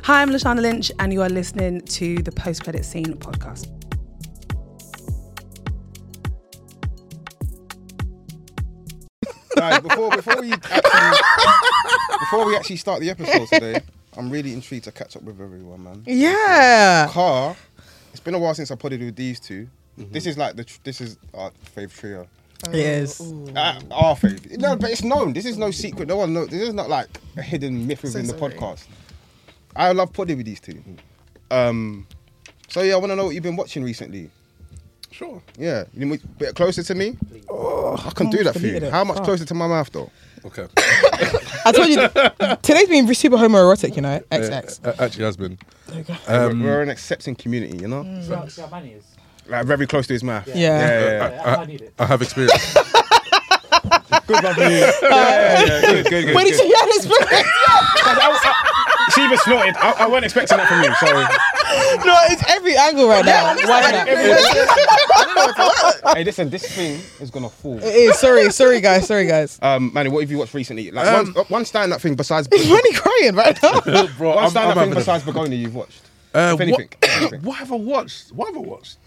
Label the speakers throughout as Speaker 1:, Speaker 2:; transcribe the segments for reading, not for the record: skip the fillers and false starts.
Speaker 1: Hi, I'm Lashana Lynch, and you are listening to the Post Credit Scene podcast.
Speaker 2: Guys, before we actually start the episode today, I'm really intrigued to catch up with everyone, man.
Speaker 3: Yeah.
Speaker 2: Car, it's been a while since I put it with these two. This is like this is our fave trio.
Speaker 3: Yes.
Speaker 2: Our fave. No, but it's known. This is no secret. No one knows. This is not like a hidden myth within the podcast. I love putting with these two. So yeah, I want to know what you've been watching recently.
Speaker 4: Sure.
Speaker 2: Yeah, you a bit closer to me. I can do that for you. How much closer to my mouth though?
Speaker 4: Okay.
Speaker 3: I told you, today's been super homoerotic, you know? XX.
Speaker 4: Actually has been.
Speaker 3: There you go.
Speaker 2: We're an accepting community, you know?
Speaker 5: See how many is?
Speaker 2: Like very close to his mouth.
Speaker 3: Yeah.
Speaker 5: I need it.
Speaker 4: I have experience.
Speaker 2: Good one for you. Good.
Speaker 3: Wait, did you have experience?
Speaker 2: She even snorted. I wasn't expecting that from you, so.
Speaker 3: No, it's every angle right now. Why not?
Speaker 2: Hey, listen, this thing is gonna fall.
Speaker 3: It is. Sorry, guys.
Speaker 2: Manny, what have you watched recently? Like one stand-up thing besides.
Speaker 3: He's really crying right now.
Speaker 4: Bro,
Speaker 2: One stand-up thing
Speaker 4: having
Speaker 2: besides Begonia you've watched.
Speaker 4: What
Speaker 2: anything.
Speaker 4: have I watched? What have I watched?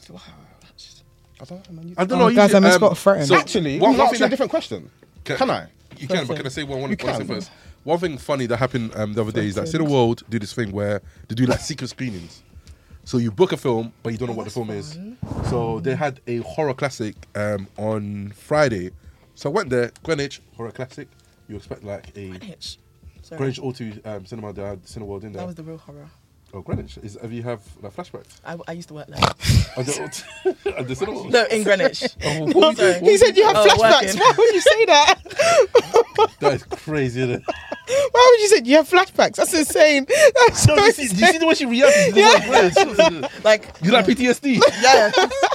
Speaker 2: I don't know, man.
Speaker 4: I don't know.
Speaker 3: Guys, I
Speaker 4: usually,
Speaker 3: got threatened.
Speaker 4: so
Speaker 2: Actually,
Speaker 4: one
Speaker 2: can I ask
Speaker 4: thing
Speaker 2: you a
Speaker 4: that-
Speaker 2: different question? Can I?
Speaker 4: You can, but can I say one
Speaker 2: You
Speaker 4: thing
Speaker 2: can.
Speaker 4: first? One thing funny that happened the other day is that Cineworld do this thing where they do like secret screenings. So you book a film, but you don't know what the film is. So they had a horror classic on Friday. So I went there, Greenwich horror classic. You expect like a Greenwich O2 cinema. They had Cineworld in there.
Speaker 6: That was the real horror.
Speaker 4: Oh, Greenwich. Have you have like, flashbacks?
Speaker 6: I used to work there.
Speaker 4: At the cinema?
Speaker 6: No, in Greenwich.
Speaker 4: Oh,
Speaker 6: Sorry.
Speaker 3: He said you have flashbacks.
Speaker 6: working.
Speaker 3: Why would you say that?
Speaker 4: That is crazy, isn't it?
Speaker 3: Why would you say you have flashbacks? That's insane. That's so
Speaker 4: Do you see the way she reacted?
Speaker 6: Like,
Speaker 4: You like PTSD?
Speaker 6: yeah.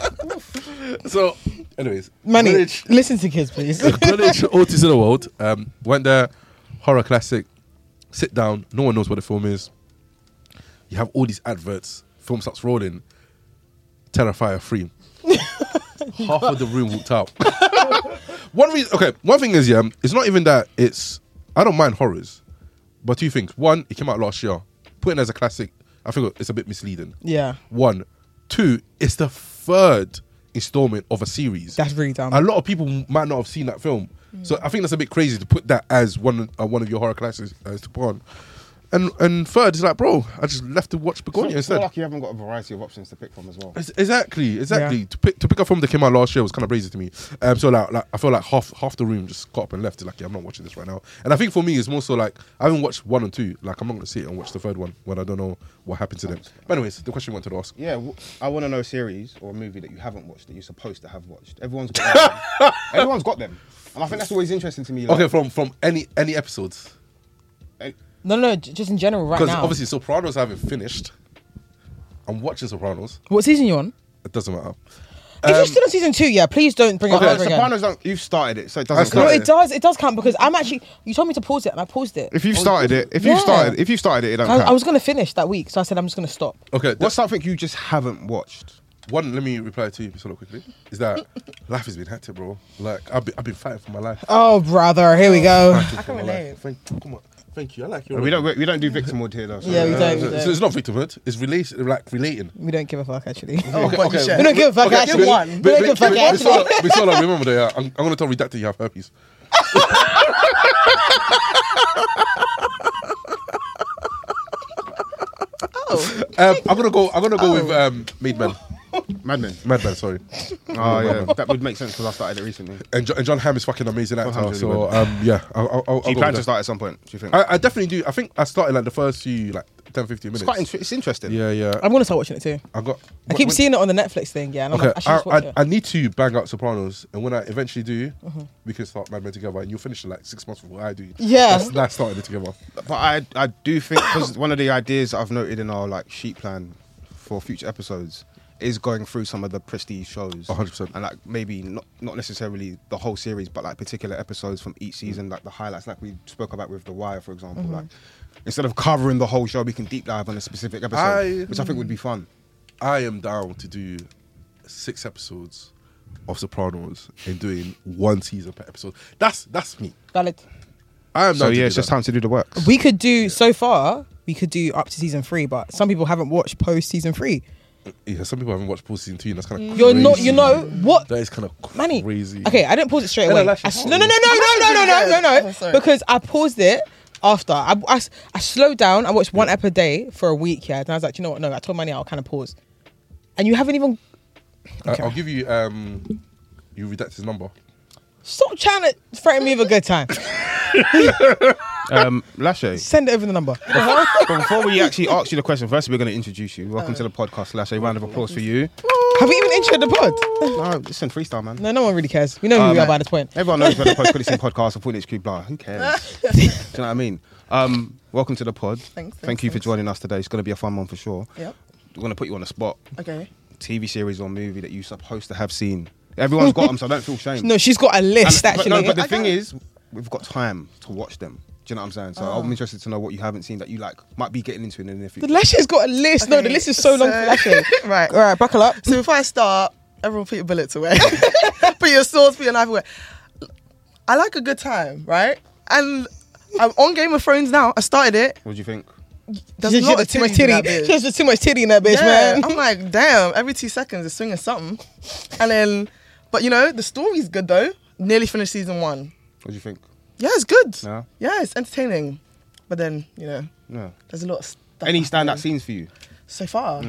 Speaker 4: So, anyways.
Speaker 3: Money.
Speaker 4: Greenwich
Speaker 3: Listen to kids, please.
Speaker 4: Greenwich O2 Cineworld. Went there, horror classic. Sit down. No one knows what the film is. You have all these adverts. Film starts rolling. Terrifier 3. Half of the room walked out. One thing is, it's not even that I don't mind horrors, but two things. One, it came out last year. Putting it as a classic, I think it's a bit misleading.
Speaker 3: Yeah,
Speaker 4: One. Two, it's the third installment of a series.
Speaker 3: that's really dumb.
Speaker 4: A lot of people might not have seen that film. So I think that's a bit crazy to put that as one of your horror classics to put on. And third, it's like, bro, I just left to watch Begonia
Speaker 2: It's not
Speaker 4: instead.
Speaker 2: like you haven't got a variety of options to pick from as well.
Speaker 4: Exactly.
Speaker 3: Yeah.
Speaker 4: To pick a film that came out last year was kind of crazy to me. So like I feel like half the room just got up and left. Like, yeah, I'm not watching this right now. And I think for me, it's more so like I haven't watched 1 and 2. Like, I'm not going to sit and watch the third one when I don't know what happened to them. But anyways, the question I wanted to ask.
Speaker 2: Yeah, I want to know a series or a movie that you haven't watched that you're supposed to have watched. Everyone's got them. Everyone's got them. And I think that's always interesting to me. Like,
Speaker 4: Okay, from any episodes.
Speaker 3: No, just in general right
Speaker 4: Because
Speaker 3: now.
Speaker 4: obviously Sopranos I haven't finished. I'm watching Sopranos.
Speaker 3: What season you on?
Speaker 4: It doesn't matter.
Speaker 3: If you're still on season 2, yeah, please don't bring it
Speaker 2: okay,
Speaker 3: up again.
Speaker 2: Sopranos don't. You've started it, so it doesn't
Speaker 3: No,
Speaker 2: count.
Speaker 3: it does count because I'm actually. You told me to pause it, and I paused it.
Speaker 2: If you've started it, if
Speaker 3: Yeah.
Speaker 2: you started it, it don't count.
Speaker 3: I was gonna finish that week, so I said I'm just gonna stop.
Speaker 4: Okay,
Speaker 2: What's something you just haven't watched?
Speaker 4: one. Let me reply to you sort of quickly. Is that life has been hectic, bro? Like I've been fighting for my life.
Speaker 3: Oh, brother, here we go.
Speaker 4: Fighting for my
Speaker 6: relate.
Speaker 4: life. Come on, thank you. I like your.
Speaker 2: We don't do victimhood here though. So.
Speaker 3: Yeah, we don't.
Speaker 4: So it's not victimhood. It's relating.
Speaker 3: We don't give a fuck, actually.
Speaker 6: Oh,
Speaker 4: Okay,
Speaker 6: God,
Speaker 4: okay.
Speaker 6: you should.
Speaker 3: We don't give a fuck,
Speaker 4: Okay,
Speaker 3: actually.
Speaker 6: one.
Speaker 3: We don't give a fuck, actually.
Speaker 4: Bisola, remember that. I'm gonna tell Redacted you have herpes. I'm gonna go with Made Men.
Speaker 2: Madman.
Speaker 4: Madman, sorry.
Speaker 2: Oh yeah, that would make sense because I started it recently.
Speaker 4: And John Hamm is fucking amazing actor.
Speaker 2: 100
Speaker 4: So yeah, I'll
Speaker 2: Do you
Speaker 4: go
Speaker 2: plan
Speaker 4: with
Speaker 2: to
Speaker 4: that.
Speaker 2: start at some point? Do you think?
Speaker 4: I definitely do. I think I started like the first few like 10-15 minutes.
Speaker 2: It's interesting.
Speaker 4: Yeah.
Speaker 3: I'm gonna start watching it too.
Speaker 4: I got.
Speaker 3: I keep seeing it on the Netflix thing, yeah. And I'm
Speaker 4: Okay,
Speaker 3: like, I should just watch it.
Speaker 4: I need to bang out Sopranos, and when I eventually do, we can start Mad Men together, and you'll finish in like 6 months before I do.
Speaker 3: Yeah.
Speaker 4: That's starting it together.
Speaker 2: But I do think because one of the ideas I've noted in our like sheet plan for future episodes is going through some of the prestige shows
Speaker 4: 100%.
Speaker 2: and like maybe not necessarily the whole series but like particular episodes from each season, like the highlights like we spoke about with The Wire, for example. Like instead of covering the whole show, we can deep dive on a specific episode, which I think would be fun.
Speaker 4: I am down to do 6 episodes of Sopranos and doing 1 season per episode. That's me.
Speaker 3: Valid.
Speaker 4: I am
Speaker 2: So
Speaker 4: down to
Speaker 2: yeah,
Speaker 4: do
Speaker 2: it's just
Speaker 4: that.
Speaker 2: time to do the work.
Speaker 3: We could do so far. we could do up to season 3, but some people haven't watched post season 3.
Speaker 4: Yeah, some people haven't watched Paul season 2, and that's kind of
Speaker 3: You're not, you know what?
Speaker 4: That is kind of
Speaker 3: Manny,
Speaker 4: crazy.
Speaker 3: okay, I didn't pause it straight
Speaker 4: No,
Speaker 3: away.
Speaker 4: no,
Speaker 3: No,
Speaker 6: Oh, sorry.
Speaker 3: because I paused it after. I slowed down. I watched one ep a day for a week, yeah. And I was like, you know what? No, I told Manny I'll kind of pause. And you haven't even. Okay.
Speaker 4: I'll give you you redact his number.
Speaker 3: Stop trying to threaten me with a good time.
Speaker 2: Lashay,
Speaker 3: Send it over the number.
Speaker 2: but before we actually ask you the question, first we're going to introduce you. Welcome to the podcast, Lashay. Round of applause for you.
Speaker 3: Have we even introed the pod?
Speaker 2: No, listen, freestyle, man.
Speaker 3: No one really cares. We know who we are by this point.
Speaker 2: Everyone knows we're the Post Credit Scene podcast. I thought HQ, blah. Who cares? Do you know what I mean? Welcome to the pod. Thank you for joining us today. It's going to be a fun one for sure.
Speaker 6: Yep.
Speaker 2: We're going to put you on the spot.
Speaker 6: Okay.
Speaker 2: TV series or movie that you're supposed to have seen. Everyone's got them, so don't feel shame.
Speaker 3: No, she's got a list
Speaker 2: And-
Speaker 3: actually.
Speaker 2: but the thing is, we've got time to watch them. Do you know what I'm saying? So I'm interested to know what you haven't seen that you like might be getting into in the near
Speaker 3: The
Speaker 2: future.
Speaker 3: Lashay's got a list. No, the list is so long for Lashay.
Speaker 6: Right.
Speaker 3: All right, buckle up.
Speaker 6: So before I start, everyone put your bullets away. Put your swords, put your knife away. I like a good time, right? And I'm on Game of Thrones now. I started it.
Speaker 2: What do you think?
Speaker 6: There's a lot of
Speaker 3: too much
Speaker 6: titties in that
Speaker 3: titty.
Speaker 6: bitch.
Speaker 3: She has too much titty in that bitch,
Speaker 6: Yeah,
Speaker 3: man.
Speaker 6: I'm like, damn, every 2 seconds it's swinging something. And then, but you know, the story's good though. Nearly finished season 1.
Speaker 2: What do you think?
Speaker 6: Yeah, it's good.
Speaker 2: No?
Speaker 6: Yeah, it's entertaining. But then, you know,
Speaker 2: No.
Speaker 6: there's a lot of stuff.
Speaker 2: Any standout
Speaker 6: happening.
Speaker 2: scenes for you?
Speaker 6: So far?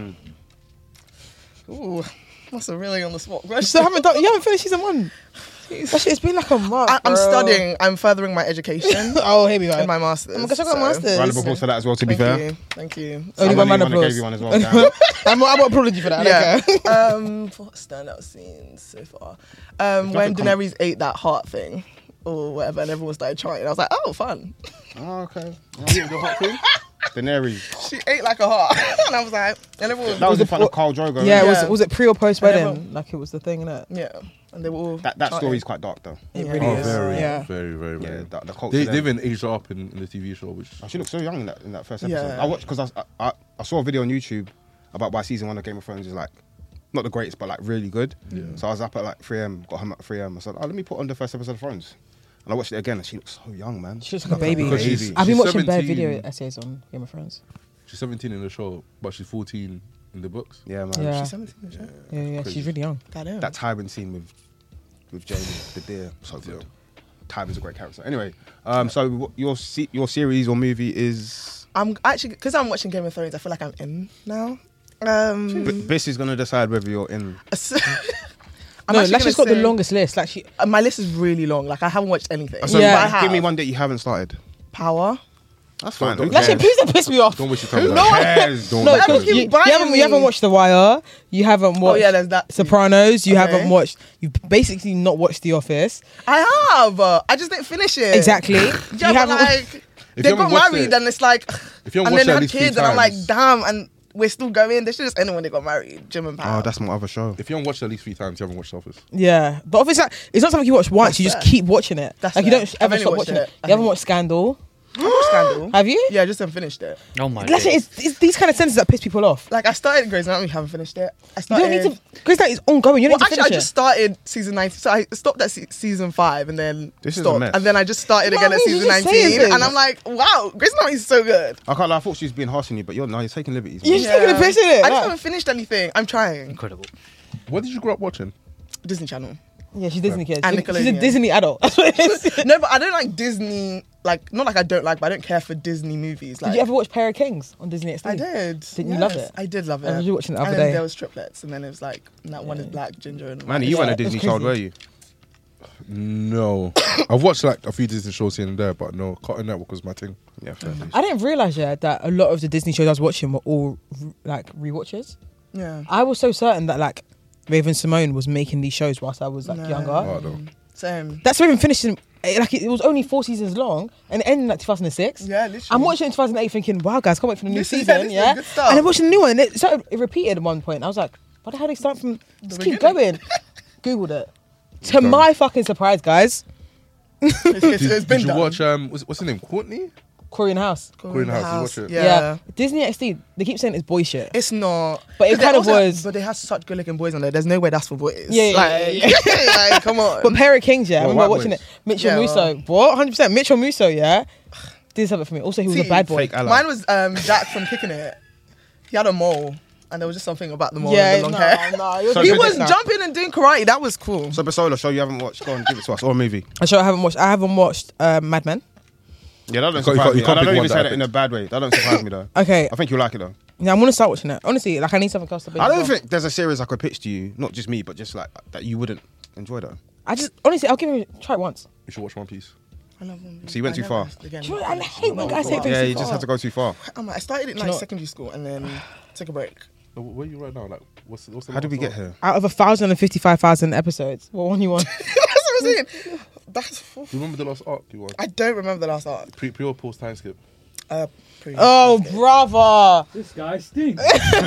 Speaker 6: Ooh, that's a really on the spot question.
Speaker 3: So you haven't finished season 1. Actually, it's been like a month.
Speaker 6: I'm
Speaker 3: bro.
Speaker 6: studying. I'm furthering my education
Speaker 3: Oh, here we go.
Speaker 6: in my masters.
Speaker 3: Oh my gosh, I got a master's.
Speaker 2: Round of applause for that as well, to be fair.
Speaker 6: Thank you.
Speaker 3: Only one
Speaker 2: Someone
Speaker 3: round of
Speaker 2: even
Speaker 3: applause.
Speaker 2: gave you one as well. Damn.
Speaker 3: I'm an apology for that.
Speaker 6: Yeah.
Speaker 3: Okay.
Speaker 6: For standout scenes so far, when Daenerys ate that heart thing or whatever, and everyone started chanting, I was like, oh, fun.
Speaker 2: Oh, okay. Yeah, the hot thing? Daenerys.
Speaker 6: She ate like a heart, and I was like, and everyone was
Speaker 2: That was in front of Khal Drogo.
Speaker 3: Yeah,
Speaker 2: wasn't
Speaker 3: was it pre or post
Speaker 6: Whatever.
Speaker 3: wedding? Like it was the thing, innit?
Speaker 6: yeah, and they were all
Speaker 2: it? That
Speaker 6: chanting.
Speaker 2: story's quite dark though.
Speaker 3: It
Speaker 6: Yeah.
Speaker 3: really
Speaker 6: Oh,
Speaker 3: is.
Speaker 4: Very,
Speaker 3: Yeah.
Speaker 4: very.
Speaker 2: Yeah, the culture.
Speaker 4: They
Speaker 2: there.
Speaker 4: even aged her up in the TV show, which
Speaker 2: Oh, she looks so young in that first episode.
Speaker 6: Yeah.
Speaker 2: I watched because I saw a video on YouTube about why season 1 of Game of Thrones is like not the greatest, but like really good.
Speaker 4: Yeah.
Speaker 2: So I was up at like 3 a.m. Got home at 3 a.m. I said, oh, let me put on the first episode of Thrones, and I watched it again, and she looks so young, man.
Speaker 3: She looks like a baby.
Speaker 4: Because
Speaker 2: she's-
Speaker 3: I've been
Speaker 4: she's
Speaker 3: watching bad
Speaker 4: 17.
Speaker 3: video essays on Game of Thrones.
Speaker 4: she's 17 in the show, but she's 14 in the books.
Speaker 2: Yeah, man.
Speaker 3: Yeah.
Speaker 6: She's 17. isn't she?
Speaker 3: Yeah,
Speaker 4: Crazy.
Speaker 3: she's really young.
Speaker 6: Goddamn.
Speaker 2: That Tywin scene with Jaime the deer, so good. Tywin's a great character. Anyway, so what your series or movie is.
Speaker 6: I'm actually because I'm watching Game of Thrones. I feel like I'm in now.
Speaker 2: Biss is gonna decide whether you're in.
Speaker 6: I'm
Speaker 3: No,
Speaker 6: actually
Speaker 3: Lashley's got
Speaker 6: gonna
Speaker 3: the
Speaker 6: say-
Speaker 3: longest list. Like she,
Speaker 6: My list is really long. Like I haven't watched anything.
Speaker 2: So
Speaker 3: Yeah.
Speaker 6: But I
Speaker 2: give me
Speaker 6: have.
Speaker 2: one that you haven't started.
Speaker 6: Power.
Speaker 2: That's fine.
Speaker 4: don't-
Speaker 2: Who
Speaker 3: Lashley,
Speaker 2: cares?
Speaker 3: please don't piss me off.
Speaker 4: Don't waste your time with
Speaker 2: Who
Speaker 4: that.
Speaker 2: cares?
Speaker 4: Don't
Speaker 3: No,
Speaker 4: waste your
Speaker 3: because
Speaker 4: time.
Speaker 3: you, you haven't watched The Wire. You haven't watched
Speaker 6: there's that too.
Speaker 3: Sopranos. You
Speaker 6: Okay.
Speaker 3: haven't watched. You've basically not watched The Office.
Speaker 6: I have. I just didn't finish it.
Speaker 3: Exactly.
Speaker 6: Yeah,
Speaker 3: You
Speaker 6: but
Speaker 3: haven't-
Speaker 6: like
Speaker 4: you
Speaker 6: they
Speaker 4: haven't
Speaker 6: got
Speaker 4: watched
Speaker 6: married,
Speaker 4: it-
Speaker 6: and it's like,
Speaker 4: If you haven't
Speaker 6: and
Speaker 4: watched
Speaker 6: then
Speaker 4: it
Speaker 6: they
Speaker 4: at
Speaker 6: had
Speaker 4: least 3
Speaker 6: kids, and I'm like,
Speaker 4: times,
Speaker 6: damn, and we're still going. They should just end when they got married. Jim and Pam.
Speaker 2: Oh, that's my other show.
Speaker 4: if you haven't watched it at least 3 times, you haven't watched Office.
Speaker 3: Yeah, The Office. It's not something you watch once.
Speaker 6: That's
Speaker 3: You just
Speaker 6: fair.
Speaker 3: keep watching it.
Speaker 6: That's
Speaker 3: like you
Speaker 6: fair.
Speaker 3: don't
Speaker 6: I've
Speaker 3: ever
Speaker 6: only
Speaker 3: stop
Speaker 6: watched
Speaker 3: watching
Speaker 6: it.
Speaker 3: it. You haven't watched Scandal.
Speaker 6: I watched Scandal.
Speaker 3: Have you?
Speaker 6: Yeah, I just haven't finished it.
Speaker 5: Oh my
Speaker 3: Listen,
Speaker 5: god.
Speaker 3: it's these kind of sentences that piss people off.
Speaker 6: Like I started Grey's Anatomy, haven't finished it. I
Speaker 3: You
Speaker 6: started.
Speaker 3: don't need to. Grey's Anatomy is ongoing. You don't
Speaker 6: Well,
Speaker 3: need to
Speaker 6: actually, I
Speaker 3: finish
Speaker 6: just started season 19, so I stopped at season 5 and then
Speaker 2: This is a
Speaker 6: stopped,
Speaker 2: mess.
Speaker 6: and then I just started
Speaker 3: No,
Speaker 6: again at
Speaker 3: you
Speaker 6: season
Speaker 3: just saying
Speaker 6: 19,
Speaker 3: things.
Speaker 6: and I'm like, wow, Grey's Anatomy is so good.
Speaker 2: I can't lie. I thought she was being harsh on you, but you're taking liberties.
Speaker 3: You're
Speaker 2: man.
Speaker 3: just taking a piss in it.
Speaker 6: I just
Speaker 3: like-
Speaker 6: haven't finished anything. I'm trying.
Speaker 5: Incredible.
Speaker 4: What did you grow up watching?
Speaker 6: Disney Channel.
Speaker 3: Yeah, she's Disney kid.
Speaker 6: And
Speaker 3: She's a
Speaker 6: Nickelodeon.
Speaker 3: Disney adult. That's what it is.
Speaker 6: No, but I don't like Disney. Like, not like I don't like, but I don't care for Disney movies. Like,
Speaker 3: Did you ever watch Pair of Kings on Disney XD?
Speaker 6: I did.
Speaker 3: Didn't you love it?
Speaker 6: I did love it.
Speaker 3: I was watching it the
Speaker 6: and
Speaker 3: other
Speaker 6: then
Speaker 3: day.
Speaker 6: there was triplets, and then it was like that one is black, ginger, and
Speaker 2: Manny, you weren't
Speaker 3: Yeah,
Speaker 2: a Disney
Speaker 3: it's
Speaker 2: child,
Speaker 3: crazy.
Speaker 2: were you?
Speaker 4: No. I've watched like a few Disney shows here and there, but no, Cartoon Network was my thing.
Speaker 2: Yeah, fair.
Speaker 3: I didn't realize that a lot of the Disney shows I was watching were all like rewatches.
Speaker 6: Yeah.
Speaker 3: I was so certain that like Raven Simone was making these shows whilst I was like
Speaker 6: No.
Speaker 3: younger.
Speaker 4: Oh, no.
Speaker 6: Same.
Speaker 3: That's not even finished in like it was only 4 seasons long and it ended in like 2006.
Speaker 6: Yeah, literally.
Speaker 3: I'm watching it in 2008 thinking, wow guys, can't wait for the new
Speaker 6: This is-
Speaker 3: season.
Speaker 6: this is
Speaker 3: Yeah.
Speaker 6: good stuff.
Speaker 3: And I'm watching the new one and it repeated at one point. I was like, why the hell they start from just keep
Speaker 6: beginning.
Speaker 3: going? Googled it. To my fucking surprise, guys,
Speaker 6: It's
Speaker 4: Did
Speaker 6: been
Speaker 4: you
Speaker 6: done.
Speaker 4: watch, what's her name? Courtney?
Speaker 3: Corey in the House.
Speaker 4: Corey in the House, you watch it?
Speaker 6: Yeah.
Speaker 3: Disney XD, they keep saying it's boy shit.
Speaker 6: It's not.
Speaker 3: But it
Speaker 6: They
Speaker 3: kind of
Speaker 6: also-
Speaker 3: was-
Speaker 6: But they have such good looking boys on there. There's no way that's for boys.
Speaker 3: Yeah, yeah,
Speaker 6: like, like, come on.
Speaker 3: But Pair of Kings, yeah, I
Speaker 2: Well,
Speaker 3: remember
Speaker 2: white
Speaker 3: watching
Speaker 2: boys.
Speaker 3: it. Mitchell
Speaker 6: Yeah,
Speaker 3: Musso. What? 100% Mitchell Musso, yeah? did something for me. Also, he was
Speaker 6: See,
Speaker 3: a bad boy.
Speaker 2: Fake ally.
Speaker 6: Mine was Jack from Kicking It. He had a mole, and there was just something about the mole
Speaker 3: Yeah,
Speaker 6: and the long hair.
Speaker 2: So
Speaker 6: He
Speaker 2: good
Speaker 6: was
Speaker 2: now.
Speaker 6: jumping and doing karate. That was cool.
Speaker 2: So Basola, show you haven't watched, go on, give it to us, or a movie.
Speaker 3: I'm sure I haven't watched. I haven't watched Mad Men.
Speaker 2: Yeah, that don't
Speaker 4: You can't-
Speaker 2: surprise
Speaker 4: you
Speaker 2: me.
Speaker 4: can't
Speaker 2: And I
Speaker 4: pick
Speaker 2: don't
Speaker 4: one
Speaker 2: even
Speaker 4: that
Speaker 2: say
Speaker 4: I
Speaker 2: that in a bad way. That don't surprise me though.
Speaker 3: Okay,
Speaker 2: I think you'll like it though.
Speaker 3: yeah, I'm gonna start watching it. Honestly, like I need something else to. binge
Speaker 2: I
Speaker 3: as
Speaker 2: don't
Speaker 3: well.
Speaker 2: think there's a series I could pitch to you, not just me, but just like that you wouldn't enjoy though.
Speaker 3: I just honestly, I'll give it a try once.
Speaker 4: You should watch One Piece.
Speaker 6: I love them.
Speaker 2: So you went too far.
Speaker 6: Again.
Speaker 3: Do you know what? I hate when guys say things
Speaker 2: Yeah,
Speaker 3: too
Speaker 2: you just
Speaker 3: far.
Speaker 2: had to go too far.
Speaker 6: I started at
Speaker 3: you know what?
Speaker 6: secondary school and then took a break.
Speaker 4: Where are you right now? Like, what's the
Speaker 2: How did we
Speaker 4: last
Speaker 2: get
Speaker 4: one?
Speaker 2: here?
Speaker 3: Out of 1,055,000 episodes, what one you want?
Speaker 6: That's what I'm saying. That's.
Speaker 4: Do you remember the last arc you watched?
Speaker 6: I don't remember the last arc.
Speaker 4: Pre or post time skip?
Speaker 3: Oh, brother!
Speaker 5: This guy stinks.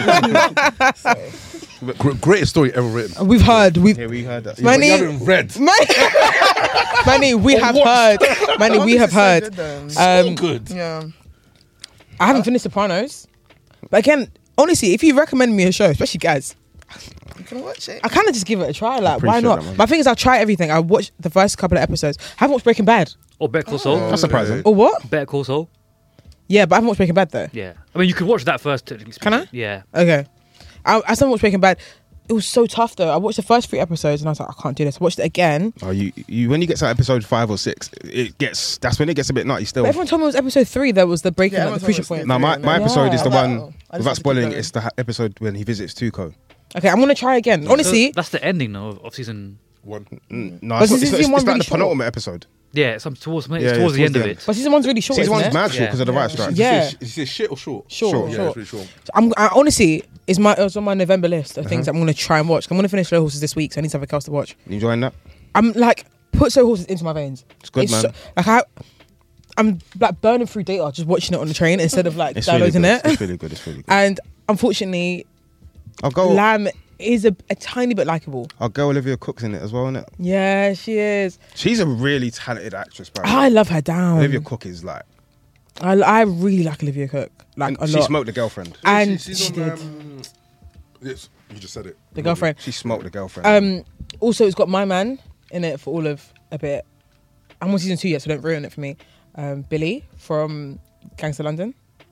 Speaker 4: Greatest story ever written.
Speaker 3: We've heard. We've
Speaker 2: Yeah, we heard that.
Speaker 3: Man,
Speaker 4: You
Speaker 3: he-
Speaker 4: haven't read.
Speaker 3: Manny, we have heard. Manny, we have heard.
Speaker 4: So good.
Speaker 6: Yeah.
Speaker 3: I haven't finished Sopranos, but again, honestly, if you recommend me a show, especially guys,
Speaker 6: You can watch it.
Speaker 3: I kind of just give it a try. Like, why
Speaker 2: Appreciate
Speaker 3: not?
Speaker 2: that, man.
Speaker 3: My thing is, I'll try everything. I watched the first couple of episodes. I haven't watched Breaking Bad.
Speaker 5: Or Better Call Saul.
Speaker 2: That's surprising.
Speaker 3: Or what?
Speaker 5: Better Call Saul.
Speaker 3: Yeah, but I haven't watched Breaking Bad though.
Speaker 5: Yeah. I mean, you could watch that first. Technically
Speaker 3: Can I?
Speaker 5: speaking. Yeah.
Speaker 3: Okay. I still watched Breaking Bad. It was so tough though. I watched the first 3 episodes and I was like, I can't do this. I watched it again.
Speaker 2: Oh, you when you get to episode 5 or 6, that's when it gets a bit nutty still.
Speaker 3: But everyone told me it was episode 3 that was the breaking,
Speaker 6: Yeah,
Speaker 3: like, the
Speaker 6: everyone
Speaker 3: crucial
Speaker 6: told me it
Speaker 3: point.
Speaker 6: was
Speaker 2: No, my
Speaker 6: Yeah.
Speaker 2: episode is the
Speaker 6: Yeah.
Speaker 2: one,
Speaker 6: Wow. I just
Speaker 2: without
Speaker 6: want to
Speaker 2: spoiling,
Speaker 6: keep going.
Speaker 2: it's the episode when he visits Tuco.
Speaker 3: Okay, I'm gonna try again. Honestly,
Speaker 5: That's the ending though of season.
Speaker 4: One.
Speaker 2: No,
Speaker 3: But
Speaker 2: it's, not-
Speaker 3: season
Speaker 2: it's
Speaker 3: one's
Speaker 2: like
Speaker 3: really
Speaker 2: the
Speaker 3: short.
Speaker 2: penultimate episode.
Speaker 5: Yeah, it's towards
Speaker 2: Yeah,
Speaker 5: it's towards the end of it.
Speaker 3: but season 1's really short.
Speaker 2: Season
Speaker 3: isn't
Speaker 2: 1's
Speaker 3: it?
Speaker 2: mad short
Speaker 5: Yeah.
Speaker 2: because of the right strike.
Speaker 3: Yeah.
Speaker 4: Is it shit or short?
Speaker 3: Short,
Speaker 4: Yeah,
Speaker 3: short.
Speaker 4: it's really short.
Speaker 3: I honestly, it was on my November list of things that I'm gonna try and watch. I'm gonna finish Slow Horses this week, so I need something else to watch.
Speaker 2: You enjoying that?
Speaker 3: I'm like, put Slow Horses into my veins.
Speaker 2: It's good, man.
Speaker 3: I'm like burning through data just watching it on the train instead of like
Speaker 2: It's really
Speaker 3: downloading
Speaker 2: good.
Speaker 3: it.
Speaker 2: It's really good. It's really good.
Speaker 3: And unfortunately,
Speaker 2: I'll go.
Speaker 3: Lamb is a tiny bit likable.
Speaker 2: Our girl Olivia Cook's in it as well, isn't it?
Speaker 3: Yeah, she is.
Speaker 2: She's a really talented actress, bro.
Speaker 3: I love her down.
Speaker 2: Olivia Cook is like,
Speaker 3: I really like Olivia Cook, like
Speaker 2: and
Speaker 3: a
Speaker 2: she
Speaker 3: lot.
Speaker 2: smoked the girlfriend.
Speaker 3: And
Speaker 4: She's
Speaker 3: she
Speaker 4: on,
Speaker 3: did.
Speaker 4: Yes, you just said it.
Speaker 3: The girlfriend.
Speaker 2: She smoked the girlfriend.
Speaker 3: Also, it's got my man in it for all of a bit. I'm on season 2 yet, so don't ruin it for me. Billy from Gangster London,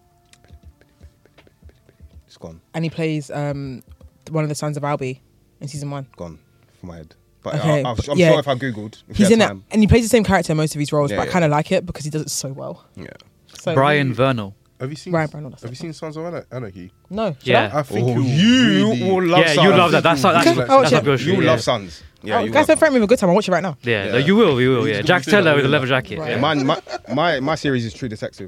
Speaker 2: It's gone,
Speaker 3: and he plays one of the sons of Albie in season 1.
Speaker 2: gone from my head. But
Speaker 3: Okay,
Speaker 2: I'm
Speaker 3: but
Speaker 2: sure
Speaker 3: yeah.
Speaker 2: if I googled, if
Speaker 3: He's
Speaker 2: you
Speaker 3: in
Speaker 2: had
Speaker 3: it,
Speaker 2: time,
Speaker 3: and he plays the same character in most of his roles.
Speaker 2: Yeah,
Speaker 3: but I
Speaker 2: yeah.
Speaker 3: kind of like it because he does it so well.
Speaker 2: Yeah.
Speaker 3: So
Speaker 5: Brian Vernal.
Speaker 4: Have you seen?
Speaker 3: Ryan Brown, that's
Speaker 4: Have you
Speaker 3: it.
Speaker 4: seen Sons of Anarchy?
Speaker 3: No, should
Speaker 5: Yeah.
Speaker 4: I think
Speaker 2: Oh,
Speaker 4: you really-
Speaker 2: will love
Speaker 5: Yeah,
Speaker 2: Sons.
Speaker 5: you love that. That's
Speaker 3: Okay,
Speaker 5: that's
Speaker 3: I'll
Speaker 5: that's
Speaker 3: watch
Speaker 5: up your
Speaker 3: it.
Speaker 5: street.
Speaker 2: You
Speaker 5: yeah.
Speaker 2: love Sons. Yeah,
Speaker 3: oh,
Speaker 2: you
Speaker 3: guys,
Speaker 2: love
Speaker 3: don't threaten me with a good time. I'll watch it right now.
Speaker 5: Yeah,
Speaker 2: Yeah.
Speaker 5: no, you will. Yeah.
Speaker 4: just
Speaker 5: Jack
Speaker 4: do that
Speaker 5: Teller with a
Speaker 4: with
Speaker 5: leather
Speaker 4: it.
Speaker 5: jacket.
Speaker 3: Right.
Speaker 5: Yeah.
Speaker 2: My series is True Detective.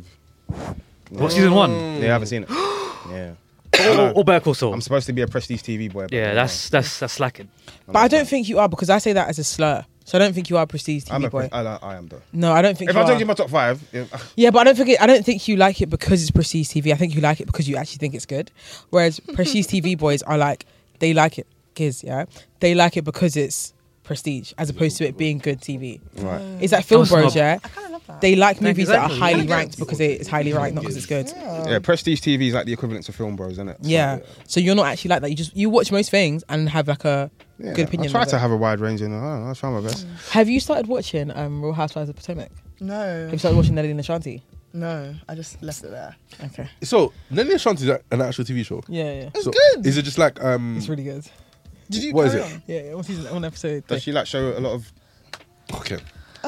Speaker 5: What season 1?
Speaker 2: Yeah, I haven't seen it. Yeah.
Speaker 5: Or Better Call Saul.
Speaker 2: I'm supposed to be a Prestige TV boy. but
Speaker 5: Yeah, that's slacking.
Speaker 3: But I don't think you are because I say that as a slur. So I don't think you are a prestige TV
Speaker 2: I'm a
Speaker 3: boy.
Speaker 2: I am though.
Speaker 3: No, I don't think
Speaker 2: If
Speaker 3: you
Speaker 2: I
Speaker 3: are.
Speaker 2: told you my top 5, yeah,
Speaker 3: Yeah, but I don't think you like it because it's prestige TV. I think you like it because you actually think it's good. Whereas prestige TV boys are like, they like it, yeah, they like it because it's prestige as opposed to it being good TV.
Speaker 2: right.
Speaker 3: It's like film
Speaker 5: Oh,
Speaker 3: bros,
Speaker 5: snob.
Speaker 3: yeah.
Speaker 6: I kind of love that.
Speaker 3: They like movies that are
Speaker 5: exactly,
Speaker 3: highly
Speaker 5: yeah.
Speaker 3: ranked because it's highly ranked, not because it's good.
Speaker 2: Yeah, Prestige TV is like the equivalent to Film Bros, isn't it? So,
Speaker 3: Yeah. So you're not actually like that. You watch most things and have like a
Speaker 2: yeah.
Speaker 3: good opinion.
Speaker 2: I try
Speaker 3: of
Speaker 2: to
Speaker 3: it.
Speaker 2: have a wide range, and I don't know, I try my best.
Speaker 3: Have you started watching Real Housewives of Potomac?
Speaker 6: No,
Speaker 3: Have you started watching Nelly and Ashanti?
Speaker 6: no, I just left it there.
Speaker 3: Okay.
Speaker 4: So, Nelly Ashanti is an actual TV show.
Speaker 3: Yeah, yeah.
Speaker 6: It's
Speaker 4: So,
Speaker 6: good.
Speaker 4: Is it just like
Speaker 3: It's really good.
Speaker 6: Did you?
Speaker 4: what is
Speaker 6: carry
Speaker 4: it?
Speaker 6: on?
Speaker 3: Yeah, yeah. One episode.
Speaker 2: Does she like show a lot of?
Speaker 4: Okay.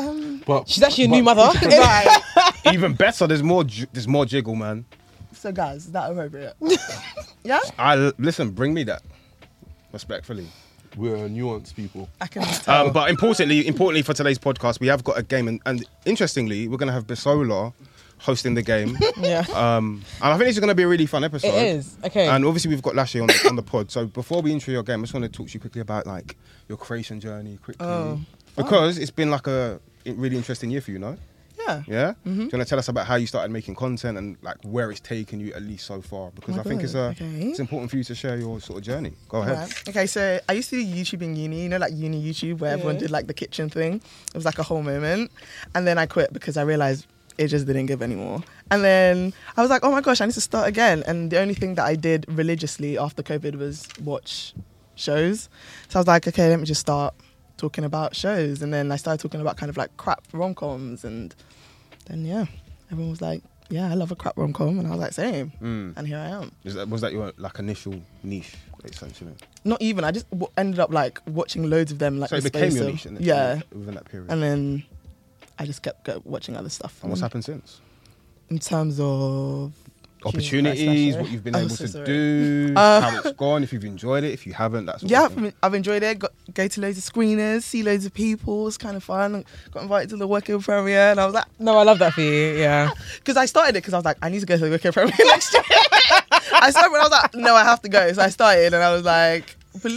Speaker 4: But
Speaker 3: She's actually a new mother.
Speaker 6: Right.
Speaker 2: Even better. There's more jiggle, man.
Speaker 6: So, guys, is that appropriate? Yeah,
Speaker 2: Listen. Bring me that. Respectfully.
Speaker 4: we're nuanced people.
Speaker 6: I can tell.
Speaker 2: But importantly for today's podcast, we have got a game, and interestingly, we're gonna have Bisola hosting the game.
Speaker 3: Yeah.
Speaker 2: And I think this is gonna be a really fun episode.
Speaker 3: It is. Okay.
Speaker 2: And obviously we've got Lashley on the pod. So before we intro your game, I just want to talk to you quickly about like your creation journey quickly. Because it's been like a really interesting year for you, no?
Speaker 6: yeah.
Speaker 2: Yeah? Do you want to tell us about how you started making content and like where it's taken you at least so far? Because
Speaker 6: my
Speaker 2: I think
Speaker 6: God, okay.
Speaker 2: it's important for you to share your sort of journey. Go ahead.
Speaker 6: Right. Okay, so I used to do YouTube in uni, you know, like uni YouTube where everyone did like the kitchen thing. It was like a whole moment. And then I quit because I realized it just didn't give anymore. And then I was like, oh my gosh, I need to start again. And the only thing that I did religiously after COVID was watch shows. So I was like, okay, let me just start talking about shows. And then I started talking about kind of like crap rom-coms. And then, yeah, everyone was like, yeah, I love a crap rom-com. And I was like, same.
Speaker 2: Mm.
Speaker 6: And here I am.
Speaker 2: Was that your like initial niche, essentially?
Speaker 6: Not even. I just ended up like watching loads of them. Like
Speaker 2: So it
Speaker 6: the
Speaker 2: became
Speaker 6: space
Speaker 2: your
Speaker 6: of-
Speaker 2: niche
Speaker 6: Yeah.
Speaker 2: within that period.
Speaker 6: And then I just kept watching other stuff.
Speaker 2: And what's happened since?
Speaker 6: In terms of
Speaker 2: Opportunities,
Speaker 3: Sorry.
Speaker 2: what you've been
Speaker 6: Oh,
Speaker 2: able
Speaker 6: so
Speaker 2: to
Speaker 6: sorry.
Speaker 2: do, how it's gone, if you've enjoyed it, if you haven't, that's
Speaker 6: I've enjoyed it. Go to loads of screeners, see loads of people. It's kind of fun. Got invited to the Wicked premiere, and I was like,
Speaker 3: No, I love that for you. Yeah.
Speaker 6: because I started it because I was like, I need to go to the Wicked premiere next year. I started, but I was like, no, I have to go. So I started, and I was like,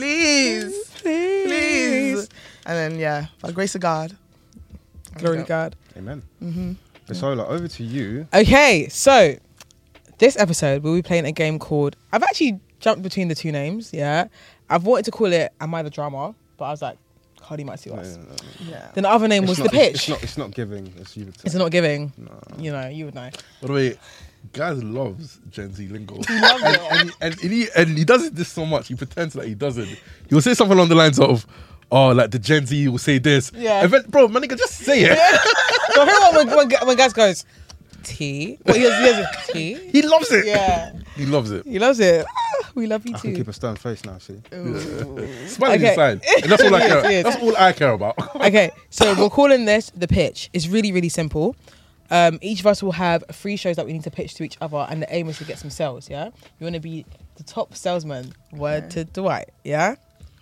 Speaker 6: please. And then by the grace of God,
Speaker 3: Glory to God.
Speaker 2: Amen. Bisola, over to you.
Speaker 3: Okay, so this episode we'll be playing a game called. I've actually jumped between the two names. Yeah, I've wanted to call it "Am I the Drama?" but I was like, Cardi might sue us.
Speaker 6: yeah.
Speaker 3: Then the other name was
Speaker 2: It's
Speaker 3: the
Speaker 2: not-
Speaker 3: pitch.
Speaker 2: It's not giving. As you would say.
Speaker 3: It's not giving. You know, you would know.
Speaker 4: By the way, guys loves Gen Z lingo. He loves it. And he does this so much, he pretends like he doesn't. He will say something along the lines of, oh, like the Gen Z will say this.
Speaker 3: Yeah.
Speaker 4: And then, bro, my nigga, just say it.
Speaker 3: So hear when guys goes tea. Well, he has a tea.
Speaker 4: He loves it.
Speaker 3: Yeah,
Speaker 4: He loves it.
Speaker 3: he loves it. We love you
Speaker 2: I can
Speaker 3: too.
Speaker 2: keep a stern face now. See,
Speaker 4: Smiling
Speaker 3: Okay.
Speaker 4: inside. And that's all I care.
Speaker 3: Yes.
Speaker 4: That's all I care about.
Speaker 3: Okay, so we're calling this the pitch. It's really, really simple. Each of us will have 3 shows that we need to pitch to each other, and the aim is to get some sales. Yeah, you want to be the top salesman. Word to Dwight. Yeah,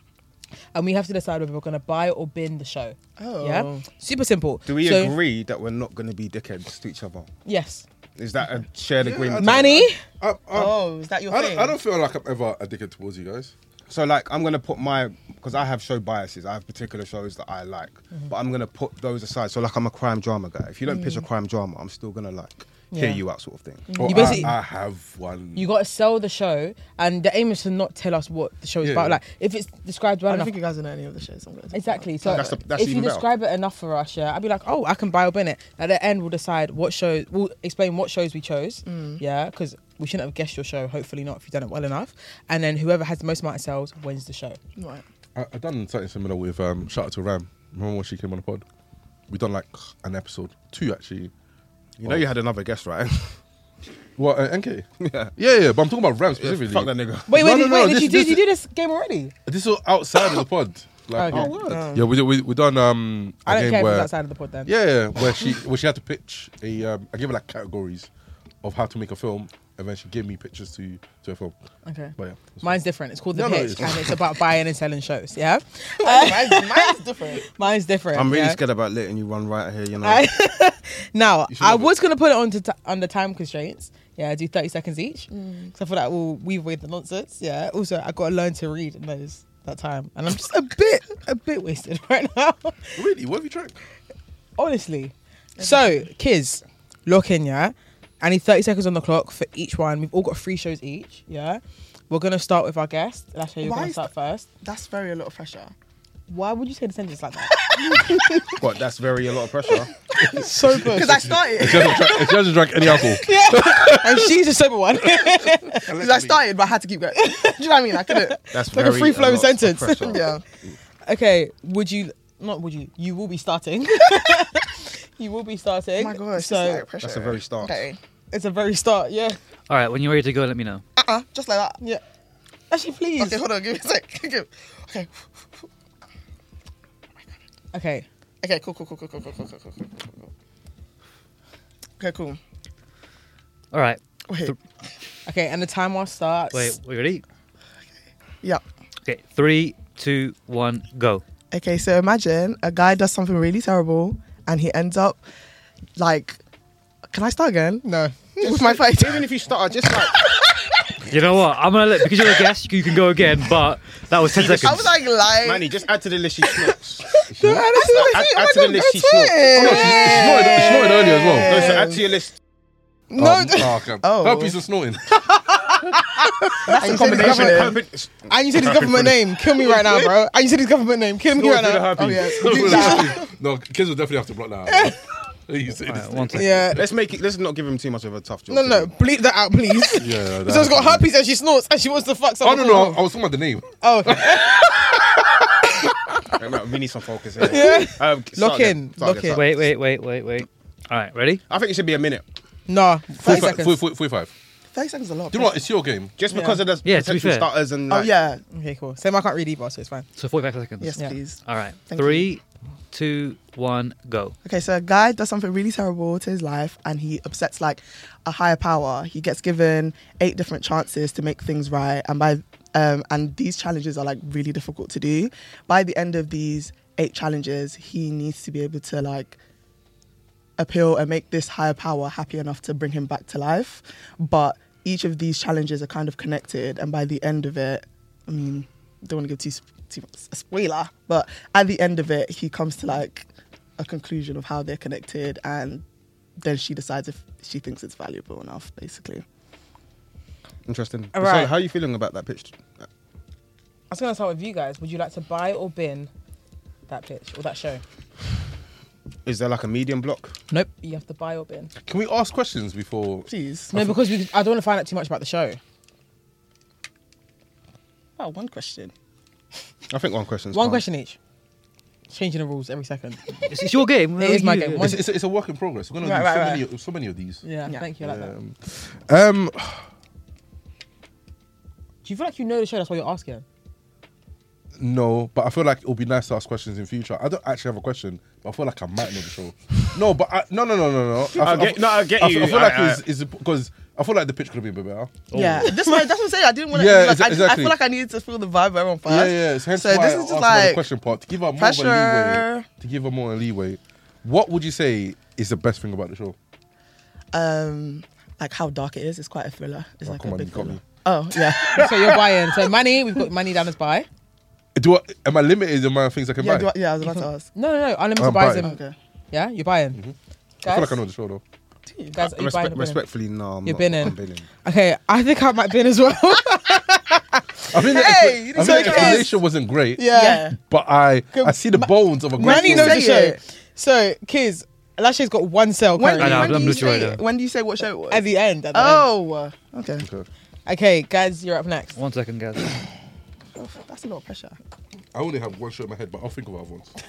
Speaker 3: and we have to decide whether we're going to buy or bin the show.
Speaker 6: Oh.
Speaker 3: Yeah, super simple.
Speaker 2: do we
Speaker 3: So-
Speaker 2: agree that we're not going to be dickheads to each other?
Speaker 3: Yes,
Speaker 2: Is that a shared agreement?
Speaker 3: Manny.
Speaker 6: Oh, is that your
Speaker 4: I
Speaker 6: thing?
Speaker 4: don't feel like I'm ever addicted towards you guys.
Speaker 2: So like, I'm gonna put because I have show biases. I have particular shows that I like, but I'm gonna put those aside. So like, I'm a crime drama guy. If you don't pitch a crime drama, I'm still gonna like hear
Speaker 3: Yeah.
Speaker 2: you out, sort of thing.
Speaker 4: Or
Speaker 3: You basically-
Speaker 4: I have one.
Speaker 3: You got to sell the show, and the aim is to not tell us what the show is
Speaker 4: Yeah.
Speaker 3: about. Like, if it's described well
Speaker 6: I don't
Speaker 3: enough.
Speaker 6: think you guys know any of the shows I'm going to
Speaker 3: Exactly. So
Speaker 2: That's
Speaker 3: if you
Speaker 2: even better.
Speaker 3: describe it enough for us, I'd be like, oh, I can buy or bin it. At the end, we'll decide what shows. We'll explain what shows we chose. Yeah, because we shouldn't have guessed your show. Hopefully not, if you've done it well enough. And then whoever has the most amount of sales wins the show.
Speaker 6: Right.
Speaker 4: I've done something similar with shout out to Ram. Remember when she came on the pod? We done like an episode, 2 actually.
Speaker 2: You know, you had another guest, right?
Speaker 4: What NK?
Speaker 2: Yeah.
Speaker 4: Yeah. But I'm talking about Ram specifically.
Speaker 2: Fuck that nigga.
Speaker 3: Wait,
Speaker 4: No, no, no,
Speaker 3: did
Speaker 4: this-
Speaker 3: you do?
Speaker 4: this-
Speaker 3: Did you do this game already?
Speaker 4: This is outside of the pod. Like,
Speaker 3: Okay.
Speaker 2: word.
Speaker 4: yeah, we done a
Speaker 3: I don't
Speaker 4: game
Speaker 3: care if it's
Speaker 4: where
Speaker 3: outside of the pod then.
Speaker 4: yeah, where she had to pitch a. I gave her like categories of how to make a film, and then she gave me pictures to a film.
Speaker 3: Okay.
Speaker 4: But yeah,
Speaker 3: Mine's different. It's called The
Speaker 4: No,
Speaker 3: Pitch,
Speaker 4: it's-
Speaker 3: and it's about buying and selling shows. Yeah.
Speaker 6: Mine's different.
Speaker 3: Mine's different.
Speaker 2: I'm really
Speaker 3: yeah?
Speaker 2: scared about letting you run right here. You know.
Speaker 3: Now,
Speaker 4: You should
Speaker 3: I
Speaker 4: love it.
Speaker 3: was going to put it under time constraints. Yeah, do 30 seconds each. So I feel like we'll weave away the nonsense. Yeah. Also, I got to learn to read in that time. And I'm just a bit wasted right now.
Speaker 4: really, what have you tried?
Speaker 3: Honestly. So, kids, lock in, yeah? I need 30 seconds on the clock for each one. We've all got 3 shows each, yeah? We're going to start with our guest. That's how you're
Speaker 6: Why
Speaker 3: going to
Speaker 6: is
Speaker 3: start first.
Speaker 6: That's very a lot of pressure.
Speaker 3: Why would you say the sentence like that?
Speaker 2: What? That's very a lot of pressure.
Speaker 3: So good.
Speaker 6: Because I started.
Speaker 4: She hasn't drank any alcohol.
Speaker 3: And she's a sober one.
Speaker 6: Because I started, but I had to keep going. Do you know what I mean? I couldn't.
Speaker 2: That's
Speaker 3: like a
Speaker 2: very
Speaker 3: free-flowing
Speaker 2: lot of
Speaker 3: sentence.
Speaker 2: pressure.
Speaker 6: Yeah.
Speaker 3: Okay, you will be starting. You will be starting.
Speaker 6: Oh my gosh.
Speaker 3: So,
Speaker 6: this is like pressure.
Speaker 2: That's a very start.
Speaker 6: Okay.
Speaker 3: it's a very start, yeah.
Speaker 5: All right, when you're ready to go, let me know.
Speaker 6: Just like that.
Speaker 3: Yeah. Actually, please.
Speaker 6: Okay, hold on. Give me a sec. Okay.
Speaker 3: Okay.
Speaker 6: Okay, cool. Okay, cool.
Speaker 5: All right.
Speaker 6: Wait.
Speaker 3: Okay, and the timer starts.
Speaker 5: Wait, we ready?
Speaker 6: Yeah.
Speaker 5: Okay, 3, 2, 1, go.
Speaker 6: Okay, so imagine a guy does something really terrible and he ends up like, can I start again?
Speaker 3: No.
Speaker 6: With my fight.
Speaker 2: Even if you start, just like
Speaker 5: You know what? I'm gonna let because you're a guest, you can go again. But that was 10 seconds.
Speaker 6: I was like,
Speaker 2: Manny, just add to the list. She snorts.
Speaker 6: That's not
Speaker 2: Add to the list. She snorts.
Speaker 4: She snorted earlier as well.
Speaker 2: No, so add to your list.
Speaker 6: No.
Speaker 4: Okay.
Speaker 6: Oh.
Speaker 4: Her piece of snorting.
Speaker 6: That's a combination.
Speaker 3: And you said his government name. Kill me right now, bro. And you said his government name. Kill me right now.
Speaker 6: Oh, yeah.
Speaker 4: No, kids will definitely have to block that out. You say
Speaker 5: All
Speaker 4: this.
Speaker 5: right, 1 second.
Speaker 3: Yeah.
Speaker 2: Let's not give him too much of a tough job.
Speaker 3: No, bleep that out, please.
Speaker 4: Yeah.
Speaker 3: Someone's got herpes and she snorts and she wants to fuck
Speaker 4: Oh
Speaker 3: someone.
Speaker 4: no, I was talking about the name.
Speaker 3: Oh, okay.
Speaker 2: We need some focus here.
Speaker 3: Yeah.
Speaker 2: Start
Speaker 3: Lock
Speaker 2: again.
Speaker 3: in,
Speaker 2: Start
Speaker 3: lock
Speaker 2: again,
Speaker 3: in.
Speaker 2: start.
Speaker 5: Wait. All right, ready?
Speaker 2: I think it should be a minute.
Speaker 3: No, 30 seconds.
Speaker 4: 45.
Speaker 6: 30 seconds is a lot.
Speaker 4: Do you know what? It's your game.
Speaker 2: Just because of the
Speaker 5: Yeah, to be
Speaker 2: potential
Speaker 5: fair.
Speaker 2: starters and
Speaker 6: Oh
Speaker 2: like,
Speaker 6: yeah.
Speaker 3: Okay, cool. Same, I can't read either, so it's fine.
Speaker 5: So 45 seconds.
Speaker 6: Yes,
Speaker 3: Yeah.
Speaker 6: please.
Speaker 5: All right.
Speaker 6: Thank
Speaker 5: 3, 2, 1, go.
Speaker 6: Okay, so a guy does something really terrible to his life and he upsets like a higher power. He gets given 8 different chances to make things right, and these challenges are like really difficult to do. By the end of these 8 challenges, he needs to be able to like appeal and make this higher power happy enough to bring him back to life. But each of these challenges are kind of connected, and by the end of it, I mean, don't want to give too much a spoiler, but at the end of it, he comes to like a conclusion of how they're connected, and then she decides if she thinks it's valuable enough, basically.
Speaker 2: interesting.
Speaker 3: All right.
Speaker 2: So how are you feeling about that pitch?
Speaker 3: I was going to start with you guys. Would you like to buy or bin that pitch or that show?
Speaker 2: Is there like a medium block?
Speaker 3: Nope. You have to buy or bin.
Speaker 4: Can we ask questions before?
Speaker 6: Please.
Speaker 3: No, because I don't want to find out too much about the show.
Speaker 6: Oh, one question.
Speaker 2: I think one question.
Speaker 3: One question each. Changing the rules every second.
Speaker 5: It's your game.
Speaker 3: It is my game.
Speaker 4: It's a work in progress. We're gonna do so many of these.
Speaker 3: Yeah,
Speaker 6: Yeah.
Speaker 3: thank you. I like that.
Speaker 4: Um,
Speaker 3: Do you feel like you know the show? That's why you're asking.
Speaker 4: no, but I feel like it'll be nice to ask questions in future. I don't actually have a question, but I feel like I might know the show. No, but no.
Speaker 2: I get
Speaker 4: I
Speaker 2: you.
Speaker 4: feel like it's because I feel like the pitch could have been better.
Speaker 6: Yeah, that's what I'm saying. I didn't want to.
Speaker 4: Yeah,
Speaker 6: like, I
Speaker 4: exactly.
Speaker 6: feel like I needed to feel the vibe of everyone first.
Speaker 4: Yeah. So hence
Speaker 6: So
Speaker 4: why
Speaker 6: this
Speaker 4: I
Speaker 6: is
Speaker 4: asked
Speaker 6: just
Speaker 4: about the
Speaker 6: like
Speaker 4: question part to give her more
Speaker 6: pressure.
Speaker 4: of a leeway. To give her more leeway. What would you say is the best thing about the show?
Speaker 6: Like how dark it is. It's quite a thriller. It's
Speaker 4: Oh,
Speaker 6: like
Speaker 4: come
Speaker 6: a
Speaker 4: on,
Speaker 6: big
Speaker 4: you got
Speaker 6: thriller.
Speaker 4: me.
Speaker 6: Oh yeah.
Speaker 3: So you're buying. So money, we've got money down as buy.
Speaker 4: Am I limited in the amount of things I can
Speaker 6: Yeah,
Speaker 4: buy?
Speaker 6: I was about to ask.
Speaker 3: No. Unlimited
Speaker 4: I'm
Speaker 3: buys
Speaker 4: buying.
Speaker 3: him.
Speaker 6: Okay.
Speaker 3: Yeah, you're buying.
Speaker 4: I feel
Speaker 3: Guys,
Speaker 4: like I know the show though.
Speaker 3: guys, are you buying or binning?
Speaker 2: Respectfully, no. I'm
Speaker 3: You're
Speaker 2: not.
Speaker 3: binning.
Speaker 2: I'm binning.
Speaker 3: Okay, I think I might bin as well.
Speaker 4: I think
Speaker 6: Hey, you
Speaker 4: the
Speaker 6: didn't say
Speaker 4: explanation wasn't great,
Speaker 6: Yeah.
Speaker 4: but I see the bones of a great
Speaker 3: Manny knows
Speaker 4: story.
Speaker 3: the
Speaker 6: say
Speaker 3: show.
Speaker 6: it.
Speaker 3: So, kids, Lashay's got one cell
Speaker 6: When,
Speaker 3: currently.
Speaker 5: I know,
Speaker 6: when,
Speaker 5: I'm
Speaker 6: do you
Speaker 5: literally
Speaker 6: say,
Speaker 5: right there.
Speaker 6: when do you say what show it was?
Speaker 3: At the end.
Speaker 6: Oh, okay.
Speaker 4: Okay.
Speaker 3: Okay, guys, you're up next.
Speaker 5: 1 second, guys.
Speaker 6: Oh, that's a lot of pressure.
Speaker 4: I only have one show in my head, but I'll think of other ones.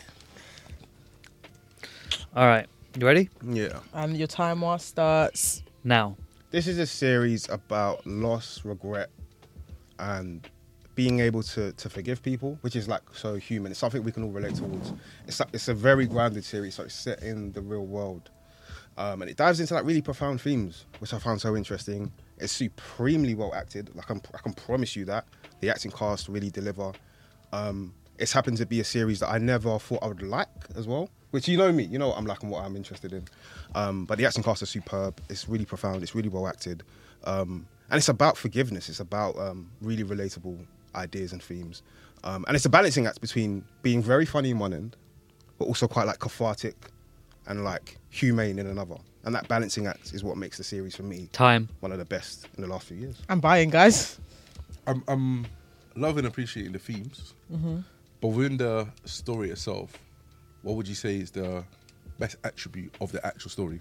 Speaker 5: All right. You ready?
Speaker 2: Yeah.
Speaker 3: And your timer starts.
Speaker 5: Now.
Speaker 2: This is a series about loss, regret, and being able to forgive people, which is like so human. It's something we can all relate towards. It's a very grounded series, so it's set in the real world. And it dives into like really profound themes, which I found so interesting. It's supremely well acted. Like I can promise you that. The acting cast really deliver. It's happened to be a series that I never thought I would like as well. Which you know me, you know what I'm like and what I'm interested in. But the acting cast is superb. It's really profound. It's really well acted. And it's about forgiveness. It's about really relatable ideas and themes. And it's a balancing act between being very funny in one end, but also quite like cathartic and like humane in another. And that balancing act is what makes the series for me
Speaker 5: Time.
Speaker 2: one of the best in the last few years.
Speaker 3: I'm buying, guys.
Speaker 4: I'm loving and appreciating the themes, but within the story itself, what would you say is the best attribute of the actual story?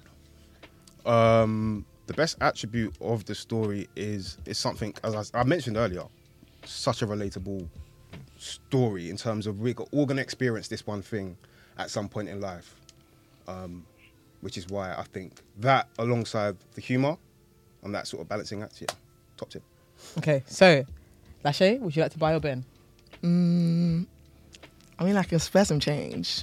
Speaker 2: The best attribute of the story is something, as I mentioned earlier, such a relatable story in terms of we're all going to experience this one thing at some point in life, which is why I think that alongside the humour and that sort of balancing act, yeah, top tip.
Speaker 3: Okay, so, Lashay, would you like to buy or bin?
Speaker 6: I mean, I can spare some change.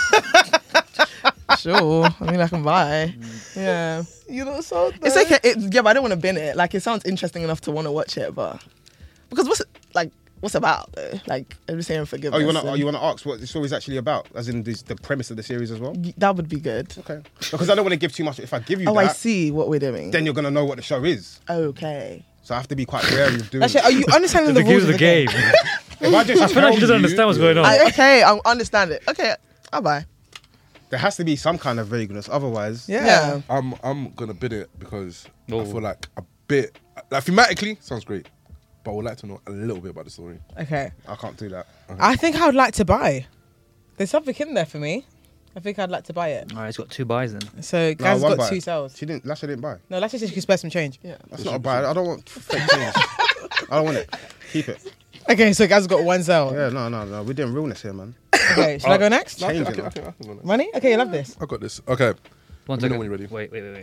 Speaker 6: Sure. I mean, I can buy. Yeah.
Speaker 3: You know, so
Speaker 6: It's okay. Yeah, but I don't want to bin it. Like, it sounds interesting enough to want to watch it, but because what's about though? Like, I'm just saying forgiveness.
Speaker 2: You want to ask what the story's actually about, as in the premise of the series as well?
Speaker 6: That would be good.
Speaker 2: Okay. Because I don't want to give too much. If I give you
Speaker 6: Oh,
Speaker 2: that,
Speaker 6: I see what we're doing.
Speaker 2: then you're going to know what the show is.
Speaker 6: Okay.
Speaker 2: So I have to be quite wary of doing
Speaker 3: Lashay,
Speaker 2: it.
Speaker 3: are you understanding the
Speaker 5: The
Speaker 3: rules
Speaker 5: of the game.
Speaker 2: If I just
Speaker 5: I feel like
Speaker 2: tell
Speaker 5: she doesn't
Speaker 2: you,
Speaker 5: understand what's going on.
Speaker 6: I understand it. Okay, I'll buy.
Speaker 2: there has to be some kind of vagueness. Otherwise,
Speaker 3: Yeah.
Speaker 4: I'm gonna bid it because I
Speaker 5: Oh.
Speaker 4: feel like a bit, like thematically sounds great, but I would like to know a little bit about the story.
Speaker 3: Okay.
Speaker 2: I can't do that.
Speaker 3: I think I would like to buy. There's something in there for me. I think I'd like to buy it.
Speaker 5: All right, it's got 2 buys then.
Speaker 3: So, guys
Speaker 2: one
Speaker 3: got
Speaker 2: buy.
Speaker 3: 2 sales.
Speaker 2: Lasha didn't buy.
Speaker 3: No, Lashay said she could spare some change.
Speaker 6: Yeah.
Speaker 2: That's not a buy. I don't want fake change. I don't want it. Keep it.
Speaker 3: Okay, so guys got 1 sale.
Speaker 2: Yeah, no. We're doing realness here, man.
Speaker 3: Okay, should I go next?
Speaker 2: Change
Speaker 4: I
Speaker 2: it.
Speaker 4: can go next.
Speaker 3: Money? Okay, I love this.
Speaker 4: I got this. Okay.
Speaker 5: One
Speaker 4: Let me know
Speaker 5: second.
Speaker 4: when you're ready.
Speaker 5: Wait.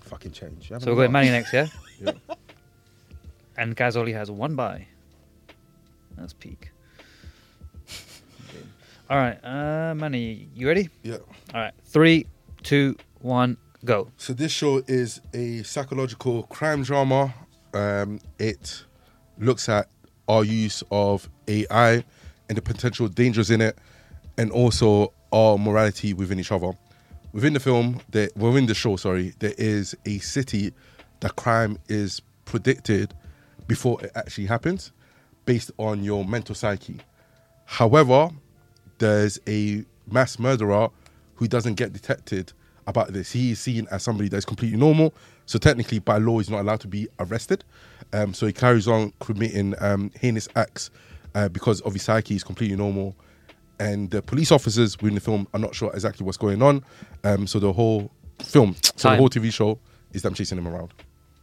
Speaker 2: fucking change.
Speaker 5: So we're going Manny next, yeah?
Speaker 4: Yeah.
Speaker 5: And Gaz only has 1 buy. That's peak. Okay. All right, Manny, you ready?
Speaker 4: Yeah.
Speaker 5: All right, 3, 2, 1, go.
Speaker 4: So this show is a psychological crime drama. It looks at our use of AI and the potential dangers in it, and also our morality within each other. Within the show, there is a city that crime is predicted before it actually happens, based on your mental psyche. However, there's a mass murderer who doesn't get detected about this. He is seen as somebody that's completely normal, so technically by law he's not allowed to be arrested. So he carries on committing heinous acts because of his psyche. He's completely normal, and the police officers within the film are not sure exactly what's going on. So the whole film, the whole TV show is them chasing him around.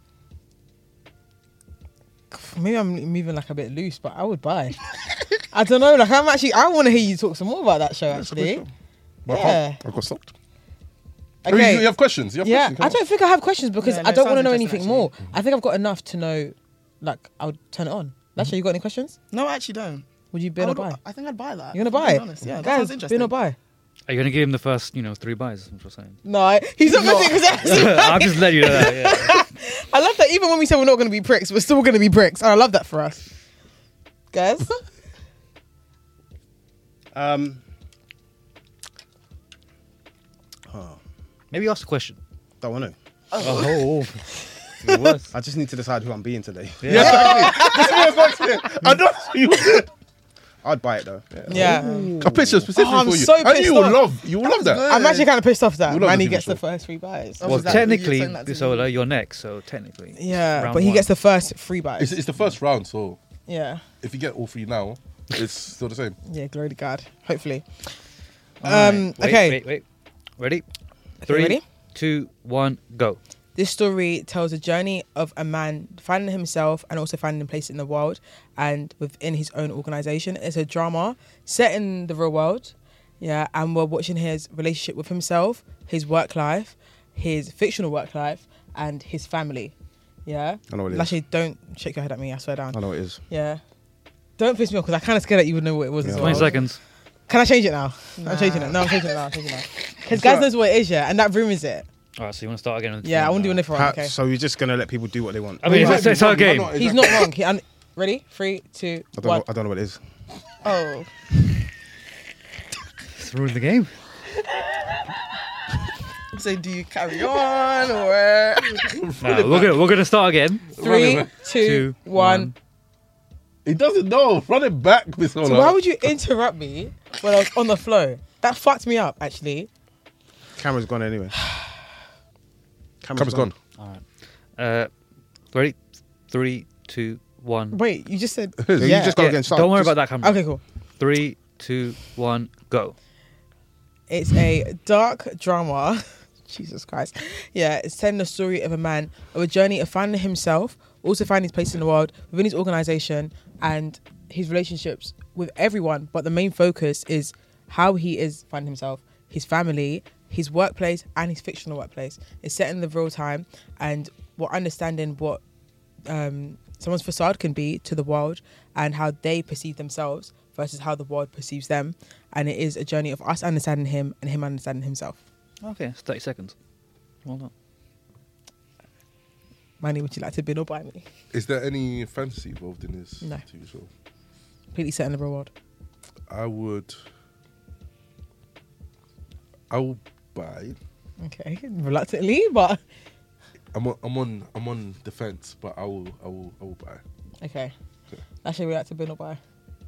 Speaker 3: Maybe I'm moving like a bit loose, but I would buy. I don't know. Like I want to hear you talk some more about that show. Actually,
Speaker 4: I got stopped.
Speaker 3: okay.
Speaker 4: You have questions?
Speaker 3: I don't think I have questions because
Speaker 6: Yeah,
Speaker 3: I
Speaker 6: no,
Speaker 3: don't want to
Speaker 6: sounds
Speaker 3: know
Speaker 6: interesting,
Speaker 3: anything more. I think I've got enough to know. Like I'll turn it on. Lasha, you got any questions?
Speaker 6: No, I actually don't.
Speaker 3: Would you bin or buy?
Speaker 6: I think I'd buy that.
Speaker 3: You're gonna
Speaker 6: to
Speaker 3: buy
Speaker 6: be
Speaker 3: it?
Speaker 6: honest. Yeah, that
Speaker 3: Guys,
Speaker 6: sounds interesting.
Speaker 3: bin or buy?
Speaker 5: Are you going to give him the first, 3 buys? I'm just saying.
Speaker 3: No, he's not going to.
Speaker 5: I'm just letting you know that, yeah.
Speaker 3: I love that even when we say we're not going to be pricks, we're still going to be pricks. And I love that for us. Guys?
Speaker 5: Maybe ask a question.
Speaker 2: Don't want to.
Speaker 5: Oh. Even worse.
Speaker 2: I just need to decide who I'm being today.
Speaker 4: I know you would.
Speaker 2: I'd buy it though.
Speaker 3: Yeah.
Speaker 4: A picture specifically
Speaker 3: I'm
Speaker 4: for you.
Speaker 3: so
Speaker 4: And
Speaker 3: pissed
Speaker 4: you will
Speaker 3: off.
Speaker 4: love that.
Speaker 3: I'm actually kind of pissed off that
Speaker 4: You love
Speaker 3: Manny
Speaker 4: the TV
Speaker 3: gets the
Speaker 4: show.
Speaker 3: first 3 buys.
Speaker 6: Oh,
Speaker 5: Well,
Speaker 6: was that-
Speaker 5: technically,
Speaker 6: you saying that to
Speaker 5: Bisola,
Speaker 6: me?
Speaker 5: you're next, so technically.
Speaker 3: Yeah,
Speaker 5: round
Speaker 3: but he
Speaker 5: one.
Speaker 3: gets the first 3 buys.
Speaker 4: It's the first round, so
Speaker 3: Yeah.
Speaker 4: if you get all 3 now, it's still the same.
Speaker 3: Yeah, glory to God. Hopefully.
Speaker 5: Wait,
Speaker 3: Okay.
Speaker 5: Wait. Ready?
Speaker 3: Okay,
Speaker 5: 3,
Speaker 3: ready?
Speaker 5: 2, 1, go.
Speaker 3: This story tells a journey of a man finding himself and also finding a place in the world and within his own organisation. It's a drama set in the real world, yeah, and we're watching his relationship with himself, his work life, his fictional work life, and his family, yeah.
Speaker 2: I know what it is.
Speaker 3: Actually, don't shake your head at me, I swear down.
Speaker 2: I know what it is.
Speaker 3: Yeah. Don't piss me off because I'm kind of scared that you would know what it was as
Speaker 5: 20
Speaker 3: well.
Speaker 5: seconds.
Speaker 3: Can I change it now? I'm changing it. No, I'm changing it now. Because guys knows what it is, yeah, and that room is it.
Speaker 5: All right, so you want to start again?
Speaker 3: Yeah, I want to do an if wrong, okay.
Speaker 2: So you're just gonna let people do what they want?
Speaker 5: I mean,
Speaker 3: Right.
Speaker 5: it's our game.
Speaker 3: He's not wrong. Ready? 3, 2,
Speaker 2: I don't
Speaker 3: 1.
Speaker 2: know. I don't know what it is.
Speaker 6: Oh.
Speaker 5: It's ruined the game.
Speaker 6: So do you carry on or?
Speaker 5: No, we're gonna start again.
Speaker 3: 3,
Speaker 4: back.
Speaker 3: 2, 1.
Speaker 4: He doesn't know. Run it back, Bisola.
Speaker 3: So why would you interrupt me when I was on the flow? That fucked me up, actually.
Speaker 2: Camera's gone anyway.
Speaker 4: Camera's gone.
Speaker 5: All right. Ready? 3, 2, 1.
Speaker 3: Wait, you just said...
Speaker 2: Yeah, you just go again. Start.
Speaker 5: Don't worry
Speaker 2: Just-
Speaker 5: about that camera.
Speaker 3: Okay, cool.
Speaker 5: 3, 2, 1, go.
Speaker 3: It's a dark drama. Jesus Christ. Yeah, it's telling the story of a man, of a journey of finding himself, also finding his place in the world, within his organisation, and his relationships with everyone. But the main focus is how he is finding himself, his family, his workplace, and his fictional workplace. It's set in the real time, and we're understanding what someone's facade can be to the world and how they perceive themselves versus how the world perceives them. And it is a journey of us understanding him and him understanding himself.
Speaker 5: Okay, it's 30 seconds. Well done.
Speaker 3: Manny, would you like to bin or buy me?
Speaker 4: Is there any fantasy involved in this
Speaker 3: No.
Speaker 4: TV show?
Speaker 3: Completely set in the real world.
Speaker 4: I will buy.
Speaker 3: Okay, reluctantly, but
Speaker 4: I'm on the fence, but I will buy.
Speaker 3: okay. Actually, we like to bin or buy.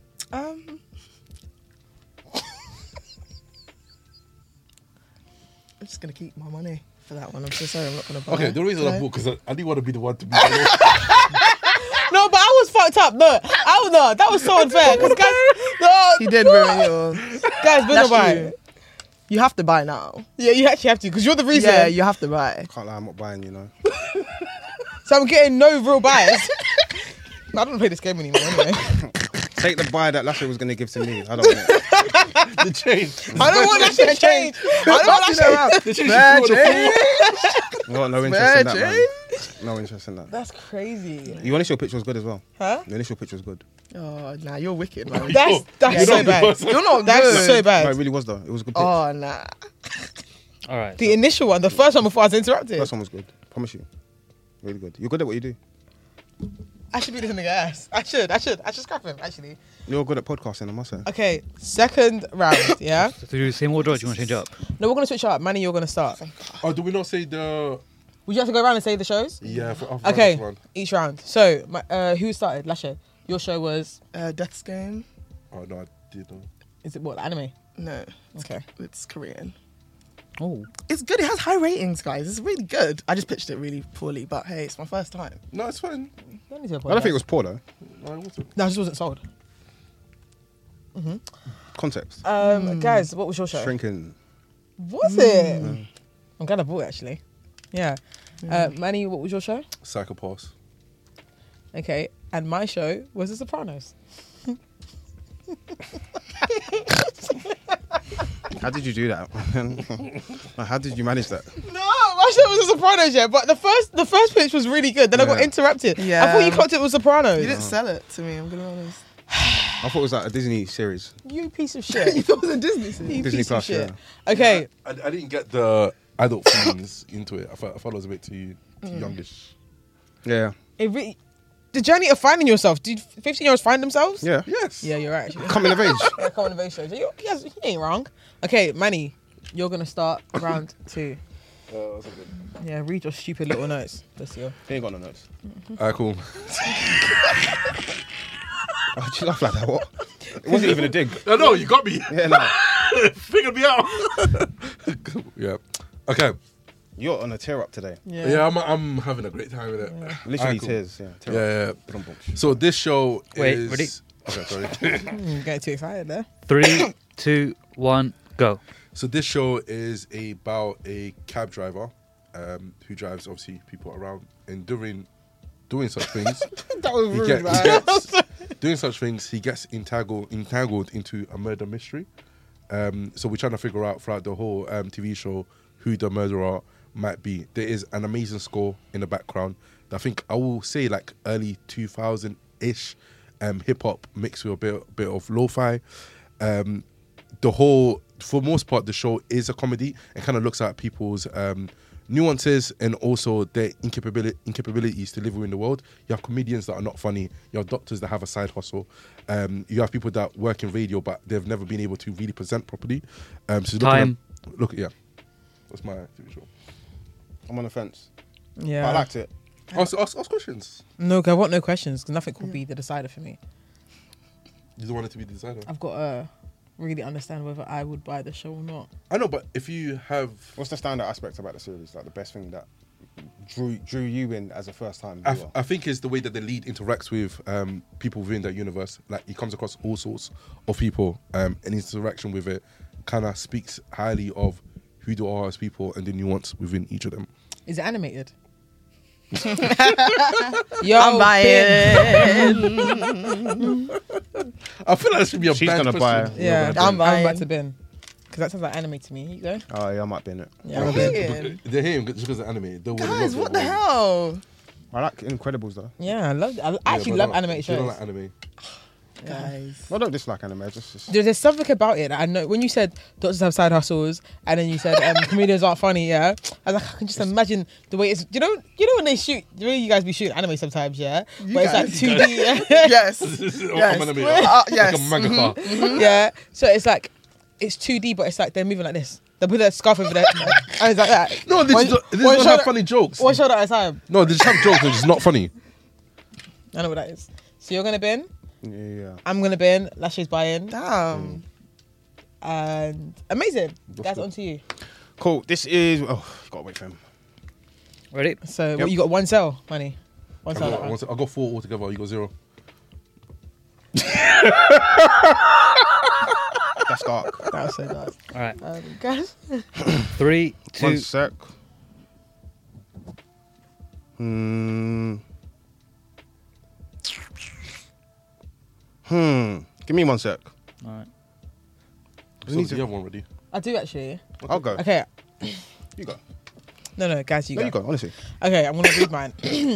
Speaker 6: I'm just gonna keep my money for that one. I'm so sorry, I'm not gonna buy.
Speaker 4: Okay, the reason I
Speaker 6: No.
Speaker 4: bought because I didn't want to be the one to be.
Speaker 3: No, but I was fucked up. No, that was so unfair. Because guys,
Speaker 6: He did ruin yours.
Speaker 3: guys, bin or
Speaker 6: That's
Speaker 3: buy.
Speaker 6: true. You have to buy now.
Speaker 3: Yeah, you actually have to because you're the reason.
Speaker 6: Yeah, you have to buy.
Speaker 2: Can't lie, I'm not buying. You know.
Speaker 3: So I'm getting no real buys. I don't play this game anymore anyway.
Speaker 2: Take the buy that Lasha was gonna give to me. I don't want it.
Speaker 4: The chain.
Speaker 3: I don't want that shit to change. I don't want that shit.
Speaker 4: The chain.
Speaker 2: I got no interest in that, man. No interest in that.
Speaker 3: That's crazy.
Speaker 2: Your initial picture was good as well.
Speaker 3: Huh?
Speaker 2: Your initial picture was good.
Speaker 6: Oh, nah, you're wicked, man.
Speaker 3: That's
Speaker 4: You're
Speaker 3: so
Speaker 4: not
Speaker 3: bad.
Speaker 4: the person.
Speaker 6: You're not
Speaker 3: That's
Speaker 6: good.
Speaker 3: so
Speaker 2: No,
Speaker 3: bad.
Speaker 2: it really was though. It was a good pitch.
Speaker 6: Oh, nah.
Speaker 5: All right.
Speaker 3: The initial one, the first one before I was interrupted.
Speaker 2: First one was good. Promise you. Really good. You're good at what you do.
Speaker 3: I should be this nigga ass. I should scrap him, actually.
Speaker 2: You're good at podcasting, I must say.
Speaker 3: Okay, second round, yeah?
Speaker 5: So do the same order or do you want to change it up?
Speaker 3: No, we're going to switch up. Manny, you're going to start.
Speaker 4: Oh, do we not say the?
Speaker 3: Would you have to go around and say the shows?
Speaker 4: Yeah. For
Speaker 3: Okay,
Speaker 4: this one.
Speaker 3: each round. So, who started? Lashe. Your show was,
Speaker 6: Death's Game.
Speaker 4: Oh no, I didn't.
Speaker 3: is it what, anime?
Speaker 6: No,
Speaker 3: Okay.
Speaker 6: it's Korean.
Speaker 5: Oh.
Speaker 6: It's good. It has high ratings, guys. It's really good. I just pitched it really poorly, but hey, it's my first time.
Speaker 4: No, it's fine.
Speaker 3: Don't need to
Speaker 2: I don't think it was poor though.
Speaker 4: No, it wasn't.
Speaker 3: No, it just wasn't sold.
Speaker 2: Context.
Speaker 3: Guys, what was your show?
Speaker 2: Shrinking.
Speaker 3: Was it? I'm glad I bought it, actually. Yeah. Manny, what was your show?
Speaker 4: Psychopaths.
Speaker 3: Okay. And my show was The Sopranos.
Speaker 2: How did you do that? Like, how did you manage that?
Speaker 3: No, my show was The Sopranos, yeah. But the first pitch was really good. Then I got
Speaker 2: Yeah.
Speaker 3: interrupted.
Speaker 6: Yeah.
Speaker 3: I thought you clocked it was Sopranos.
Speaker 6: You didn't sell it to me, I'm gonna be honest.
Speaker 2: I thought it was like a Disney series.
Speaker 3: You piece of shit.
Speaker 6: You thought it was a Disney series?
Speaker 3: You
Speaker 2: Disney
Speaker 3: piece of
Speaker 2: Plus,
Speaker 3: shit.
Speaker 2: yeah.
Speaker 3: Okay.
Speaker 4: I didn't get the adult feelings into it. I thought it was a bit too youngish.
Speaker 2: Yeah.
Speaker 3: The journey of finding yourself. Did 15-year-olds find themselves?
Speaker 2: Yeah.
Speaker 4: Yes.
Speaker 3: Yeah, you're right. Actually.
Speaker 2: Coming of age.
Speaker 3: Yeah, coming of age shows. Yes, you ain't wrong. Okay, Manny, you're gonna start round 2. Yeah, read your stupid little notes. Let's see.
Speaker 2: He ain't got no notes.
Speaker 4: Alright, cool.
Speaker 2: Oh, did you laugh like that? What? It wasn't even a dig.
Speaker 4: No, you got me.
Speaker 2: Yeah, no.
Speaker 4: Figured me out. Yeah. Okay.
Speaker 2: You're on a tear up today.
Speaker 4: Yeah, I'm having a great time with it.
Speaker 2: Literally
Speaker 4: Alright, cool.
Speaker 2: tears. Yeah. Tear
Speaker 4: Yeah,
Speaker 2: up.
Speaker 4: yeah.
Speaker 2: Yeah.
Speaker 4: So this show
Speaker 5: Wait,
Speaker 4: is...
Speaker 5: ready?
Speaker 4: Okay, sorry.
Speaker 3: Getting too excited there.
Speaker 5: 3, 2, 1, go.
Speaker 4: So this show is about a cab driver who drives obviously people around, and doing such things.
Speaker 2: That was
Speaker 4: he
Speaker 2: rude, man.
Speaker 4: doing such things, he gets entangled into a murder mystery. So we're trying to figure out throughout the whole TV show who the murderer might be. There is an amazing score in the background. I think I will say like early 2000-ish hip hop mixed with a bit of lo-fi. The whole, for most part, the show is a comedy and kind of looks at people's nuances and also their incapabilities to live within the world. You have comedians that are not funny. You have doctors that have a side hustle. You have people that work in radio but they've never been able to really present properly. So
Speaker 5: Time.
Speaker 4: Yeah. That's my TV show.
Speaker 2: I'm on the fence.
Speaker 3: Yeah.
Speaker 2: But I liked it.
Speaker 4: Ask questions.
Speaker 3: No, I want no questions because nothing will be the decider for me.
Speaker 4: You don't want it to be the designer.
Speaker 3: I've got to really understand whether I would buy the show or not.
Speaker 4: I know, but if you have...
Speaker 2: What's the standout aspect about the series? Like the best thing that drew you in as a first time viewer?
Speaker 4: I think it's the way that the lead interacts with people within that universe. Like he comes across all sorts of people, and his interaction with it kind of speaks highly of who they are as people and the nuance within each of them.
Speaker 3: Is it animated? Yo,
Speaker 6: I'm buying.
Speaker 4: I feel like that should be a
Speaker 2: She's
Speaker 4: bad
Speaker 2: gonna buy.
Speaker 4: question.
Speaker 3: Yeah,
Speaker 2: You're gonna
Speaker 6: I'm
Speaker 3: I'm about
Speaker 6: buying.
Speaker 3: to bin. Because that sounds like anime to me. You go.
Speaker 2: Oh yeah, I might be in it.
Speaker 3: Yeah, I'm a bin.
Speaker 6: Buying.
Speaker 4: They're him just because of anime. They would
Speaker 6: Guys,
Speaker 4: love
Speaker 6: what the
Speaker 4: it.
Speaker 6: hell?
Speaker 2: I like Incredibles though.
Speaker 3: Yeah, I actually
Speaker 4: but
Speaker 3: love
Speaker 4: don't-
Speaker 3: animated
Speaker 4: you don't
Speaker 3: shows.
Speaker 4: like anime.
Speaker 6: Guys.
Speaker 2: I don't dislike anime. Just
Speaker 3: There's something about it that I know. When you said doctors have side hustles, and then you said comedians aren't funny, yeah, I was like, I can just imagine the way it's. You know when they shoot, the way you guys be shooting anime sometimes, yeah,
Speaker 6: You
Speaker 3: where it's like
Speaker 6: guys.
Speaker 3: 2D,
Speaker 6: Yes.
Speaker 4: I'm anime.
Speaker 6: Yes.
Speaker 4: Like a manga.
Speaker 3: yeah. So it's like it's 2D, but it's like they're moving like this. They put their scarf over their, and it's like that.
Speaker 4: No, they
Speaker 3: One-
Speaker 4: just
Speaker 3: one
Speaker 4: don't have
Speaker 3: shoulder-
Speaker 4: funny jokes.
Speaker 3: One shoulder at a time.
Speaker 4: No, they just have jokes. They're just not funny.
Speaker 3: I know what that is. So you're gonna bin.
Speaker 2: yeah.
Speaker 3: I'm gonna bin. Lashley's buying.
Speaker 6: Damn.
Speaker 3: And amazing. That's
Speaker 4: good.
Speaker 3: on to you.
Speaker 2: Cool. This is. Oh, gotta wait for him.
Speaker 5: Ready?
Speaker 3: So
Speaker 2: Yep.
Speaker 3: what, you got one cell, money. One cell. that round.
Speaker 4: I got 4 altogether. You got 0.
Speaker 2: That's dark.
Speaker 3: That was so dark.
Speaker 5: All right.
Speaker 3: Guys.
Speaker 5: 3, 2.
Speaker 2: One sec. Give me one sec.
Speaker 5: All right.
Speaker 4: So
Speaker 2: need to-
Speaker 4: you have one ready.
Speaker 3: I do actually.
Speaker 2: I'll go.
Speaker 3: Okay.
Speaker 2: You go.
Speaker 3: No, guys, you
Speaker 2: No,
Speaker 3: go.
Speaker 2: you go. Honestly,
Speaker 3: Okay, I'm gonna read mine.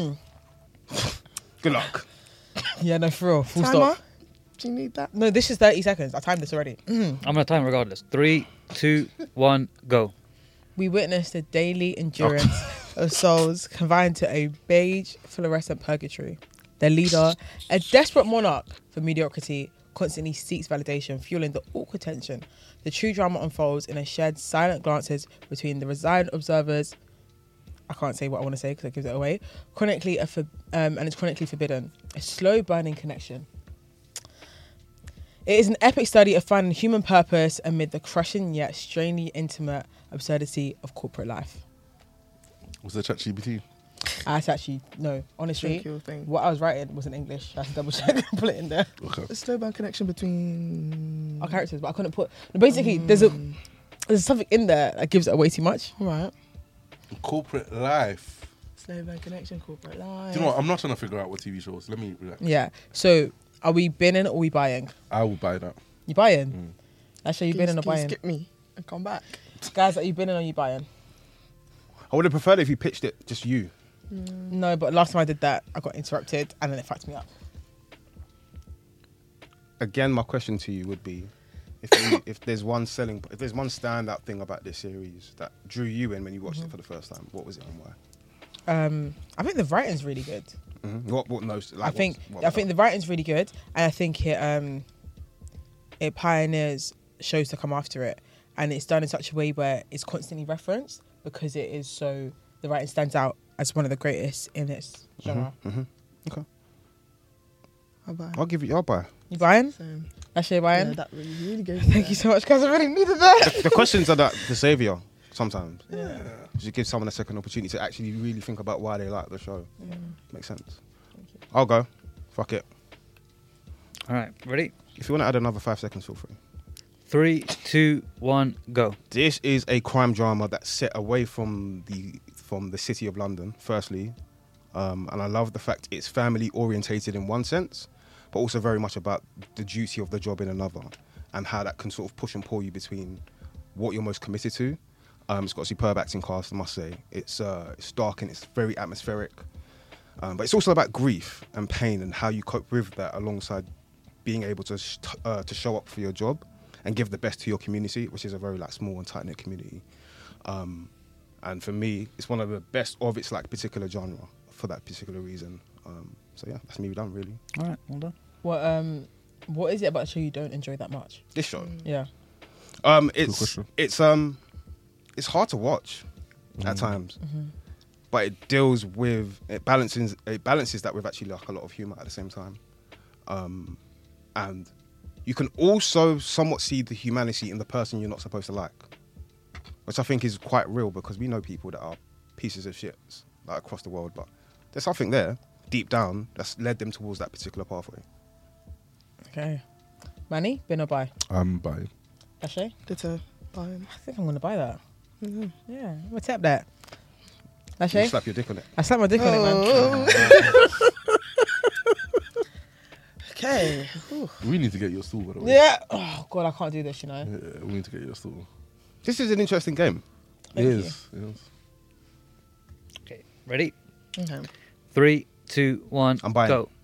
Speaker 2: good luck.
Speaker 3: Yeah, no, for real. Full
Speaker 6: Timer?
Speaker 3: stop.
Speaker 6: Do you need that?
Speaker 3: No, this is 30 seconds. I timed this already.
Speaker 5: I'm gonna time regardless. 3, 2, 1, go.
Speaker 3: We witnessed the daily endurance of souls confined to a beige fluorescent purgatory. Their leader, a desperate monarch for mediocrity, constantly seeks validation, fueling the awkward tension. The true drama unfolds in a shared silent glances between the resigned observers. I can't say what I want to say because it gives it away. And it's chronically forbidden. A slow burning connection. It is an epic study of finding human purpose amid the crushing yet strangely intimate absurdity of corporate life.
Speaker 4: Was there ChatGPT?
Speaker 3: Actually, no. Honestly,
Speaker 6: Thank you, thing.
Speaker 3: what I was writing wasn't English. I had to double check and put it in there.
Speaker 4: Okay.
Speaker 6: A slow burn connection between
Speaker 3: Our characters, but I couldn't put. Basically, there's something in there that gives it away too much.
Speaker 6: All right.
Speaker 4: Corporate life.
Speaker 6: Slow burn connection, corporate life.
Speaker 4: Do you know what? I'm not trying to figure out what TV shows. Let me relax.
Speaker 3: Yeah. So, are we binning or are we buying?
Speaker 4: I will buy that.
Speaker 3: You buying? Actually, you binning or
Speaker 6: Can you
Speaker 3: buying?
Speaker 6: skip me and come back?
Speaker 3: Guys, are you binning or you buying?
Speaker 2: I would have preferred if you pitched it just you.
Speaker 3: No, but last time I did that, I got interrupted and then it fucked me up.
Speaker 2: Again, my question to you would be, if there's one standout thing about this series that drew you in when you watched it for the first time, what was it and why?
Speaker 3: I think the writing's really good.
Speaker 2: What knows? Like,
Speaker 3: I think
Speaker 2: what
Speaker 3: the writing's really good, and I think it pioneers shows to come after it, and it's done in such a way where it's constantly referenced because it is so the writing stands out as one of the greatest in its genre.
Speaker 2: Okay,
Speaker 6: I'll buy.
Speaker 2: I'll buy.
Speaker 3: You buying?
Speaker 6: Same.
Speaker 3: Actually,
Speaker 6: Yeah,
Speaker 3: buying?
Speaker 6: that really goes.
Speaker 3: Thank you so much, guys. I really needed that.
Speaker 2: The questions are the savior sometimes.
Speaker 6: Yeah.
Speaker 2: You give someone a second opportunity to actually really think about why they like the show. Makes sense. I'll go. Fuck it.
Speaker 5: All right, ready?
Speaker 2: If you want to add another 5 seconds, feel free.
Speaker 5: 3, 2, 1, go.
Speaker 2: This is a crime drama that's set away from the city of London, firstly. And I love the fact it's family orientated in one sense, but also very much about the duty of the job in another, and how that can sort of push and pull you between what you're most committed to. It's got a superb acting cast, I must say. It's dark and it's very atmospheric. But it's also about grief and pain and how you cope with that alongside being able to show up for your job and give the best to your community, which is a very small and tight-knit community. And for me, it's one of the best of its particular genre for that particular reason. So yeah, that's me done, really.
Speaker 5: All right, well done.
Speaker 3: What is it about the show you don't enjoy that much?
Speaker 2: This show,
Speaker 3: Yeah.
Speaker 4: question.
Speaker 2: it's hard to watch at times, but it balances that with actually a lot of humor at the same time, and you can also somewhat see the humanity in the person you're not supposed to like, which I think is quite real because we know people that are pieces of shit across the world, but there's something there deep down that's led them towards that particular pathway.
Speaker 3: Okay. Manny, bin or buy?
Speaker 4: I'm buying.
Speaker 3: Ashley?
Speaker 6: Ditto. Buying.
Speaker 3: I think I'm going to buy that. Yeah, I'm going to tap that. Ashley?
Speaker 2: You slap your dick on it.
Speaker 3: I slapped my dick on it, man.
Speaker 6: Okay.
Speaker 4: We need to get your stool, by the way.
Speaker 3: Yeah. Oh, God, I can't do this, you know.
Speaker 4: Yeah, we need to get your stool.
Speaker 2: This is an interesting game.
Speaker 3: Thank
Speaker 4: It
Speaker 3: you.
Speaker 4: is.
Speaker 5: Okay, ready?
Speaker 6: Okay.
Speaker 5: 3, 2, 1,
Speaker 2: I'm buying.
Speaker 5: go.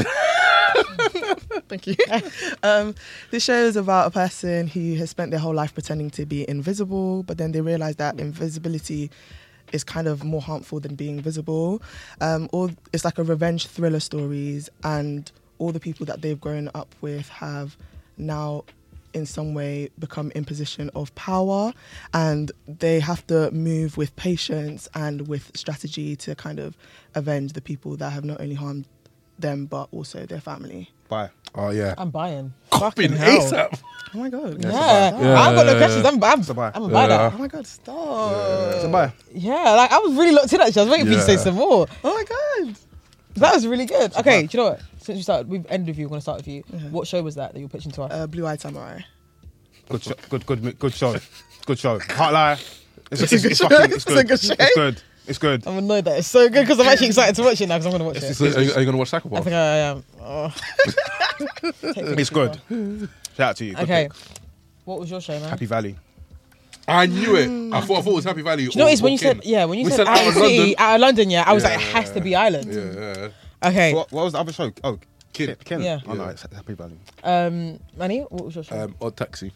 Speaker 6: Thank you. This show is about a person who has spent their whole life pretending to be invisible, but then they realize that invisibility is kind of more harmful than being visible. Or it's like a revenge thriller stories, and all the people that they've grown up with have now in some way become in position of power, and they have to move with patience and with strategy to kind of avenge the people that have not only harmed them but also their family.
Speaker 2: Bye.
Speaker 4: Oh, yeah.
Speaker 3: I'm buying.
Speaker 4: Fucking
Speaker 3: hell.
Speaker 4: ASAP.
Speaker 6: Oh my god.
Speaker 3: Yeah.
Speaker 4: Yeah.
Speaker 3: I've got no questions. I'm
Speaker 2: It's a buy.
Speaker 3: gonna buy that.
Speaker 6: Oh my god, stop.
Speaker 2: It's a buy.
Speaker 3: Yeah, like I was really locked in actually. I was waiting for you to say
Speaker 4: Yeah.
Speaker 3: some more.
Speaker 6: Oh my god.
Speaker 3: That was really good. Okay, do you know what? Since we've ended with you, we're gonna start with you.
Speaker 6: Mhm.
Speaker 3: What show was that you were pitching to us?
Speaker 6: Blue Eyed Samurai.
Speaker 2: Good show. Good show. Good show. Can't lie. It's
Speaker 6: It's a good show.
Speaker 2: fucking-
Speaker 6: It's a good show.
Speaker 2: It's good. It's good.
Speaker 3: I'm annoyed that it's so good because I'm actually excited to watch it now because I'm gonna watch it.
Speaker 4: So, are you going to watch
Speaker 3: I
Speaker 4: Psychopath?
Speaker 3: think I am. Oh.
Speaker 2: It's good. Shout out to you. Good
Speaker 3: Okay.
Speaker 2: pick.
Speaker 3: What was your show, man?
Speaker 2: Happy Valley.
Speaker 4: I knew it. I thought it was Happy Valley.
Speaker 3: Do you know what it is when you said out of London, I was like, it has to be Ireland.
Speaker 4: Yeah.
Speaker 3: Okay.
Speaker 2: What was the other show? Oh,
Speaker 4: Ken.
Speaker 3: Yeah.
Speaker 2: Oh no, it's Happy Valley.
Speaker 3: Manny, what was your show?
Speaker 4: Odd Taxi.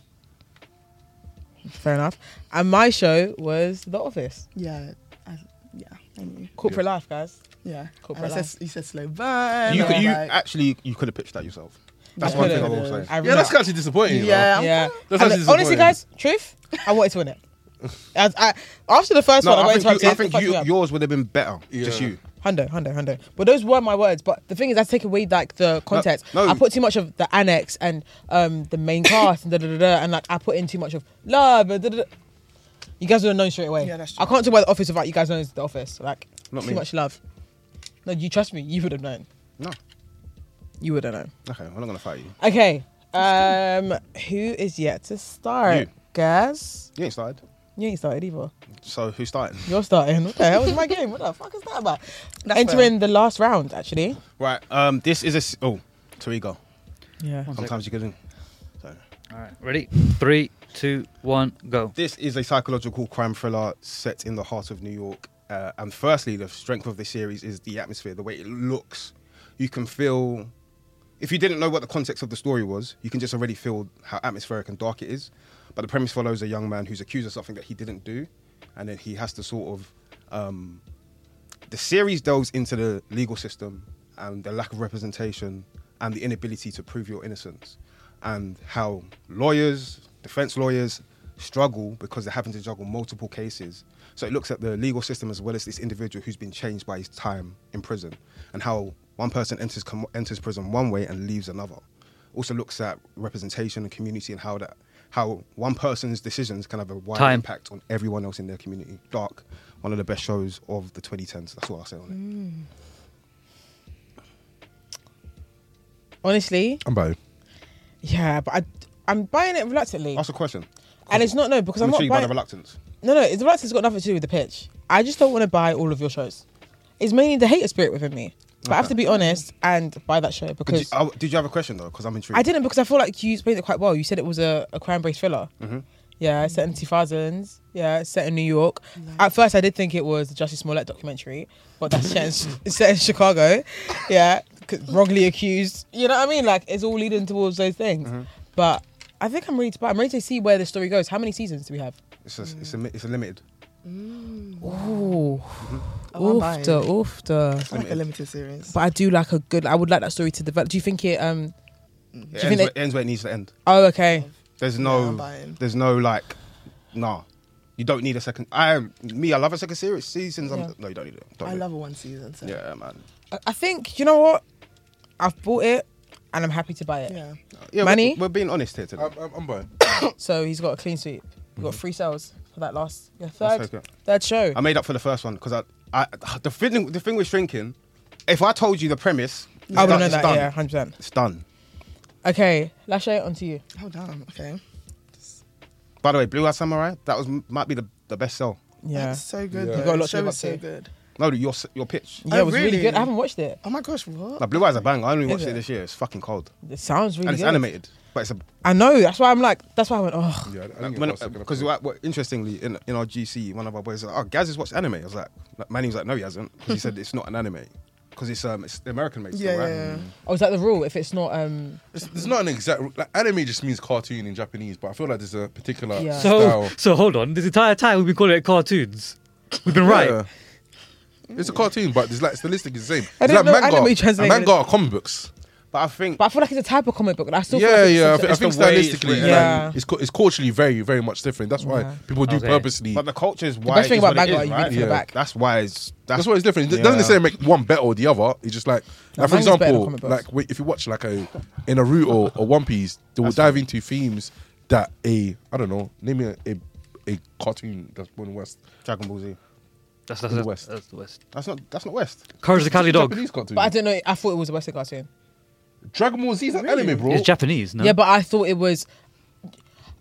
Speaker 3: Fair enough. And my show was The Office.
Speaker 6: Yeah, I knew.
Speaker 3: Corporate life, guys.
Speaker 6: Yeah.
Speaker 3: Corporate
Speaker 6: And
Speaker 3: life.
Speaker 6: you said slow burn.
Speaker 2: You
Speaker 6: I
Speaker 2: could
Speaker 6: was
Speaker 2: have pitched that yourself. That's
Speaker 3: Yeah.
Speaker 2: one thing I
Speaker 3: Could've.
Speaker 2: will say.
Speaker 3: I
Speaker 4: Yeah, that's actually disappointing.
Speaker 6: Yeah.
Speaker 3: Yeah.
Speaker 4: That's
Speaker 3: And
Speaker 4: actually
Speaker 3: honestly,
Speaker 4: disappointing.
Speaker 3: guys, truth, I wanted to win it. After the first
Speaker 2: No,
Speaker 3: one, I
Speaker 2: I
Speaker 3: wanted
Speaker 2: think,
Speaker 3: to
Speaker 2: I think yours would have been better. Just
Speaker 4: Yeah.
Speaker 2: you.
Speaker 3: Hundo. But those were my words. But the thing is, I take away like the context.
Speaker 2: No.
Speaker 3: I put too much of the annex and the main cast and and like I put in too much of love. You guys would have known straight away.
Speaker 6: Yeah, that's true.
Speaker 3: I can't talk about The Office without you guys knowing it's The Office. Like
Speaker 2: Not
Speaker 3: too
Speaker 2: me.
Speaker 3: much love. No, you trust me. You would have known.
Speaker 2: No.
Speaker 3: You would have known.
Speaker 2: Okay, I'm not gonna fight you.
Speaker 3: Okay. Who is yet to start?
Speaker 2: You.
Speaker 3: Gaz?
Speaker 2: You ain't started.
Speaker 3: You ain't started either.
Speaker 2: So who's starting?
Speaker 3: You're starting. What the hell is my game? What the fuck is that about?
Speaker 6: That's
Speaker 3: Entering the last round, actually.
Speaker 2: Right. This is Tarigo.
Speaker 3: Yeah.
Speaker 2: Sometimes you can. So,
Speaker 5: All right, ready? 3, 2, 1, go.
Speaker 2: this is a psychological crime thriller set in the heart of New York. And firstly, the strength of this series is the atmosphere, the way it looks. You can feel, if you didn't know what the context of the story was, you can just already feel how atmospheric and dark it is. But the premise follows a young man who's accused of something that he didn't do. And then he has to sort of, the series delves into the legal system and the lack of representation and the inability to prove your innocence, and how lawyers, defense lawyers, struggle because they're having to juggle multiple cases. So it looks at the legal system as well as this individual who's been changed by his time in prison, and how one person enters prison one way and leaves another. Also looks at representation and community and how one person's decisions can have a wide impact on everyone else in their community. Dark, one of the best shows of the 2010s. That's what I'll say on it.
Speaker 3: Honestly,
Speaker 4: I'm buying.
Speaker 3: yeah, but I'm buying it reluctantly.
Speaker 2: Ask a question.
Speaker 3: And it's not, because I'm
Speaker 2: I'm
Speaker 3: not
Speaker 2: sure you buy
Speaker 3: buying...
Speaker 2: the reluctance.
Speaker 3: No, the reluctance got nothing to do with the pitch. I just don't want to buy all of your shows. It's mainly the hater spirit within me. But I have to be honest and buy that show
Speaker 2: But
Speaker 3: because...
Speaker 2: did you have a question though? Because I'm intrigued.
Speaker 3: I didn't, because I feel like you explained it quite well. You said it was a crime-based thriller.
Speaker 2: Mm-hmm.
Speaker 3: Yeah, set in 2000s. Yeah, set in New York. At first, I did think it was the Justice Smollett documentary, but that's set in Chicago. Yeah, wrongly accused. You know what I mean? Like, it's all leading towards those things.
Speaker 2: Mm-hmm.
Speaker 3: But I think I'm ready to buy. I'm ready to see where the story goes. How many seasons do we have?
Speaker 2: It's a limited.
Speaker 3: Ooh.
Speaker 6: Oh, I'm buying.
Speaker 3: Oofda.
Speaker 6: I like a limited series.
Speaker 3: But I do like I would like that story to develop. Do you think it,
Speaker 2: It ends where it needs to end.
Speaker 3: oh, okay.
Speaker 2: There's
Speaker 6: I'm
Speaker 2: no,
Speaker 6: buying.
Speaker 2: nah. You don't need a second. I love a second seasons.
Speaker 3: Yeah.
Speaker 2: No, you don't need it.
Speaker 6: I love a one season. So.
Speaker 2: Yeah, man.
Speaker 3: I think, you know what? I've bought it and I'm happy to buy it.
Speaker 6: Yeah.
Speaker 2: Yeah,
Speaker 3: Manny?
Speaker 2: we're being honest here today.
Speaker 4: I'm buying.
Speaker 3: So he's got a clean sweep. We've got 3 sales for that last
Speaker 2: I'll take it.
Speaker 3: third show.
Speaker 2: I made up for the first one because the thing with shrinking. If I told you the premise,
Speaker 3: I would know
Speaker 2: it's
Speaker 3: that,
Speaker 2: done.
Speaker 3: yeah, 100%.
Speaker 2: It's done.
Speaker 3: Okay, Lashay, on to you.
Speaker 6: Oh damn. Okay.
Speaker 2: By the way, Blue Eye Samurai, might be the best sell.
Speaker 3: Yeah.
Speaker 6: That's so good.
Speaker 4: Yeah.
Speaker 6: Though.
Speaker 3: You got a lot
Speaker 6: The
Speaker 3: to
Speaker 6: show
Speaker 3: live up
Speaker 6: is so
Speaker 3: to.
Speaker 6: good.
Speaker 2: No, your pitch.
Speaker 3: Yeah, it was really
Speaker 6: really?
Speaker 3: good. I haven't watched it.
Speaker 6: Oh my gosh, what?
Speaker 2: Like Blue Eye's a bang. I only watched
Speaker 3: it?
Speaker 2: it this year. It's fucking cold.
Speaker 3: It sounds really
Speaker 2: And it's
Speaker 3: good.
Speaker 2: animated. But it's a
Speaker 3: I know. That's why I went, oh.
Speaker 4: Yeah, I think it was
Speaker 2: because interestingly in our GC, one of our boys said, "Oh, Gaz has watched anime." I was like, Manny was like, "No, he hasn't," because he said it's not an anime because it's the American made.
Speaker 6: Yeah,
Speaker 2: still, right?
Speaker 6: yeah.
Speaker 3: Oh, is that the rule? If it's not,
Speaker 4: There's not an exact like anime just means cartoon in Japanese, but I feel like there's a particular
Speaker 3: Yeah.
Speaker 4: style.
Speaker 5: So hold on. This entire time we've been calling it cartoons. We've been right.
Speaker 4: Yeah. It's a cartoon, but there's like stylistic is the same.
Speaker 3: I
Speaker 4: It's
Speaker 3: didn't
Speaker 4: like
Speaker 3: know anime
Speaker 4: manga.
Speaker 3: translated.
Speaker 4: Manga are comic books.
Speaker 2: But I think
Speaker 3: but I feel like it's a type of comic book. And I still feel
Speaker 4: Yeah,
Speaker 3: like
Speaker 4: yeah. I
Speaker 2: it's
Speaker 4: think
Speaker 2: the way it's
Speaker 4: stylistically,
Speaker 2: written.
Speaker 3: Yeah.
Speaker 4: it's culturally very, very much different. That's why
Speaker 3: Yeah.
Speaker 4: people do
Speaker 5: Okay.
Speaker 4: purposely.
Speaker 2: but the culture is why.
Speaker 3: best thing
Speaker 2: it's
Speaker 3: about
Speaker 2: what it
Speaker 3: manga,
Speaker 2: is,
Speaker 3: you
Speaker 2: right?
Speaker 3: read it from the back.
Speaker 2: That's why it's
Speaker 4: That's why it's different. It
Speaker 2: Yeah.
Speaker 4: doesn't necessarily make one better or the other. It's just like,
Speaker 3: No,
Speaker 4: like for
Speaker 3: manga's better than
Speaker 4: example,
Speaker 3: comic books.
Speaker 4: like if you watch like a Naruto or One Piece, they will dive into themes that I don't know, name me a cartoon that's born in the West.
Speaker 2: Dragon Ball Z.
Speaker 5: That's
Speaker 4: the West.
Speaker 5: That's the West.
Speaker 2: That's not West.
Speaker 5: Courage the Cowardly Dog.
Speaker 4: Japanese cartoon.
Speaker 3: But I didn't know. I thought it was a Western cartoon.
Speaker 4: Dragon Ball Z is an anime, bro.
Speaker 5: It's Japanese, no?
Speaker 3: Yeah, but I thought it was.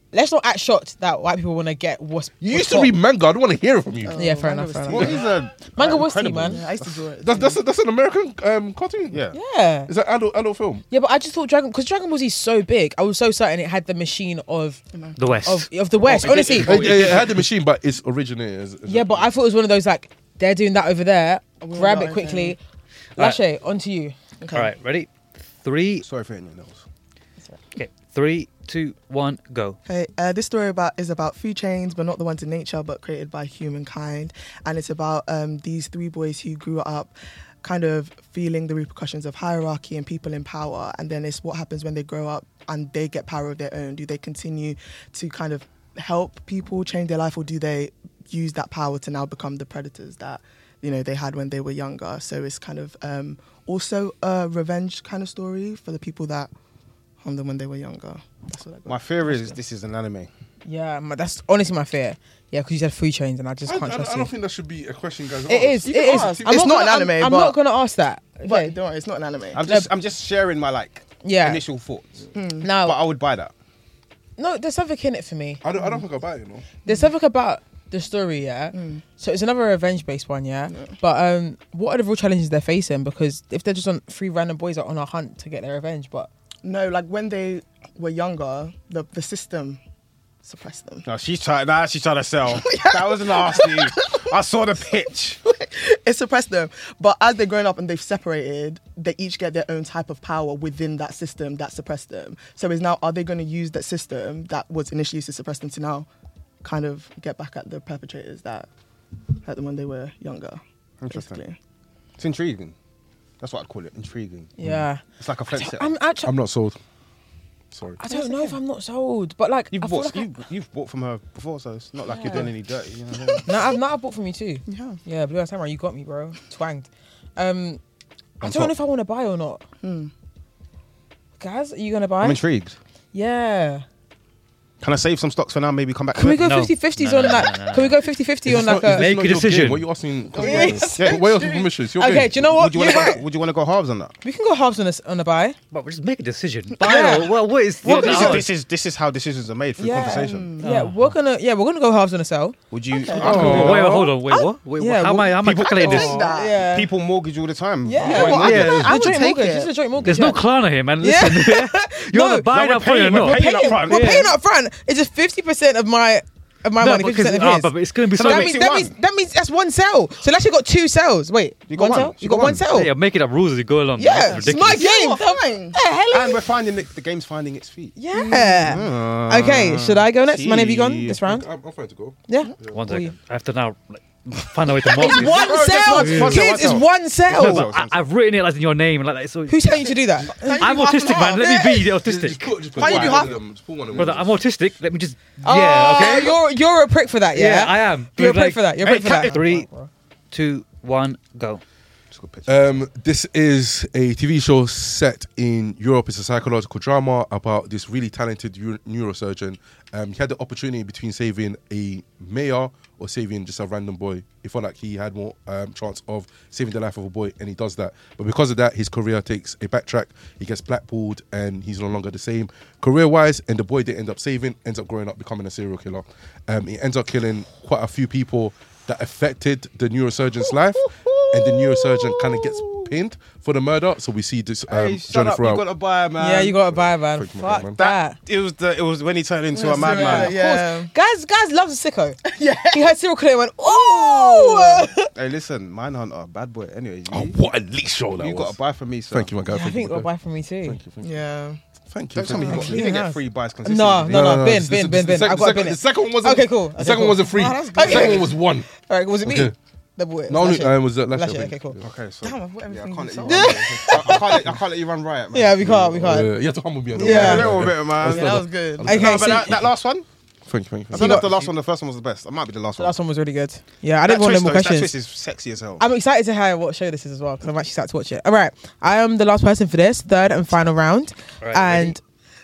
Speaker 3: let's not act shocked that white people want to get what's.
Speaker 4: You
Speaker 3: what's
Speaker 4: used to
Speaker 3: top.
Speaker 4: read manga. I don't want to hear it from you.
Speaker 3: Yeah, fair
Speaker 6: Manga
Speaker 3: enough. Fair
Speaker 6: was
Speaker 3: enough.
Speaker 2: Well, he's a
Speaker 3: Manga was tea,
Speaker 2: incredible.
Speaker 3: man.
Speaker 6: Yeah, I used to draw it.
Speaker 4: That's an American cartoon.
Speaker 2: Yeah.
Speaker 3: Yeah.
Speaker 4: It's an adult film.
Speaker 3: Yeah, but I just thought because Dragon Ball Z is so big, I was so certain it had the machine of
Speaker 5: The West.
Speaker 3: the West.
Speaker 2: Oh, it
Speaker 3: Honestly,
Speaker 2: did-
Speaker 4: It had the machine, but it's originated as
Speaker 3: yeah, but I thought it was one of those like they're doing that over there.
Speaker 6: will
Speaker 3: Grab
Speaker 6: not
Speaker 3: it quickly.
Speaker 5: Right.
Speaker 3: Lashe, onto you.
Speaker 6: Okay.
Speaker 5: All right, ready? 3.
Speaker 2: Sorry for hitting your nose.
Speaker 5: Okay, 3, 2, 1, go.
Speaker 6: Okay, this story is about food chains, but not the ones in nature, but created by humankind. And it's about these 3 boys who grew up kind of feeling the repercussions of hierarchy and people in power. And then it's what happens when they grow up and they get power of their own. Do they continue to kind of help people change their life, or do they use that power to now become the predators that, you know, they had when they were younger? So it's kind of also a revenge kind of story for the people that harmed them when they were younger. That's what I got.
Speaker 2: My fear is this is an anime.
Speaker 3: Yeah, that's honestly my fear. Yeah, because you said food chains, and I just can't trust
Speaker 4: I
Speaker 3: you.
Speaker 4: don't think that should be a question, guys.
Speaker 3: It is.
Speaker 6: You
Speaker 3: It
Speaker 6: can
Speaker 3: is.
Speaker 6: ask.
Speaker 3: I'm
Speaker 6: It's not
Speaker 3: gonna-
Speaker 6: an anime,
Speaker 3: I'm
Speaker 6: but-
Speaker 3: not going to ask that. Okay.
Speaker 6: But don't worry, it's not an anime.
Speaker 2: I'm just sharing my
Speaker 3: Yeah.
Speaker 2: initial thoughts.
Speaker 3: Now,
Speaker 2: But I would buy that.
Speaker 3: no, there's something in it for me.
Speaker 4: I don't think I'll buy it. You know.
Speaker 3: There's something about the story, yeah. So it's another revenge-based one, yeah. But what are the real challenges they're facing? Because if they're just on 3 random boys are on a hunt to get their revenge, but
Speaker 6: No, like when they were younger, the system suppressed them.
Speaker 2: No, she's trying to sell. That was nasty. I saw the pitch.
Speaker 6: It suppressed them. But as they're growing up and they've separated, they each get their own type of power within that system that suppressed them. So is now, are they going to use that system that was initially used to suppress them to now kind of get back at the perpetrators that hurt them when they were younger?
Speaker 2: Interesting.
Speaker 6: Basically.
Speaker 2: It's intriguing. That's what I'd call it. Intriguing.
Speaker 3: yeah.
Speaker 2: It's like a fence setup.
Speaker 3: I'm actually.
Speaker 4: I'm not sold. Sorry.
Speaker 3: I don't know if I'm not sold, but like
Speaker 2: You've
Speaker 3: I feel
Speaker 2: bought,
Speaker 3: like
Speaker 2: you've bought from her before, so it's not like you're
Speaker 3: Yeah.
Speaker 2: doing any dirty. You know what I mean?
Speaker 3: I've bought from you too.
Speaker 6: Yeah.
Speaker 3: Yeah, Blue Eye Samurai, you got me, bro. Twanged. I
Speaker 2: On
Speaker 3: don't
Speaker 2: top.
Speaker 3: know if I want to buy or not. Guys, are you gonna buy?
Speaker 2: I'm intrigued.
Speaker 3: Yeah.
Speaker 2: Can I save some stocks for now? Maybe come back.
Speaker 3: Can
Speaker 2: to
Speaker 3: we
Speaker 2: it?
Speaker 3: go
Speaker 5: No.
Speaker 3: 50-50s
Speaker 5: No,
Speaker 3: on
Speaker 5: no,
Speaker 3: that?
Speaker 5: no, no,
Speaker 3: Can we go 50-50 on like
Speaker 5: Make
Speaker 4: Make
Speaker 5: a decision.
Speaker 4: What are you asking?
Speaker 3: Yes.
Speaker 4: Why are you asking permission? It's your
Speaker 3: Okay,
Speaker 4: game.
Speaker 3: do you know what?
Speaker 2: Would you want to
Speaker 3: Yeah.
Speaker 2: go? Would you want to go halves on that?
Speaker 3: We can go halves on a buy.
Speaker 5: But we just make a decision. Buy or well, what is
Speaker 3: Well,
Speaker 5: the
Speaker 2: This is how decisions are made through
Speaker 3: Yeah.
Speaker 2: conversation.
Speaker 3: Yeah, we're gonna go halves on a sell.
Speaker 2: Would you?
Speaker 5: Oh, wait, hold on. Wait, what? Wait,
Speaker 3: Yeah,
Speaker 5: how am I
Speaker 2: people-
Speaker 5: calculating this?
Speaker 6: Take that.
Speaker 3: Yeah.
Speaker 2: People mortgage all the time.
Speaker 3: Yeah.
Speaker 2: Joint
Speaker 3: Well,
Speaker 2: mortgage.
Speaker 5: Yeah.
Speaker 3: It's
Speaker 6: I
Speaker 3: a
Speaker 6: would
Speaker 3: joint
Speaker 6: take
Speaker 3: mortgage.
Speaker 6: it.
Speaker 3: This is a joint mortgage.
Speaker 5: There's no Klarna here, man.
Speaker 3: Yeah.
Speaker 5: Listen, you're
Speaker 3: No,
Speaker 5: the buying
Speaker 2: we're
Speaker 5: up front or
Speaker 2: paying-
Speaker 5: not.
Speaker 2: we're paying up front.
Speaker 3: We're
Speaker 2: Yeah.
Speaker 3: paying up front. It's just 50% of my money, 50% of his.
Speaker 5: but it's going to be
Speaker 3: So
Speaker 5: so.
Speaker 3: that
Speaker 2: makes
Speaker 3: means,
Speaker 2: it
Speaker 3: that
Speaker 2: one.
Speaker 3: means that's one sell. So actually got 2 sells. Wait,
Speaker 2: You got one.
Speaker 3: sell?
Speaker 2: You
Speaker 3: You
Speaker 2: got
Speaker 3: got one
Speaker 2: one.
Speaker 3: sell?
Speaker 5: Yeah, making up rules as you go along.
Speaker 3: Yeah,
Speaker 5: That's
Speaker 3: it's my
Speaker 5: ridiculous.
Speaker 3: game.
Speaker 6: Yeah, fine.
Speaker 3: The hell is-
Speaker 2: And we're finding the game's finding its feet.
Speaker 3: Yeah. Okay, should I go next? Money, have you gone this round?
Speaker 4: I'm fine to go.
Speaker 3: Yeah.
Speaker 5: One
Speaker 3: Or you?
Speaker 5: second. I have to now find a way to mark
Speaker 3: It's
Speaker 5: this.
Speaker 3: one sell.
Speaker 2: one sell,
Speaker 3: Kids, it's
Speaker 2: one
Speaker 3: one
Speaker 5: No,
Speaker 3: sell.
Speaker 5: but I've written it as in your name. Like that. So
Speaker 3: Who's telling you to do that?
Speaker 5: I'm
Speaker 6: do half and
Speaker 5: autistic, man.
Speaker 6: half.
Speaker 5: Let me be the
Speaker 4: Just
Speaker 5: autistic.
Speaker 4: put
Speaker 6: Why you
Speaker 4: one
Speaker 6: do
Speaker 4: in
Speaker 6: half-
Speaker 4: them. Just put one in
Speaker 5: Brother,
Speaker 4: one.
Speaker 5: I'm autistic. Let me just.
Speaker 3: Oh,
Speaker 5: Yeah, okay.
Speaker 3: You're a prick for that, yeah?
Speaker 5: I am.
Speaker 3: You're a
Speaker 5: Like,
Speaker 3: prick for that. You're a prick for that.
Speaker 5: 3, 2, 1, go.
Speaker 2: Just go pitch.
Speaker 4: This is a TV show set in Europe. It's a psychological drama about this really talented neurosurgeon. He had the opportunity between saving a mayor or saving just a random boy. He felt like he had more chance of saving the life of a boy, and he does that. But because of that, his career takes a backtrack. He gets blackballed, and he's no longer the same career-wise. And the boy they end up saving ends up growing up becoming a serial killer. He ends up killing quite a few people that affected the neurosurgeon's life, and the neurosurgeon kind of gets pinned for the murder. So we see this
Speaker 2: Hey, shut
Speaker 4: journey
Speaker 2: up! You
Speaker 4: throughout.
Speaker 2: got to buy it, man.
Speaker 3: Yeah, you got to buy, man.
Speaker 4: Thank you,
Speaker 3: Fuck
Speaker 4: man.
Speaker 3: that.
Speaker 2: It was when he turned into a
Speaker 6: Yes,
Speaker 2: madman.
Speaker 6: yeah.
Speaker 3: Guys loves a sicko. Yeah. He heard serial killer and went, oh!
Speaker 2: Hey, listen, Mindhunter, bad boy. Anyway,
Speaker 4: Oh, what a leak show that
Speaker 2: you
Speaker 4: was.
Speaker 2: got to buy from me, sir.
Speaker 4: Thank you, my guy.
Speaker 3: I
Speaker 4: Thank
Speaker 3: think
Speaker 4: you,
Speaker 3: you'll
Speaker 4: my guy.
Speaker 3: buy from me too.
Speaker 4: Thank you.
Speaker 6: Yeah.
Speaker 4: Thank you.
Speaker 2: Don't tell me
Speaker 4: Thank
Speaker 2: you
Speaker 4: you.
Speaker 2: didn't
Speaker 3: Yeah.
Speaker 2: get free buys consistently.
Speaker 3: No, bin.
Speaker 4: The
Speaker 3: I got a bin.
Speaker 4: The second one wasn't.
Speaker 3: Okay, cool.
Speaker 4: The
Speaker 3: Okay,
Speaker 4: second
Speaker 3: cool.
Speaker 4: one wasn't free.
Speaker 6: Oh, that's
Speaker 4: The
Speaker 6: good.
Speaker 4: second one was one.
Speaker 3: All right, was it me?
Speaker 4: Okay.
Speaker 3: The boy.
Speaker 4: No,
Speaker 3: Lash it.
Speaker 4: was Lash.
Speaker 3: Lash
Speaker 4: I
Speaker 3: it,
Speaker 4: think.
Speaker 3: okay, cool.
Speaker 2: Okay, so
Speaker 6: Damn, I've put
Speaker 2: yeah, I
Speaker 6: everything
Speaker 2: can't let you
Speaker 6: in
Speaker 2: run. I can't let you run riot, man.
Speaker 3: Yeah, we can't.
Speaker 4: You have to humble me.
Speaker 3: Yeah.
Speaker 2: A little bit, man.
Speaker 6: Yeah, that was good.
Speaker 3: Okay,
Speaker 2: No, but
Speaker 3: so
Speaker 2: that last one,
Speaker 4: Thank you.
Speaker 2: I don't know if the last one, the first one was the best. It might be the last
Speaker 3: the
Speaker 2: one.
Speaker 3: last one was really good. Yeah, I
Speaker 2: That
Speaker 3: didn't want
Speaker 2: twist,
Speaker 3: no more
Speaker 2: though, that
Speaker 3: questions.
Speaker 2: twist is sexy as hell.
Speaker 3: I'm excited to hear what show this is as well because I'm actually excited to watch it. All right, I am the last person for this third and final round,
Speaker 5: All right,
Speaker 3: and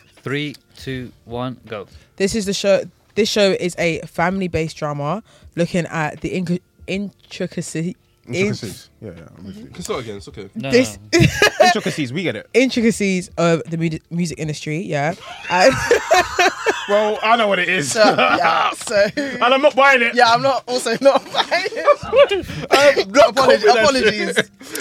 Speaker 5: 3, 2, 1, go.
Speaker 3: this is the show. This show is a family-based drama looking at the intricacies.
Speaker 2: Intricacies. Yeah, I'm with you.
Speaker 4: Can start again. It's okay.
Speaker 5: No,
Speaker 3: This
Speaker 5: no.
Speaker 2: Intricacies, we get it.
Speaker 3: intricacies of the music industry. Yeah. And
Speaker 2: Well, I know what it is.
Speaker 6: So, yeah, so
Speaker 2: And I'm not buying it.
Speaker 6: yeah, I'm not buying it. Apologies.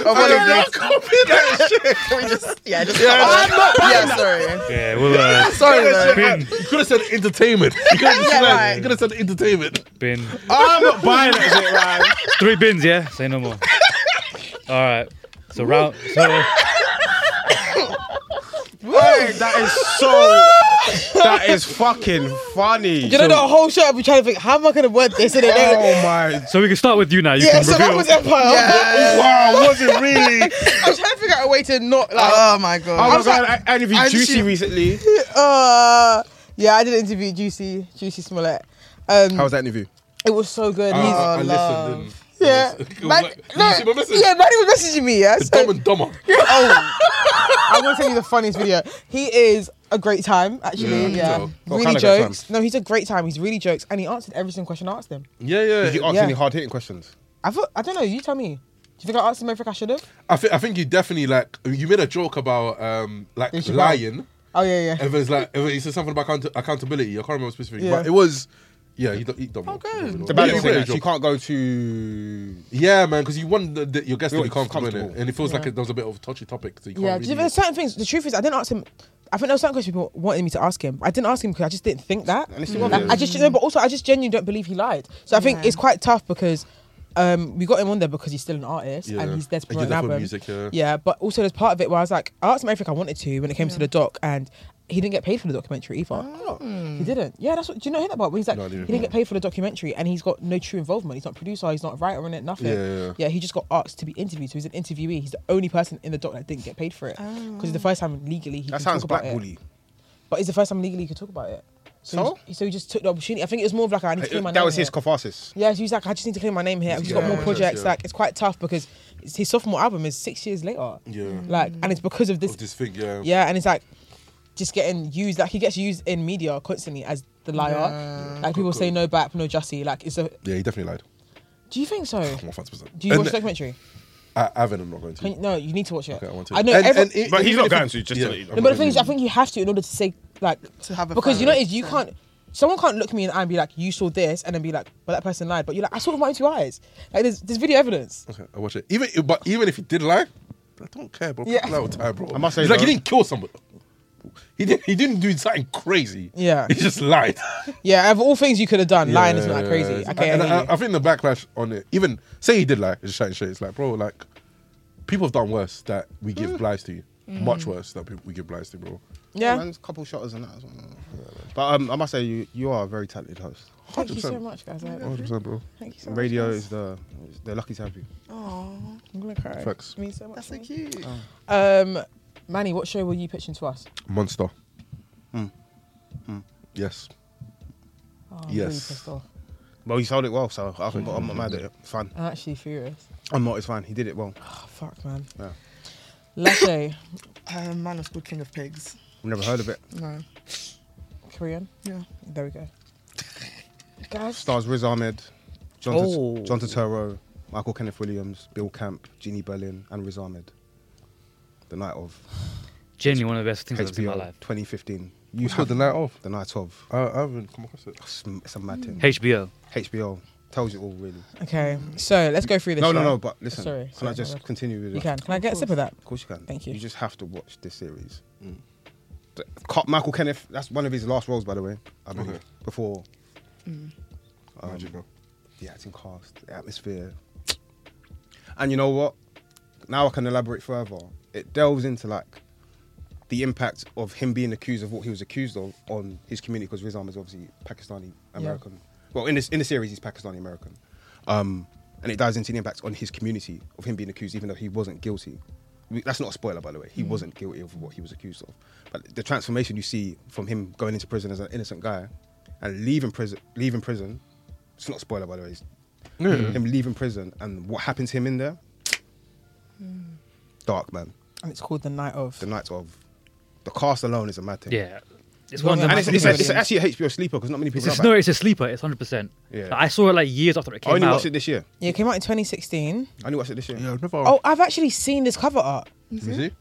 Speaker 6: Can we just
Speaker 2: I'm not buying
Speaker 6: yeah,
Speaker 2: that.
Speaker 6: sorry.
Speaker 5: Yeah, well,
Speaker 6: Sorry though.
Speaker 5: bin,
Speaker 4: You could have said entertainment. You could have
Speaker 6: Yeah, right.
Speaker 4: said entertainment.
Speaker 5: bin.
Speaker 2: I'm not buying it, is it, man?
Speaker 5: 3 bins, yeah? Say no more. All right. So round. So
Speaker 2: Hey, that is fucking funny.
Speaker 3: You know, the whole show I've been trying to think, how am I going to word this? And
Speaker 2: Oh my.
Speaker 5: we can start with you now. You
Speaker 3: yeah,
Speaker 5: can
Speaker 3: so
Speaker 5: reveal.
Speaker 3: that was Empire.
Speaker 2: Wow, was it really?
Speaker 3: I was trying to figure out a way to not like.
Speaker 6: Oh my god.
Speaker 2: I was like, I interviewed
Speaker 6: I
Speaker 2: Juicy
Speaker 6: just-
Speaker 2: recently.
Speaker 3: Yeah, I did interview Juicy Smollett.
Speaker 2: How was that interview?
Speaker 3: It was so good. He's
Speaker 4: I
Speaker 6: love.
Speaker 4: listened. And
Speaker 3: yeah,
Speaker 4: it was
Speaker 3: man,
Speaker 4: like, did you see my message?
Speaker 3: yeah, Manny was messaging me. Yeah,
Speaker 4: It's
Speaker 3: so-
Speaker 4: Dumb and Dumber.
Speaker 3: I'm gonna tell you the funniest video. He is a great time, actually.
Speaker 4: Yeah,
Speaker 3: Yeah,
Speaker 2: What
Speaker 3: really
Speaker 2: kind of great time?
Speaker 3: jokes. No, he's a great time. He's really jokes, and he answered every single question I asked him.
Speaker 4: Yeah.
Speaker 2: Did you ask
Speaker 3: Yeah.
Speaker 2: any hard hitting questions?
Speaker 3: I don't know. You tell me. Do you think I asked him everything I should have?
Speaker 4: I think you definitely like. You made a joke about like
Speaker 3: You should
Speaker 4: lying.
Speaker 3: Oh yeah.
Speaker 4: If it's like if he said something about accountability, I can't remember specifically,
Speaker 3: Yeah.
Speaker 4: but it was. Yeah, he done.
Speaker 6: Oh, good.
Speaker 2: The balance
Speaker 4: He
Speaker 2: thing,
Speaker 4: made a
Speaker 2: like, you
Speaker 4: joke.
Speaker 2: can't go to.
Speaker 4: Yeah, man, because you want your guest to
Speaker 2: You
Speaker 4: be
Speaker 2: want
Speaker 4: comfortable,
Speaker 2: comfortable.
Speaker 4: innit? And it feels like
Speaker 3: Yeah.
Speaker 4: there was a bit of a touchy topic. So you can't
Speaker 3: Yeah,
Speaker 4: really...
Speaker 3: there's certain things. The truth is, I didn't ask him. I think there were certain questions people wanted me to ask him. I didn't ask him because I just didn't think that.
Speaker 2: And it's still
Speaker 3: Like,
Speaker 2: obvious.
Speaker 3: I just, but also I just genuinely don't believe he lied. So I think
Speaker 6: Yeah.
Speaker 3: it's quite tough because we got him on there because he's still an artist
Speaker 4: Yeah.
Speaker 3: and he's there to
Speaker 4: And
Speaker 3: promote
Speaker 4: you're
Speaker 3: an
Speaker 4: there for
Speaker 3: album.
Speaker 4: music, yeah.
Speaker 3: Yeah, but also there's part of it where I was like, I asked him everything I wanted to when it came to the doc, and he didn't get paid for the documentary either. He didn't. Yeah, that's what. Do you know hear that part? When he's like,
Speaker 4: No, I
Speaker 3: he
Speaker 4: didn't.
Speaker 3: didn't get paid for the documentary, and he's got no true involvement. He's not a producer. He's not a writer in it. Nothing.
Speaker 4: Yeah.
Speaker 3: He just got asked to be interviewed. So he's an interviewee. He's the only person in the doc that didn't get paid for it because it's the first time legally he
Speaker 2: That
Speaker 3: can
Speaker 2: sounds
Speaker 3: talk about
Speaker 2: black
Speaker 3: it.
Speaker 2: bully.
Speaker 3: But it's the first time legally he could talk about it.
Speaker 2: So?
Speaker 3: So he just took the opportunity. I think it was more of like, I need to clear my name.
Speaker 2: That was
Speaker 3: here.
Speaker 2: his catharsis.
Speaker 3: Yeah, so he's like, I just need to clear my name here. He's got
Speaker 4: Yeah,
Speaker 3: more
Speaker 4: yeah,
Speaker 3: projects.
Speaker 4: yeah.
Speaker 3: Like, it's quite tough because his sophomore album is 6 years later.
Speaker 4: Yeah.
Speaker 3: Like, and it's because of this.
Speaker 4: Of this thing, yeah.
Speaker 3: Yeah, and it's like just getting used. Like, he gets used in media constantly as the liar.
Speaker 6: Yeah.
Speaker 3: Like, people say no back, no Jussie. Like, it's a.
Speaker 4: Yeah, he definitely lied.
Speaker 3: Do you think so?
Speaker 4: 1,000%.
Speaker 3: Do you watch the documentary?
Speaker 4: I haven't. I'm not going to.
Speaker 3: No, you need to watch it.
Speaker 4: Okay, I want to.
Speaker 3: I know.
Speaker 2: But he's
Speaker 4: even
Speaker 2: not
Speaker 4: if
Speaker 2: going
Speaker 4: it-
Speaker 2: to, just
Speaker 4: yeah.
Speaker 2: to let you know.
Speaker 3: No, but the thing is, I think you have to in order to say like
Speaker 6: To have a
Speaker 3: because you know
Speaker 6: fight.
Speaker 3: is you can't. Someone can't look me in the eye and be like, "You saw this," and then be like, "But that person lied." But you're like, "I saw it with my own 2 eyes." Like, there's video evidence.
Speaker 4: Okay, I'll watch it. Even if he did lie, I don't care, bro.
Speaker 3: Yeah.
Speaker 4: People lie all the time, bro.
Speaker 2: I must say
Speaker 4: It's like he
Speaker 2: though-
Speaker 4: didn't kill somebody. He didn't do something crazy.
Speaker 3: Yeah.
Speaker 4: He just lied.
Speaker 3: Yeah, of all things you could have done, lying isn't that crazy.
Speaker 4: Yeah.
Speaker 3: Okay,
Speaker 4: And
Speaker 3: I hear you.
Speaker 4: I think the backlash on it, even say he did lie, it's shouting shit. It's like, bro, like people have done worse that we give lies to. Much worse that we give lies to, bro.
Speaker 3: Yeah.
Speaker 2: Man's couple shotters and that as well. But I must say, you are a very talented host.
Speaker 3: Thank you so
Speaker 4: 100%.
Speaker 3: much, guys.
Speaker 4: 100%, bro.
Speaker 3: Thank you so much.
Speaker 2: Radio
Speaker 3: guys.
Speaker 2: is they're lucky to have you.
Speaker 6: Oh,
Speaker 3: I'm gonna cry.
Speaker 4: Facts.
Speaker 3: It means so much.
Speaker 6: that's
Speaker 3: to
Speaker 6: so
Speaker 3: me.
Speaker 6: cute.
Speaker 3: Manny, what show were you pitching to us?
Speaker 4: Monster.
Speaker 2: Hmm.
Speaker 4: Yes.
Speaker 3: Oh, I'm
Speaker 4: Yes.
Speaker 3: really pissed off.
Speaker 2: Well, he sold it well, so I'm not mad at it. It's fine.
Speaker 3: I'm actually furious.
Speaker 2: I'm not. It's fine. He did it well.
Speaker 3: Oh, fuck, man.
Speaker 2: Yeah.
Speaker 3: Lache,
Speaker 6: Man was called King of Pigs.
Speaker 2: I've never heard of it.
Speaker 6: No.
Speaker 3: Korean.
Speaker 6: Yeah.
Speaker 3: There we go. Guys,
Speaker 2: Stars Riz Ahmed, John
Speaker 5: Oh.
Speaker 2: Turturro, Michael Kenneth Williams, Bill Camp, Jeannie Berlin, and Riz Ahmed. The night of
Speaker 5: Genuinely one of the best things I've seen in my
Speaker 2: HBO
Speaker 5: life.
Speaker 2: 2015.
Speaker 4: You saw the night off.
Speaker 2: The night of.
Speaker 4: I haven't come across it.
Speaker 2: It's a mad thing.
Speaker 5: HBO.
Speaker 2: HBO tells you all really.
Speaker 3: okay, so let's go through this.
Speaker 2: No.
Speaker 3: show.
Speaker 2: But listen,
Speaker 3: Sorry,
Speaker 2: can I
Speaker 3: sorry,
Speaker 2: just
Speaker 3: my bad.
Speaker 2: continue with it?
Speaker 3: You can. Can I get a sip of that?
Speaker 2: Of course you can.
Speaker 3: Thank you.
Speaker 2: You just have to watch this series. Michael Kenneth, that's one of his last roles, by the way. I believe.
Speaker 4: Okay.
Speaker 2: Before
Speaker 4: Magic, bro.
Speaker 2: the acting cast, the atmosphere. And you know what? Now I can elaborate further. It delves into like the impact of him being accused of what he was accused of on his community, because Riz Ahmed is obviously Pakistani American. Well, in the series, he's Pakistani American. And it dives into the impact on his community of him being accused, even though he wasn't guilty. That's not a spoiler, by the way. He wasn't guilty of what he was accused of. But the transformation you see from him going into prison as an innocent guy and leaving prison. It's not a spoiler, by the way. It's him leaving prison and what happened to him in there. Dark, man.
Speaker 3: And it's called The Night of.
Speaker 2: The night of. The cast alone is a mad thing.
Speaker 5: Yeah. It's one of
Speaker 3: And
Speaker 5: the
Speaker 2: And
Speaker 3: That's
Speaker 2: it's actually a HBO sleeper because not many people know about it.
Speaker 5: it's a sleeper. It's 100%.
Speaker 2: Yeah.
Speaker 5: I saw it like years after it
Speaker 2: I
Speaker 5: came
Speaker 2: only
Speaker 5: out.
Speaker 2: watched it this year.
Speaker 3: Yeah, it came out in 2016.
Speaker 2: I only watched it this year.
Speaker 4: Yeah, I've never.
Speaker 3: Oh, I've actually seen this cover art.
Speaker 4: Is he?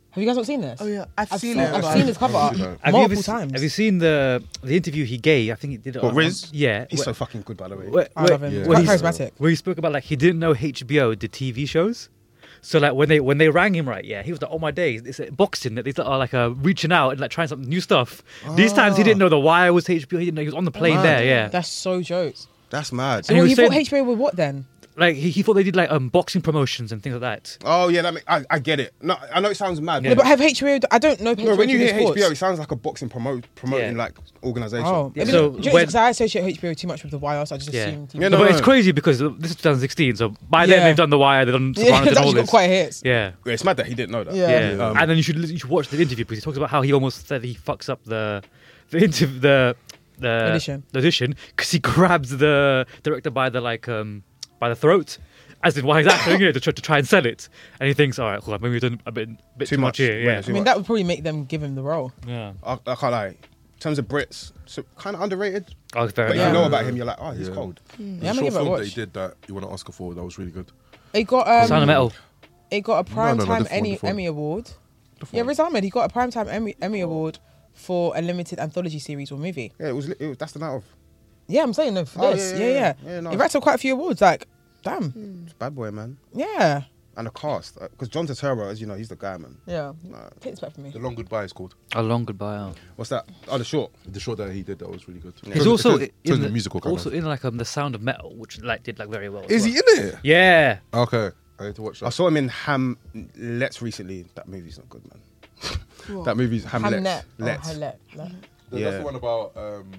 Speaker 3: Have you guys not seen this?
Speaker 6: Oh yeah, I've seen
Speaker 3: seen,
Speaker 6: it.
Speaker 3: I've
Speaker 6: but-
Speaker 3: seen this cover
Speaker 4: I've seen that.
Speaker 5: Have you
Speaker 3: multiple
Speaker 5: ever
Speaker 3: times.
Speaker 5: Have you seen the interview he gave? I think he did it
Speaker 2: What,
Speaker 5: on
Speaker 2: Riz?
Speaker 5: Yeah.
Speaker 2: He's
Speaker 5: where-
Speaker 2: so fucking good, by the way.
Speaker 3: I love him.
Speaker 4: Yeah.
Speaker 3: Quite
Speaker 5: Well,
Speaker 3: charismatic.
Speaker 5: where he spoke about like he didn't know HBO did TV shows. So like when they rang him, right, yeah, he was like, oh my days, it's boxing that these are like reaching out and like trying some new stuff. These times he didn't know The Wire was HBO. He didn't know he was on the plane
Speaker 2: Wow.
Speaker 5: there, yeah.
Speaker 3: That's so jokes.
Speaker 2: That's mad.
Speaker 3: So
Speaker 5: And he
Speaker 3: what,
Speaker 5: was
Speaker 3: you thought
Speaker 5: saying-
Speaker 3: HBO with what then?
Speaker 5: Like he thought they did like boxing promotions and things like that.
Speaker 2: Oh yeah, I get it. No, I know it sounds mad.
Speaker 3: No, but have HBO? I don't know.
Speaker 2: No, when you hear
Speaker 3: sports.
Speaker 2: HBO, it sounds like a boxing promoting
Speaker 5: Yeah.
Speaker 2: like organisation.
Speaker 3: Oh,
Speaker 5: Yeah,
Speaker 3: I mean,
Speaker 5: so
Speaker 3: because
Speaker 5: when-
Speaker 3: I associate HBO too much with The Wire, so I just
Speaker 5: Yeah.
Speaker 3: assume TV.
Speaker 2: Yeah,
Speaker 5: No,
Speaker 2: no,
Speaker 5: but
Speaker 2: no.
Speaker 5: it's crazy because this is 2016, so by then
Speaker 3: Yeah.
Speaker 5: they've done The Wire, they've done
Speaker 3: Yeah,
Speaker 5: Sopranos
Speaker 3: it's
Speaker 5: and all
Speaker 3: actually got
Speaker 5: this.
Speaker 3: quite hits.
Speaker 5: Yeah.
Speaker 2: It's mad that he didn't know that.
Speaker 3: Yeah.
Speaker 5: Yeah, and then you should watch the interview because he talks about how he almost said he fucks up the
Speaker 3: Edition.
Speaker 5: because he grabs the director by the throat, as in while he's acting it to try and sell it, and he thinks, all right, cool, maybe we've done a bit too much here.
Speaker 2: Yeah,
Speaker 5: Yeah,
Speaker 2: too
Speaker 3: I mean,
Speaker 2: much.
Speaker 3: that would probably make them give him the role.
Speaker 5: yeah.
Speaker 2: I can't lie. In terms of Brits, so kind of underrated.
Speaker 5: Oh, fair
Speaker 2: But if
Speaker 5: enough.
Speaker 2: you know about him, you're like, oh, he's
Speaker 4: Yeah.
Speaker 2: cold.
Speaker 3: Yeah, I'm
Speaker 4: The
Speaker 3: gonna
Speaker 4: short
Speaker 3: give it a
Speaker 4: film that he
Speaker 3: watch.
Speaker 4: did that he won an Oscar for, that was really good.
Speaker 3: It got
Speaker 5: Sound of Metal.
Speaker 3: It got a primetime
Speaker 4: different one, different
Speaker 3: Emmy award.
Speaker 4: Different
Speaker 3: Yeah,
Speaker 4: one.
Speaker 3: Riz Ahmed, he got a primetime Emmy award for a limited anthology series or movie.
Speaker 2: Yeah, it was that's the night of.
Speaker 3: Yeah, I'm saying no for
Speaker 2: Oh,
Speaker 3: this.
Speaker 2: yeah,
Speaker 3: Yeah.
Speaker 2: yeah, no.
Speaker 3: He racked up quite a few awards. Like, damn.
Speaker 2: It's Bad Boy, man.
Speaker 3: Yeah.
Speaker 2: And the cast, because John Turturro, as you know, he's the guy, man.
Speaker 3: Yeah.
Speaker 2: Nah.
Speaker 3: Take this back from me.
Speaker 4: The Long Goodbye is called.
Speaker 5: A long goodbye out.
Speaker 2: What's that? Oh, the short.
Speaker 4: The short that he did, that was really good.
Speaker 5: He's also
Speaker 4: in
Speaker 5: in
Speaker 4: the musical kind
Speaker 5: also
Speaker 4: of.
Speaker 5: in like the Sound of Metal, which like did like very well. as
Speaker 4: Is
Speaker 5: well.
Speaker 4: he in it?
Speaker 5: Yeah.
Speaker 4: Okay, I need to watch that.
Speaker 2: I saw him in Hamlet recently. That movie's not good, man. That movie's Hamlet.
Speaker 3: Hamlet.
Speaker 2: Let.
Speaker 3: Oh, Hamlet.
Speaker 4: That's
Speaker 2: Yeah.
Speaker 4: the one about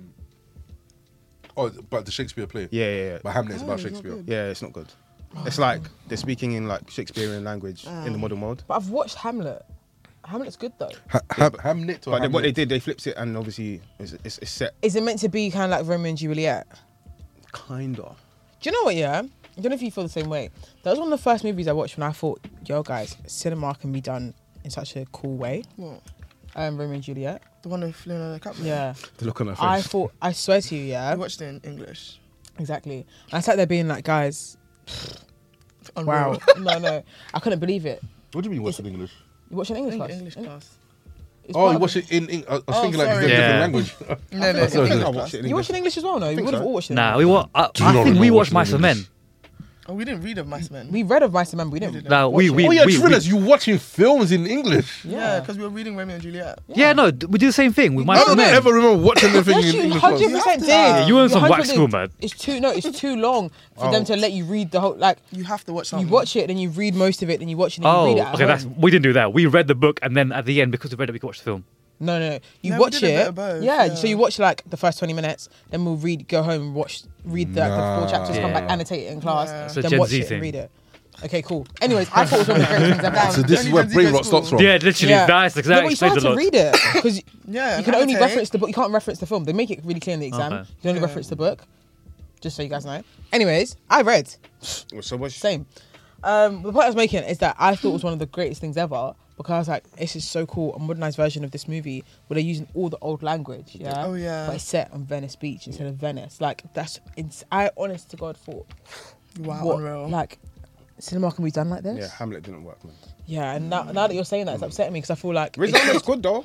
Speaker 4: about the Shakespeare play.
Speaker 2: Yeah.
Speaker 4: But Hamlet is about Shakespeare.
Speaker 2: Yeah, it's not good. It's like they're speaking in like Shakespearean language in the modern world.
Speaker 3: But I've watched Hamlet. Hamlet's good though.
Speaker 4: Hamlet or
Speaker 2: But what they
Speaker 4: Hamlet?
Speaker 2: did, they flipped it, and obviously it's set
Speaker 3: Is it meant to be kind of like Romeo and Juliet?
Speaker 2: kinda.
Speaker 3: Do you know what, yeah? I don't know if you feel the same way. That was one of the first movies I watched when I thought, yo, guys, cinema can be done in such a cool way.
Speaker 6: What?
Speaker 3: Romeo and Juliet.
Speaker 6: The one with Leonardo DiCaprio.
Speaker 3: Yeah.
Speaker 2: The look on her face.
Speaker 3: I thought, I swear to you, yeah.
Speaker 6: I watched it in English.
Speaker 3: Exactly. And I sat there being like, guys,
Speaker 6: Unreal.
Speaker 3: wow. no. I couldn't believe it.
Speaker 4: What do you mean you watch it in English?
Speaker 3: You watch an English class?
Speaker 6: English class.
Speaker 3: It's
Speaker 4: Oh,
Speaker 3: part
Speaker 4: you
Speaker 3: of
Speaker 4: watch
Speaker 3: the-
Speaker 4: it in I was
Speaker 6: Oh,
Speaker 4: thinking like
Speaker 6: sorry.
Speaker 4: it's a different
Speaker 5: Yeah.
Speaker 4: language.
Speaker 6: No,
Speaker 2: I think I
Speaker 6: English
Speaker 2: watched it in
Speaker 3: You watch
Speaker 2: English.
Speaker 3: in English as well, no? We
Speaker 2: think
Speaker 3: would have
Speaker 2: so.
Speaker 3: all watched it. in
Speaker 5: Nah,
Speaker 3: English.
Speaker 5: I
Speaker 4: Do you not
Speaker 5: think we
Speaker 4: remember
Speaker 5: watched
Speaker 4: watching
Speaker 5: Mice and Men.
Speaker 4: English?
Speaker 6: Oh, we didn't read of Mice Men.
Speaker 3: We read of Mice and Men, but we didn't.
Speaker 5: No,
Speaker 3: watch it.
Speaker 4: Oh yeah, thrillers. You watching films in English?
Speaker 6: Yeah, because we were reading Romeo and Juliet.
Speaker 5: Yeah, no, we do the same thing with
Speaker 4: I
Speaker 5: Mice
Speaker 4: don't
Speaker 5: and Men.
Speaker 4: ever remember watching anything
Speaker 3: Yes,
Speaker 4: in
Speaker 3: you
Speaker 4: English.
Speaker 3: 100% did.
Speaker 6: Yeah,
Speaker 5: you were in some
Speaker 3: 100%
Speaker 5: whack school,
Speaker 3: did.
Speaker 5: man.
Speaker 3: It's too long for them to let you read the whole, like,
Speaker 6: You have to watch
Speaker 3: you
Speaker 6: something.
Speaker 3: watch it, then you read most of it, then you watch it, then you
Speaker 5: Oh,
Speaker 3: read it at
Speaker 5: okay,
Speaker 3: home.
Speaker 5: we didn't do that. We read the book, and then at the end, because we read it, we could watch the film.
Speaker 3: No. You
Speaker 6: No, we
Speaker 3: watch
Speaker 6: did a bit
Speaker 3: it.
Speaker 6: of both,
Speaker 3: yeah,
Speaker 6: yeah.
Speaker 3: so you watch like the first 20 minutes, then we'll go home and read the 4 chapters, come back,
Speaker 5: Yeah.
Speaker 3: annotate it in class,
Speaker 6: Yeah.
Speaker 5: It's a
Speaker 3: then
Speaker 5: Gen
Speaker 3: watch
Speaker 5: Z
Speaker 3: it
Speaker 5: thing.
Speaker 3: and read it. Okay, cool. Anyways, I thought it was one of the greatest things I've done.
Speaker 4: So this is
Speaker 6: Only
Speaker 4: where
Speaker 6: Gen Z
Speaker 4: brain
Speaker 6: goes
Speaker 4: rot starts
Speaker 6: school.
Speaker 4: from.
Speaker 5: Yeah, literally, that's
Speaker 3: No,
Speaker 5: exactly
Speaker 3: but you still
Speaker 5: explains
Speaker 3: have
Speaker 5: a
Speaker 3: to
Speaker 5: lot.
Speaker 3: read it because
Speaker 6: Yeah,
Speaker 3: you can only
Speaker 6: annotate.
Speaker 3: reference the book. You can't reference the film. They make it really clear in the exam.
Speaker 5: Okay.
Speaker 3: You can only
Speaker 6: Yeah.
Speaker 3: reference the book. Just so you guys know. Anyways, I read.
Speaker 2: So much.
Speaker 3: Same. The point I was making is that I thought it was one of the greatest things ever because I was like, this is so cool. A modernized version of this movie where they're using all the old language. Yeah.
Speaker 6: Oh, yeah.
Speaker 3: But it's set on Venice Beach instead of Venice. Like I honest to God thought,
Speaker 6: Wow,
Speaker 3: what,
Speaker 6: unreal.
Speaker 3: like cinema can be done like this?
Speaker 2: Yeah, Hamlet didn't work, man.
Speaker 3: Yeah. And now that you're saying that, it's upsetting me because I feel like
Speaker 2: Riz Ahmed's good though,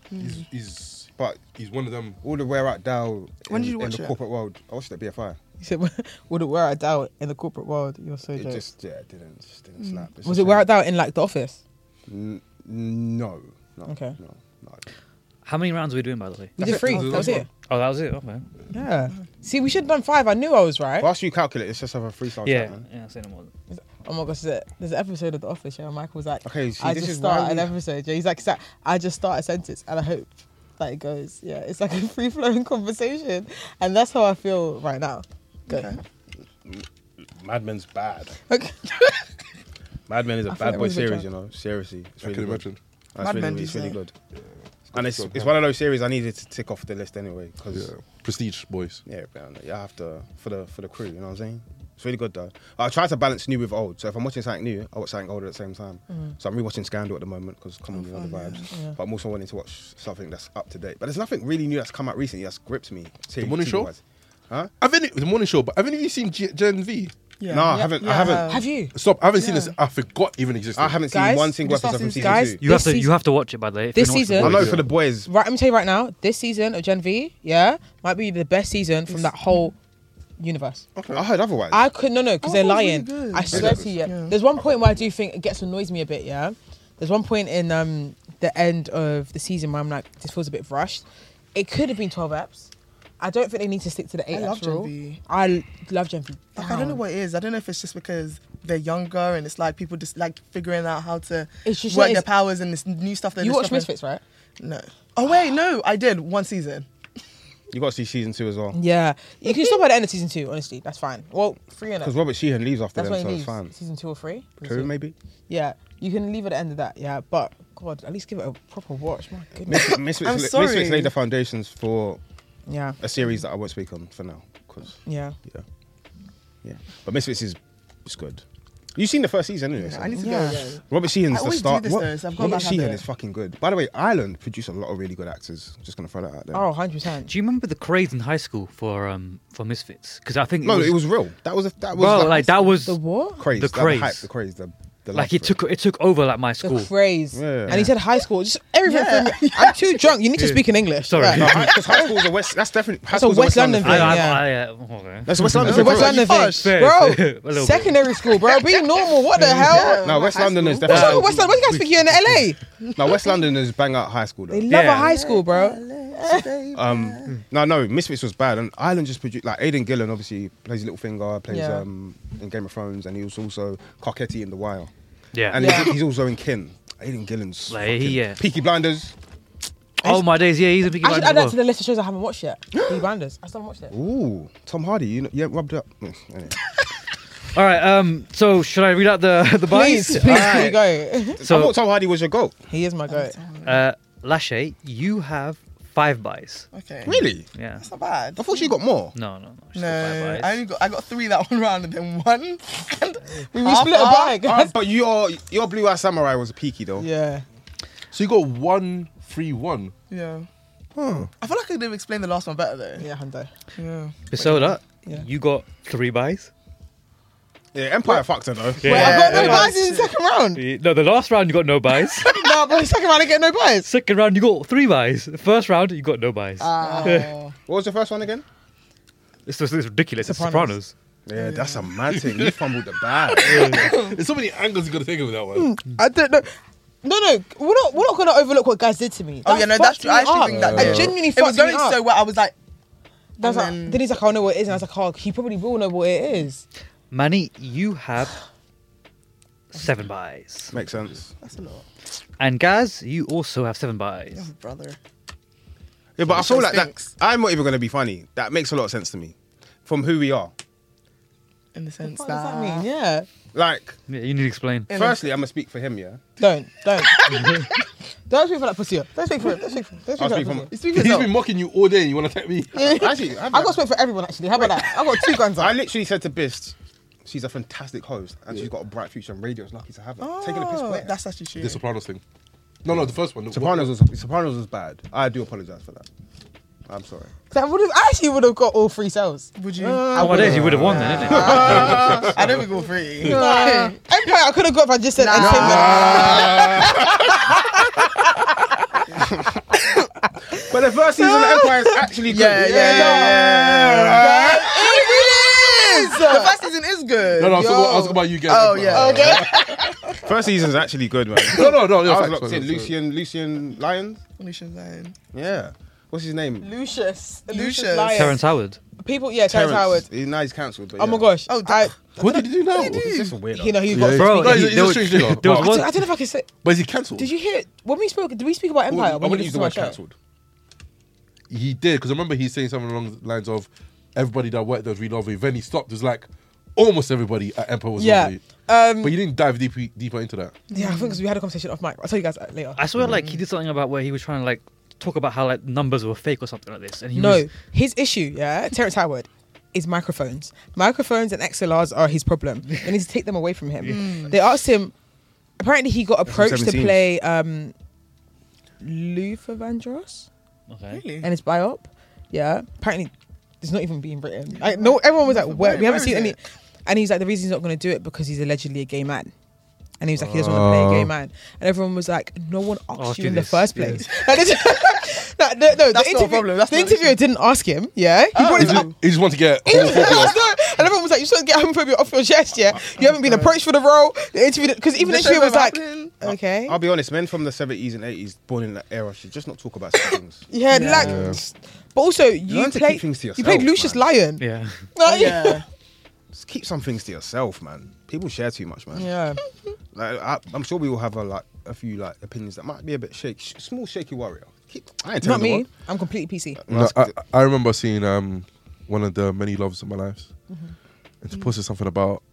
Speaker 4: But he's one of them.
Speaker 2: all the wear out Dow
Speaker 6: When did you
Speaker 2: in
Speaker 6: watch
Speaker 2: the
Speaker 6: it?
Speaker 2: corporate world. I watched it at BFI.
Speaker 3: you said, would it wear out doubt in the corporate world? You're so
Speaker 2: It
Speaker 3: jokes.
Speaker 2: just didn't snap. It's
Speaker 3: Was
Speaker 2: just
Speaker 3: it wear
Speaker 2: like-
Speaker 3: out doubt in like the office?
Speaker 2: No.
Speaker 3: Okay.
Speaker 2: No.
Speaker 5: How many rounds are we doing, by the way?
Speaker 3: We did 3. That was it.
Speaker 5: Oh, that was it. Okay.
Speaker 3: Yeah. See, we should have done 5. I knew I was right.
Speaker 2: Whilst you calculate, let's just have a freestyle
Speaker 5: Yeah,
Speaker 2: chat, man.
Speaker 5: yeah, say no more.
Speaker 3: Oh my gosh, there's an episode of The Office, yeah. Michael was like,
Speaker 2: Okay, see,
Speaker 3: I
Speaker 2: this
Speaker 3: just
Speaker 2: is
Speaker 3: start
Speaker 2: why
Speaker 3: an
Speaker 2: we-
Speaker 3: episode. Yeah, he's like, I just start a sentence and I hope that it goes. Yeah, it's like a free flowing conversation. And that's how I feel right now. Good.
Speaker 6: Okay.
Speaker 2: Mad Men's bad.
Speaker 3: Okay.
Speaker 2: Mad Men is a
Speaker 3: I thought
Speaker 2: bad
Speaker 3: it
Speaker 2: boy
Speaker 3: was a bit
Speaker 2: series,
Speaker 3: dry.
Speaker 2: you know. Seriously, it's
Speaker 4: I
Speaker 2: really
Speaker 4: can
Speaker 2: good.
Speaker 4: imagine.
Speaker 2: That's
Speaker 6: Mad
Speaker 2: really,
Speaker 6: Men,
Speaker 2: it's
Speaker 6: you
Speaker 2: really
Speaker 6: say?
Speaker 2: good. And it's one of those series I needed to tick off the list anyway because
Speaker 4: Yeah. Prestige boys.
Speaker 2: yeah, man, you have to for the crew. You know what I'm saying? It's really good though. I try to balance new with old. So if I'm watching something new, I watch something older at the same time. So I'm rewatching Scandal at the moment because come on, you know the vibes. But I'm also wanting to watch something that's up to date. But there's nothing really new that's come out recently that's gripped me.
Speaker 4: The Morning Show?
Speaker 2: TV-wise. Huh?
Speaker 4: The morning show, but haven't you seen Gen V?
Speaker 6: Yeah.
Speaker 2: No, I haven't. I haven't.
Speaker 3: Have you?
Speaker 4: Stop! I haven't seen
Speaker 6: Yeah.
Speaker 4: this. I forgot even existed.
Speaker 2: I haven't seen
Speaker 3: Guys,
Speaker 2: one single
Speaker 6: just
Speaker 2: episode from
Speaker 6: ask
Speaker 2: season
Speaker 3: guys,
Speaker 2: 2.
Speaker 5: You have
Speaker 3: This
Speaker 5: to
Speaker 3: season-
Speaker 5: you have to watch it by the way. If
Speaker 3: this
Speaker 5: you don't watch
Speaker 3: season-
Speaker 2: I
Speaker 5: the
Speaker 2: know
Speaker 5: boys,
Speaker 2: for the boys.
Speaker 3: Right, let me tell you right now, this season of Gen V, yeah, might be the best season from that whole universe.
Speaker 2: I heard otherwise.
Speaker 3: I could no because
Speaker 6: Oh,
Speaker 3: they're
Speaker 6: that was really
Speaker 3: lying.
Speaker 6: good.
Speaker 3: I swear
Speaker 2: it?
Speaker 3: to you, yeah.
Speaker 6: Yeah.
Speaker 3: There's one point where I do think it gets annoys me a bit. Yeah, there's one point in the end of the season where I'm like, this feels a bit rushed. It could have been 12 eps. I don't think they need to stick to the 8
Speaker 6: I love
Speaker 3: eps
Speaker 6: Gen
Speaker 3: rule.
Speaker 6: V.
Speaker 3: I love Gen V.
Speaker 6: Like, I don't know what it is. I don't know if it's just because they're younger and it's like people just like figuring out how to
Speaker 3: It's just
Speaker 6: work
Speaker 3: it's-
Speaker 6: their powers and this new stuff they're
Speaker 3: You watch
Speaker 6: discovering.
Speaker 3: Misfits, right?
Speaker 6: No. Oh wait, no, I did one season.
Speaker 2: You got to see season 2 as well.
Speaker 3: Yeah, you can stop by the end of season 2. Honestly, that's fine. Well, 3 and
Speaker 2: Because Robert Sheehan leaves after
Speaker 3: that's
Speaker 2: them,
Speaker 3: when
Speaker 2: so
Speaker 3: he
Speaker 2: it's
Speaker 3: leaves.
Speaker 2: fine.
Speaker 3: Season 2 or 3.
Speaker 2: 2 maybe.
Speaker 3: Yeah, you can leave at the end of that. Yeah, but God, at least give it a proper watch. My goodness.
Speaker 2: Misfits
Speaker 6: sorry.
Speaker 2: laid the foundations for
Speaker 3: Yeah,
Speaker 2: a series that I won't speak on for now. Because
Speaker 3: yeah.
Speaker 2: but Misfits is good. You've seen the first season, anyway.
Speaker 6: I need to
Speaker 3: Yeah.
Speaker 6: go again.
Speaker 2: Robert Sheehan's
Speaker 6: I
Speaker 2: the
Speaker 6: always
Speaker 2: star.
Speaker 6: do this though, so I've got
Speaker 2: Robert
Speaker 6: my
Speaker 2: Sheehan
Speaker 6: habit.
Speaker 2: is fucking good. By the way, Ireland produced a lot of really good actors. Just gonna throw that out there.
Speaker 3: Oh, 100%.
Speaker 5: Do you remember the craze in high school for Misfits? Because I think
Speaker 2: no, it was real. That was
Speaker 5: bro, like that was
Speaker 3: The what?
Speaker 2: craze.
Speaker 5: the craze.
Speaker 2: hype, the craze, the
Speaker 5: like
Speaker 2: love for
Speaker 5: it took over like my
Speaker 3: The
Speaker 5: school.
Speaker 3: craze.
Speaker 2: Yeah.
Speaker 3: And he said high school. Just everything
Speaker 6: Yeah.
Speaker 3: from I'm too drunk. You need to speak in English.
Speaker 5: Sorry.
Speaker 3: Right.
Speaker 2: Because high school's a West. That's definitely high
Speaker 3: That's a
Speaker 2: school's
Speaker 3: West London thing.
Speaker 5: I
Speaker 3: Yeah.
Speaker 2: That's a West London.
Speaker 3: It's a West
Speaker 2: thing.
Speaker 3: London
Speaker 6: Hush.
Speaker 3: thing.
Speaker 5: Fair,
Speaker 3: Bro,
Speaker 5: fair, a little bit.
Speaker 3: secondary school, bro. Be normal. What the hell?
Speaker 2: No, West
Speaker 6: High
Speaker 2: London is
Speaker 6: school.
Speaker 3: What's wrong
Speaker 2: definitely.
Speaker 3: with West London? What do you guys think you're in LA?
Speaker 2: No, West London is bang out high school though.
Speaker 3: They love
Speaker 5: Yeah.
Speaker 3: a high school, bro.
Speaker 2: No, Misfits was bad, and Ireland just produced like Aidan Gillen. Obviously plays Littlefinger, plays
Speaker 3: Yeah.
Speaker 2: in Game of Thrones, and he was also Carcetti in The Wire,
Speaker 5: Yeah.
Speaker 2: and
Speaker 3: Yeah.
Speaker 2: he's also in Kin. Aidan Gillen's
Speaker 5: Like,
Speaker 2: fucking-
Speaker 5: yeah.
Speaker 2: Peaky Blinders.
Speaker 5: Oh my days, yeah, he's a big
Speaker 3: I should
Speaker 5: man
Speaker 3: add that
Speaker 5: as
Speaker 3: to
Speaker 5: well.
Speaker 3: the list of shows I haven't watched yet. The Banders. I still haven't watched it.
Speaker 2: Ooh, Tom Hardy. You rubbed it up. Anyway.
Speaker 5: All right, so should I read out the buys?
Speaker 3: Please, here you go.
Speaker 2: I
Speaker 5: So
Speaker 2: thought Tom Hardy was your goat.
Speaker 3: He is my goat.
Speaker 5: Lachey, you have 5 buys.
Speaker 6: Okay.
Speaker 2: Really?
Speaker 5: Yeah.
Speaker 6: That's not bad.
Speaker 2: I thought she got more.
Speaker 5: No. She's
Speaker 6: No,
Speaker 5: got 5 buys.
Speaker 6: I got 3 that one round and then 1. And
Speaker 3: We split a bag.
Speaker 2: But your Blue Eye Samurai was peaky though.
Speaker 3: Yeah.
Speaker 4: So you got 1-3-1.
Speaker 6: Yeah. I feel like I could have explained the last one better though.
Speaker 3: Yeah, Hundo.
Speaker 6: Yeah.
Speaker 5: Bisola,
Speaker 3: Yeah.
Speaker 5: you got 3 buys.
Speaker 2: Yeah, Empire fucked her though.
Speaker 3: Wait, I got no
Speaker 6: Yeah.
Speaker 3: buys in the second round.
Speaker 5: No, the last round you got no buys.
Speaker 3: No, but the second round I get no buys.
Speaker 5: Second round you got 3 buys. The first round you got no buys.
Speaker 6: Oh.
Speaker 2: What was the first one again?
Speaker 5: It's ridiculous. It's
Speaker 3: Sopranos.
Speaker 5: Sopranos.
Speaker 2: Yeah, that's a mad thing. You fumbled the bag.
Speaker 4: There's so many angles you got to take with that one.
Speaker 3: I don't know. No, we're not gonna overlook what guys did to me.
Speaker 6: Oh yeah, no, that's true. I actually think that
Speaker 3: I
Speaker 6: did.
Speaker 3: genuinely
Speaker 6: It was
Speaker 3: fucked me
Speaker 6: going
Speaker 3: up.
Speaker 6: so well. I was like,
Speaker 3: That's
Speaker 6: and
Speaker 3: like,
Speaker 6: then-
Speaker 3: then he's like, I know what it is, and I was like, oh, he probably will know what it is.
Speaker 5: Manny, you have 7 buys.
Speaker 2: Makes sense.
Speaker 6: that's a lot.
Speaker 5: And Gaz, you also have 7 buys.
Speaker 6: Oh, brother.
Speaker 2: Yeah, but I feel like that.
Speaker 6: Stinks.
Speaker 2: I'm not even going to be funny. That makes a lot of sense to me, from who we are.
Speaker 6: In the sense
Speaker 3: What
Speaker 6: that.
Speaker 3: does that mean? Yeah.
Speaker 2: Like,
Speaker 5: Yeah, you need to explain.
Speaker 2: firstly, I'm gonna speak for him. Yeah,
Speaker 3: Don't. Don't speak for that pussy. Don't speak for him. Don't speak for him. Don't speak
Speaker 2: I'll
Speaker 3: for
Speaker 2: speak
Speaker 3: that
Speaker 2: for
Speaker 3: pussy.
Speaker 6: Speak for
Speaker 4: He's
Speaker 6: yourself.
Speaker 4: been mocking you all day and you want to attack me?
Speaker 2: actually,
Speaker 3: I got spoke for everyone actually. How about that? I got 2 guns
Speaker 2: I
Speaker 3: up.
Speaker 2: literally said to Bist, she's a fantastic host and she's got a bright future. And radio's lucky to have her. Taking a piss
Speaker 6: Oh,
Speaker 2: where?
Speaker 6: that's actually true.
Speaker 4: The Sopranos thing. No, the first one.
Speaker 2: Sopranos was bad. I do apologize for that. I'm sorry.
Speaker 3: I actually would have got all 3 cells.
Speaker 6: Would you?
Speaker 5: Oh my days, you would have won then, innit?
Speaker 6: I don't think we're free.
Speaker 3: Empire, I could have got if I just said entertainment.
Speaker 2: But the first season of Empire is actually good.
Speaker 6: Yeah.
Speaker 3: It is.
Speaker 6: The first season is good.
Speaker 4: No, I was talking about you guys.
Speaker 6: Oh yeah.
Speaker 3: Okay.
Speaker 2: First season is actually good, man.
Speaker 4: No.
Speaker 2: I was
Speaker 4: facts,
Speaker 2: locked
Speaker 4: facts,
Speaker 2: in.
Speaker 4: facts.
Speaker 2: Lucian Lyons.
Speaker 6: Lucian Zion.
Speaker 2: Yeah. What's his name?
Speaker 3: Lucius.
Speaker 6: Lucius.
Speaker 3: Lyons.
Speaker 5: Terrence Howard.
Speaker 3: People, yeah, Terrence Howard.
Speaker 2: Now he's cancelled. But
Speaker 3: Oh my
Speaker 2: yeah.
Speaker 3: gosh.
Speaker 6: Oh,
Speaker 4: What did he do now?
Speaker 2: He's just a weirdo.
Speaker 3: You know, he
Speaker 4: Yeah,
Speaker 3: got
Speaker 4: yeah.
Speaker 5: Bro,
Speaker 4: No,
Speaker 5: he-
Speaker 4: he's
Speaker 5: there
Speaker 4: a
Speaker 5: was-
Speaker 4: strange nigga.
Speaker 5: there was
Speaker 3: I
Speaker 5: one-
Speaker 3: don't know if I can say.
Speaker 4: But is he cancelled?
Speaker 3: Did you hear when we spoke? Did we speak about Empire?
Speaker 2: I
Speaker 3: when
Speaker 2: wouldn't
Speaker 3: you
Speaker 2: use the
Speaker 3: listened to
Speaker 2: word
Speaker 3: my show?
Speaker 2: cancelled.
Speaker 4: He did, because I remember he's saying something along the lines of everybody that worked there was really lovely. Then he stopped. It was like almost everybody at Empire was
Speaker 3: Yeah.
Speaker 4: lovely. But you didn't dive deeper into that.
Speaker 3: Yeah, I think because we had a conversation off mic. I'll tell you guys later.
Speaker 5: I swear, like, he did something about where he was trying to, like, talk about how, like, numbers were fake or something like this. And he
Speaker 3: No,
Speaker 5: was,
Speaker 3: his issue, yeah, Terrence Howard, is microphones. Microphones and XLRs are his problem. They need to take them away from him. They asked him. Apparently, he got approached to
Speaker 2: 17.
Speaker 3: play Luther Vandross
Speaker 5: okay.
Speaker 6: Really?
Speaker 3: and his biop. Yeah, apparently, it's not even being written. No, everyone was like, "Where?" We haven't
Speaker 6: where
Speaker 3: seen
Speaker 6: is
Speaker 3: any.
Speaker 6: it?
Speaker 3: And he's like, the reason he's not going to do it because he's allegedly a gay man. And he was like, he doesn't want to play a gay man. And everyone was like, no one asked you in the first place. Like, no,
Speaker 6: That's not a problem. That's
Speaker 3: the
Speaker 6: not an
Speaker 3: interviewer didn't ask him, yeah? He wanted to,
Speaker 4: He just wants to get
Speaker 3: and
Speaker 4: homophobia.
Speaker 3: everyone was like, you should get homophobia off your chest, yeah? You haven't been approached for the role. The interview, because even the interviewer was like, okay.
Speaker 2: I'll be honest, men from the 70s and 80s born in that era should just not talk about such things.
Speaker 3: Yeah, like, but also
Speaker 2: Learn to keep things to
Speaker 3: you played
Speaker 2: yourself,
Speaker 3: Lucius
Speaker 2: man.
Speaker 3: Lyon.
Speaker 5: Yeah.
Speaker 3: Like,
Speaker 6: Yeah.
Speaker 2: Just keep some things to yourself, man. People share too much, man.
Speaker 3: Yeah.
Speaker 2: Like, I'm sure we will have a few like opinions that might be a bit shaky. Small shaky warrior. I ain't
Speaker 3: Not
Speaker 2: telling the
Speaker 3: me.
Speaker 2: world.
Speaker 3: I'm completely PC.
Speaker 4: No, I remember seeing one of the many loves of my lives, and she posted something about.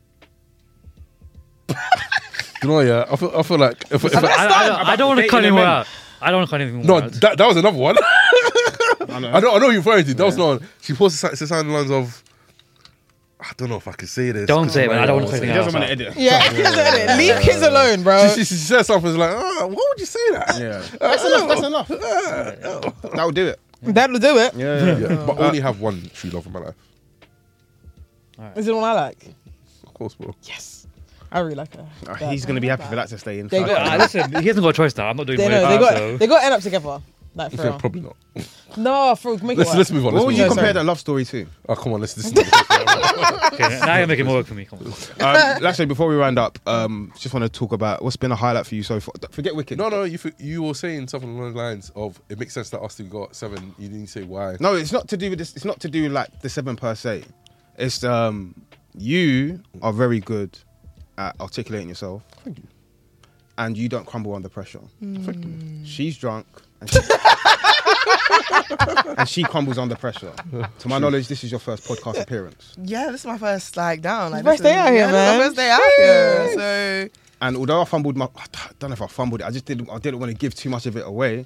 Speaker 4: You know, yeah, I feel like if
Speaker 5: I don't want to cut anyone out. I don't want to cut anyone out.
Speaker 4: that was another one.
Speaker 2: I know.
Speaker 4: I know you're referring to. That was not. She posted something along the lines of. I don't know if I can say this.
Speaker 5: Don't say it, man. I don't want to cut
Speaker 2: He
Speaker 5: anything
Speaker 2: doesn't
Speaker 5: out.
Speaker 2: want to edit.
Speaker 3: Yeah, leave kids alone, bro.
Speaker 4: She said something like, "Oh, why would you say that?"
Speaker 2: Yeah. That's enough. That'll do it.
Speaker 3: That'll do it.
Speaker 2: Yeah.
Speaker 4: But I only have one true love in my life.
Speaker 3: Is it the one I like?
Speaker 4: Of course, bro.
Speaker 3: Yes. I really like her.
Speaker 2: He's going to be happy for that to stay in.
Speaker 3: They got-
Speaker 5: Listen, he hasn't got a choice now. I'm not doing
Speaker 3: They
Speaker 5: my
Speaker 3: know
Speaker 5: part, so.
Speaker 3: they got to end up together. Like for
Speaker 4: Okay,
Speaker 3: real.
Speaker 4: probably not.
Speaker 3: No, for make it work.
Speaker 4: Let's move on.
Speaker 2: What would you
Speaker 3: No,
Speaker 2: compare
Speaker 3: sorry.
Speaker 2: that love story to?
Speaker 4: Oh, come on, let's.
Speaker 5: Okay, now you're making more work for me. Come on.
Speaker 2: Actually, before we round up, just want to talk about what's been a highlight for you so far. Forget Wicked.
Speaker 4: No, you were saying something along the lines of it makes sense that Austin got 7. You didn't say why.
Speaker 2: No, it's not to do with this. It's not to do with like the 7 per se. It's you are very good at articulating yourself.
Speaker 4: Thank you.
Speaker 2: And you don't crumble under pressure.
Speaker 4: Thank you.
Speaker 2: She's drunk. And she crumbles under pressure. To my knowledge, this is your first podcast appearance.
Speaker 6: Yeah, this is my first down. Like,
Speaker 3: First
Speaker 6: this
Speaker 3: day
Speaker 6: is-
Speaker 3: out here,
Speaker 6: yeah,
Speaker 3: man.
Speaker 6: This is my first day out here. So
Speaker 2: And although I don't know if I fumbled it. I didn't want to give too much of it away.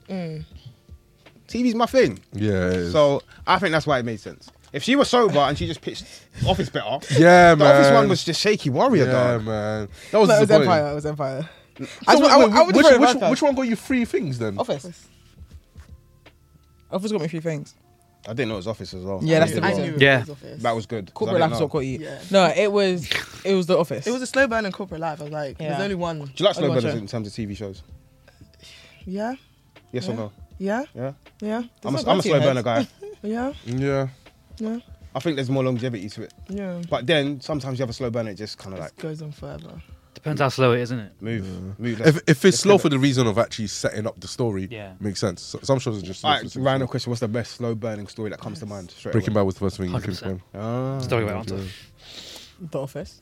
Speaker 2: TV's my thing.
Speaker 4: Yeah. it is.
Speaker 2: So I think that's why it made sense. If she was sober and she just pitched Office better,
Speaker 4: yeah,
Speaker 2: the
Speaker 4: man.
Speaker 2: Office one was just shaky warrior,
Speaker 4: yeah,
Speaker 2: dog.
Speaker 4: man. That was
Speaker 3: No, it was
Speaker 4: disappointing.
Speaker 3: Empire. It was Empire.
Speaker 4: So
Speaker 3: I would prefer Empire.
Speaker 4: which one got you 3 things then?
Speaker 3: Office. Office got me 3 things.
Speaker 2: I didn't know it was Office as well.
Speaker 3: Yeah, that's
Speaker 2: I
Speaker 3: the
Speaker 2: didn't
Speaker 6: I
Speaker 2: know.
Speaker 3: one.
Speaker 6: knew
Speaker 5: Yeah.
Speaker 6: it was Office.
Speaker 2: That was good. 'cause I
Speaker 3: Corporate
Speaker 2: didn't
Speaker 3: life is
Speaker 2: know.
Speaker 3: what got you.
Speaker 6: Yeah.
Speaker 3: No, it was the Office.
Speaker 6: It was a slow burn in corporate life. I was like,
Speaker 3: Yeah.
Speaker 6: there's only one.
Speaker 2: Do you like slow
Speaker 3: Only one
Speaker 2: burners
Speaker 3: show.
Speaker 2: in terms of TV shows?
Speaker 6: Yeah,
Speaker 2: Yes or
Speaker 6: Yeah.
Speaker 2: no?
Speaker 6: yeah,
Speaker 2: Yeah.
Speaker 6: yeah,
Speaker 2: I'm a
Speaker 3: not
Speaker 2: slow
Speaker 3: bad,
Speaker 2: burner guy.
Speaker 6: yeah,
Speaker 4: Yeah.
Speaker 6: yeah,
Speaker 2: I think there's more longevity to it.
Speaker 6: yeah.
Speaker 2: But then sometimes you have a slow burner, it just kind of like
Speaker 6: It goes on forever.
Speaker 5: Depends how slow it is, isn't it?
Speaker 2: move.
Speaker 4: If it's slow for the reason of actually setting up the story,
Speaker 5: Yeah.
Speaker 4: makes sense. So, some shows are just slow.
Speaker 2: All
Speaker 4: for
Speaker 2: right,
Speaker 4: the
Speaker 2: random question. What's the best slow burning story that comes to mind? Straight
Speaker 4: Breaking
Speaker 2: away?
Speaker 4: Bad was the first thing you think
Speaker 5: 100%.
Speaker 4: of.
Speaker 2: Ah.
Speaker 5: Story about answer.
Speaker 3: The Office.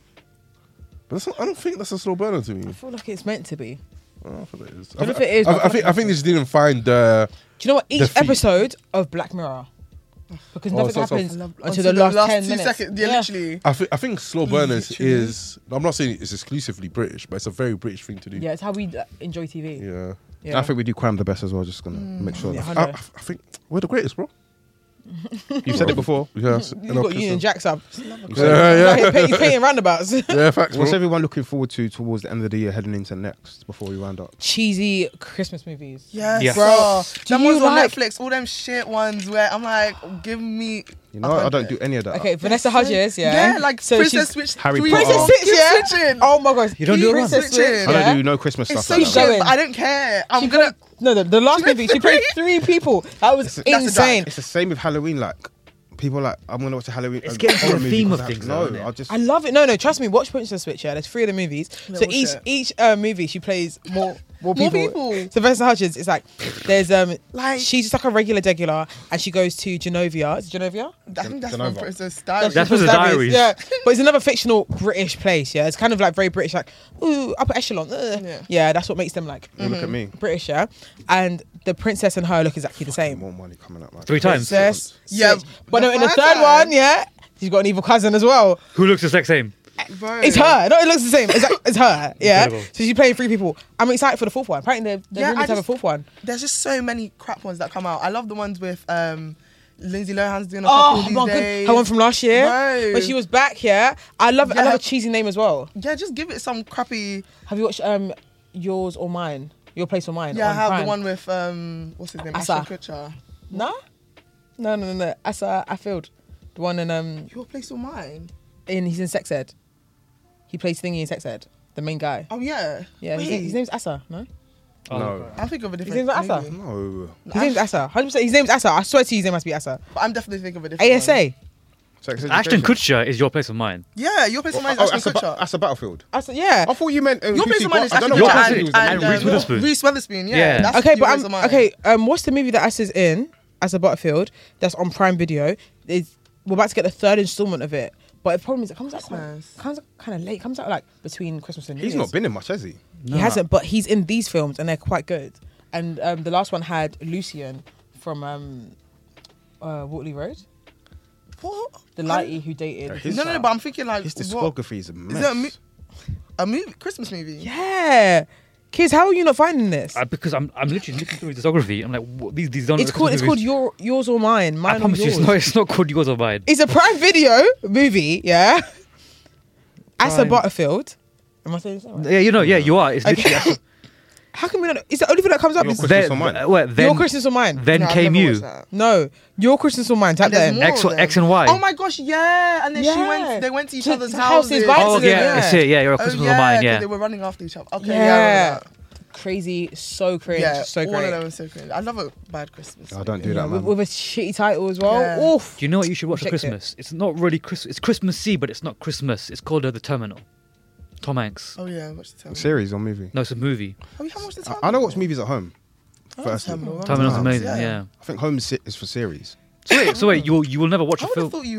Speaker 4: But that's not, I don't think that's a slow burner to me.
Speaker 3: I feel like it's meant to be.
Speaker 4: I don't feel it is.
Speaker 3: don't know if it is, but
Speaker 4: I think they just didn't find the.
Speaker 3: Do you know what?
Speaker 4: The
Speaker 3: Each
Speaker 4: feet.
Speaker 3: episode of Black Mirror, because nothing
Speaker 4: so-
Speaker 3: happens
Speaker 6: I love-
Speaker 3: until the last 10
Speaker 6: 2
Speaker 3: minutes.
Speaker 6: seconds. Yeah, literally.
Speaker 4: I think slow burners
Speaker 6: Literally.
Speaker 4: is. I'm not saying it's exclusively British, but it's a very British thing to do.
Speaker 3: Yeah, it's how we enjoy TV.
Speaker 4: Yeah.
Speaker 3: Yeah.
Speaker 2: I think we do crime the best as well. Just gonna make sure.
Speaker 3: Yeah,
Speaker 2: that-
Speaker 3: I know.
Speaker 4: I think we're the greatest, bro.
Speaker 2: You've said it before.
Speaker 4: Yes.
Speaker 3: You've got Union Jacks up.
Speaker 4: Yeah.
Speaker 3: He's painting roundabouts.
Speaker 4: Yeah, facts,
Speaker 2: What's
Speaker 4: bro.
Speaker 2: everyone looking forward to towards the end of the year, heading into next? Before we round up,
Speaker 3: Cheesy Christmas movies.
Speaker 6: Yes,
Speaker 5: Yeah.
Speaker 6: bro.
Speaker 3: Do
Speaker 6: Them
Speaker 3: you
Speaker 6: ones on
Speaker 3: like-
Speaker 6: Netflix, all them shit ones where I'm like, give me.
Speaker 2: you know I don't do any of that.
Speaker 3: Okay, Vanessa Hudgens, yeah.
Speaker 6: Yeah, like
Speaker 3: so
Speaker 6: Princess
Speaker 3: she's
Speaker 6: Switch.
Speaker 2: Harry
Speaker 6: 3
Speaker 2: Potter.
Speaker 3: Princess
Speaker 6: more.
Speaker 3: Switch,
Speaker 6: Keep
Speaker 3: yeah.
Speaker 6: switching.
Speaker 3: Oh my gosh,
Speaker 5: You don't do it once?
Speaker 3: Princess
Speaker 6: Switch.
Speaker 3: Switch,
Speaker 2: I
Speaker 3: yeah.
Speaker 2: don't do no Christmas
Speaker 6: It's
Speaker 2: stuff.
Speaker 6: so
Speaker 2: like
Speaker 6: shit,
Speaker 2: that.
Speaker 3: going.
Speaker 6: but I don't care. I'm
Speaker 3: She
Speaker 6: gonna.
Speaker 3: played- No, the last movie she played 3 people. That was
Speaker 6: That's a
Speaker 3: insane.
Speaker 2: It's the same with Halloween. Like people are like, I'm gonna watch a Halloween.
Speaker 5: It's
Speaker 2: a
Speaker 5: getting to
Speaker 2: horror
Speaker 5: the
Speaker 2: movie
Speaker 5: theme
Speaker 2: because
Speaker 5: of
Speaker 2: I-
Speaker 5: things,
Speaker 2: No,
Speaker 5: though, isn't it?
Speaker 2: I just.
Speaker 3: I love it. No, trust me. Watch Princess Switch. Yeah, there's 3 of the movies. So
Speaker 6: Little
Speaker 3: each
Speaker 6: shit.
Speaker 3: each movie she plays more
Speaker 6: More people.
Speaker 3: So Vanessa Hudgens is like there's
Speaker 6: Like-
Speaker 3: she's just like a regular and she goes to Genovia. Is it Genovia?
Speaker 6: I think that's
Speaker 2: Genova.
Speaker 6: from Princess Diaries.
Speaker 5: That's Princess Diaries.
Speaker 3: Yeah, but it's another fictional British place. Yeah, it's kind of like very British, like ooh upper echelon. Yeah, that's what makes them like
Speaker 2: Look at me.
Speaker 3: British. Yeah, and the princess and her look exactly the same.
Speaker 2: More money coming up. Like
Speaker 5: 3 times.
Speaker 3: Princess,
Speaker 6: Yeah,
Speaker 3: Switch. But no, in the
Speaker 6: the
Speaker 3: third
Speaker 6: first
Speaker 3: one,
Speaker 6: one-
Speaker 3: yeah, she's got an evil cousin as well.
Speaker 5: Who looks the exact same?
Speaker 6: Bro.
Speaker 3: It's her. No, it looks the same. It's her. Yeah.
Speaker 5: Incredible.
Speaker 3: So she's playing 3 people. I'm excited for the 4th one. Apparently they're
Speaker 6: Yeah,
Speaker 3: rumored
Speaker 6: I
Speaker 3: to have a
Speaker 6: just-
Speaker 3: 4th one.
Speaker 6: There's just so many crap ones that come out. I love the ones with Lindsay Lohan's doing a couple
Speaker 3: Oh
Speaker 6: these
Speaker 3: my
Speaker 6: days.
Speaker 3: god, her one from last year
Speaker 6: Bro.
Speaker 3: when she was back. Yeah, I love it. I
Speaker 6: Yeah.
Speaker 3: love a cheesy name as well.
Speaker 6: Yeah, just give it some crappy.
Speaker 3: Have you watched Yours or Mine? Your Place or Mine?
Speaker 6: Yeah, I
Speaker 3: on
Speaker 6: have
Speaker 3: Prime?
Speaker 6: the one with what's his name?
Speaker 3: Asa.
Speaker 6: Ashton Kutcher.
Speaker 3: No. Asa, I failed. The one in
Speaker 6: Your Place or Mine?
Speaker 3: He's in Sex Ed. He plays Thingy in Sex Ed. The main guy.
Speaker 6: Oh yeah.
Speaker 3: Yeah, his name's Asa. No,
Speaker 2: No.
Speaker 6: I think of a
Speaker 3: his
Speaker 6: different.
Speaker 3: name's Asa.
Speaker 6: movie.
Speaker 2: No.
Speaker 3: His name's Asa. 100%. His name's Asa. I swear to you, his name must be Asa.
Speaker 6: But I'm definitely thinking of a different. One.
Speaker 3: ASA.
Speaker 2: Sex
Speaker 5: Ashton
Speaker 2: Education.
Speaker 5: Kutcher is Your Place of Mine.
Speaker 6: Yeah, Your Place of Mine is
Speaker 2: Oh,
Speaker 6: Ashton Kutcher.
Speaker 2: that's a Battlefield.
Speaker 3: Asa. Yeah.
Speaker 2: I thought you meant.
Speaker 6: Your Place of Mine is
Speaker 2: I don't
Speaker 6: Ashton
Speaker 2: know what
Speaker 6: Kutcher
Speaker 2: Ashton was
Speaker 5: and Reese Witherspoon.
Speaker 6: Reese Witherspoon. Yeah.
Speaker 5: Yeah.
Speaker 6: That's
Speaker 3: Okay,
Speaker 6: Your
Speaker 3: but
Speaker 6: Place of Mine.
Speaker 3: what's the movie that Asa's in? Asa Butterfield. That's on Prime Video. We're about to get the third installment of it. But the problem is, it comes out
Speaker 6: Christmas.
Speaker 3: kind of late. It comes out like between Christmas and New
Speaker 2: He's
Speaker 3: Year's.
Speaker 2: not been in much, has he?
Speaker 3: He hasn't, but he's in these films and they're quite good. And the last one had Lucian from Waterley Road,
Speaker 6: What?
Speaker 3: the lighty who dated.
Speaker 6: No, but I'm thinking like
Speaker 2: His
Speaker 6: what?
Speaker 2: discography is a mess.
Speaker 6: Is it a movie? Christmas movie?
Speaker 3: Yeah, kids, how are you not finding this?
Speaker 5: Because I'm literally looking through his discography. I'm like, what, these don't.
Speaker 3: It's called Yours or Mine. Mine
Speaker 5: I promise
Speaker 3: or
Speaker 5: you,
Speaker 3: yours.
Speaker 5: it's not called Yours or Mine.
Speaker 3: It's a Prime Video movie. Yeah, Asa
Speaker 5: Prime.
Speaker 3: Butterfield. Am I saying this right?
Speaker 5: Yeah, you are. It's literally.
Speaker 3: How can we not? It's the only thing that comes up.
Speaker 2: Your
Speaker 3: Is
Speaker 2: Christmas or Mine?
Speaker 3: Your Christmas or Mine.
Speaker 5: Then
Speaker 6: No, I've
Speaker 5: came
Speaker 6: never
Speaker 5: you.
Speaker 6: watched that.
Speaker 3: No, Your Christmas or Mine. Type
Speaker 6: And there's
Speaker 3: that in.
Speaker 6: more.
Speaker 5: X,
Speaker 6: of them.
Speaker 5: X and Y.
Speaker 6: Oh my gosh, yeah. And then
Speaker 3: Yeah.
Speaker 6: they went to each
Speaker 3: To-
Speaker 6: other's
Speaker 3: to houses,
Speaker 6: houses.
Speaker 3: vibes
Speaker 5: Oh
Speaker 3: to them,
Speaker 5: yeah,
Speaker 3: yeah.
Speaker 5: that's it. Yeah, you're a
Speaker 6: Oh,
Speaker 5: Christmas
Speaker 6: yeah,
Speaker 5: or Mine.
Speaker 6: 'cause
Speaker 5: Yeah.
Speaker 6: they were running after each other. Okay,
Speaker 3: Yeah.
Speaker 6: yeah, I remember
Speaker 3: Crazy, so cringe,
Speaker 6: that.
Speaker 3: so
Speaker 6: all
Speaker 3: great.
Speaker 6: of them are so cringe. I love a bad Christmas.
Speaker 2: I don't do
Speaker 3: Yeah,
Speaker 2: that, man.
Speaker 3: with a shitty title as well.
Speaker 6: Yeah.
Speaker 3: Oof.
Speaker 5: Do you know what you should watch for
Speaker 3: Reject it.
Speaker 5: Christmas? It's not really Christmas. It's Christmassy, but it's not Christmas. It's called The Terminal. Tom Hanks.
Speaker 6: Oh yeah, watch the Terminal.
Speaker 2: Series or movie?
Speaker 5: No, it's a movie.
Speaker 6: Oh, you haven't watched the Terminal?
Speaker 2: I don't watch movies at home.
Speaker 6: I love
Speaker 2: Firstly.
Speaker 6: Terminal.
Speaker 5: Terminal's
Speaker 2: Oh,
Speaker 5: amazing. Yeah.
Speaker 2: I think home is for series.
Speaker 5: So wait, you will never watch
Speaker 6: I
Speaker 5: a
Speaker 6: would
Speaker 5: film.
Speaker 6: have thought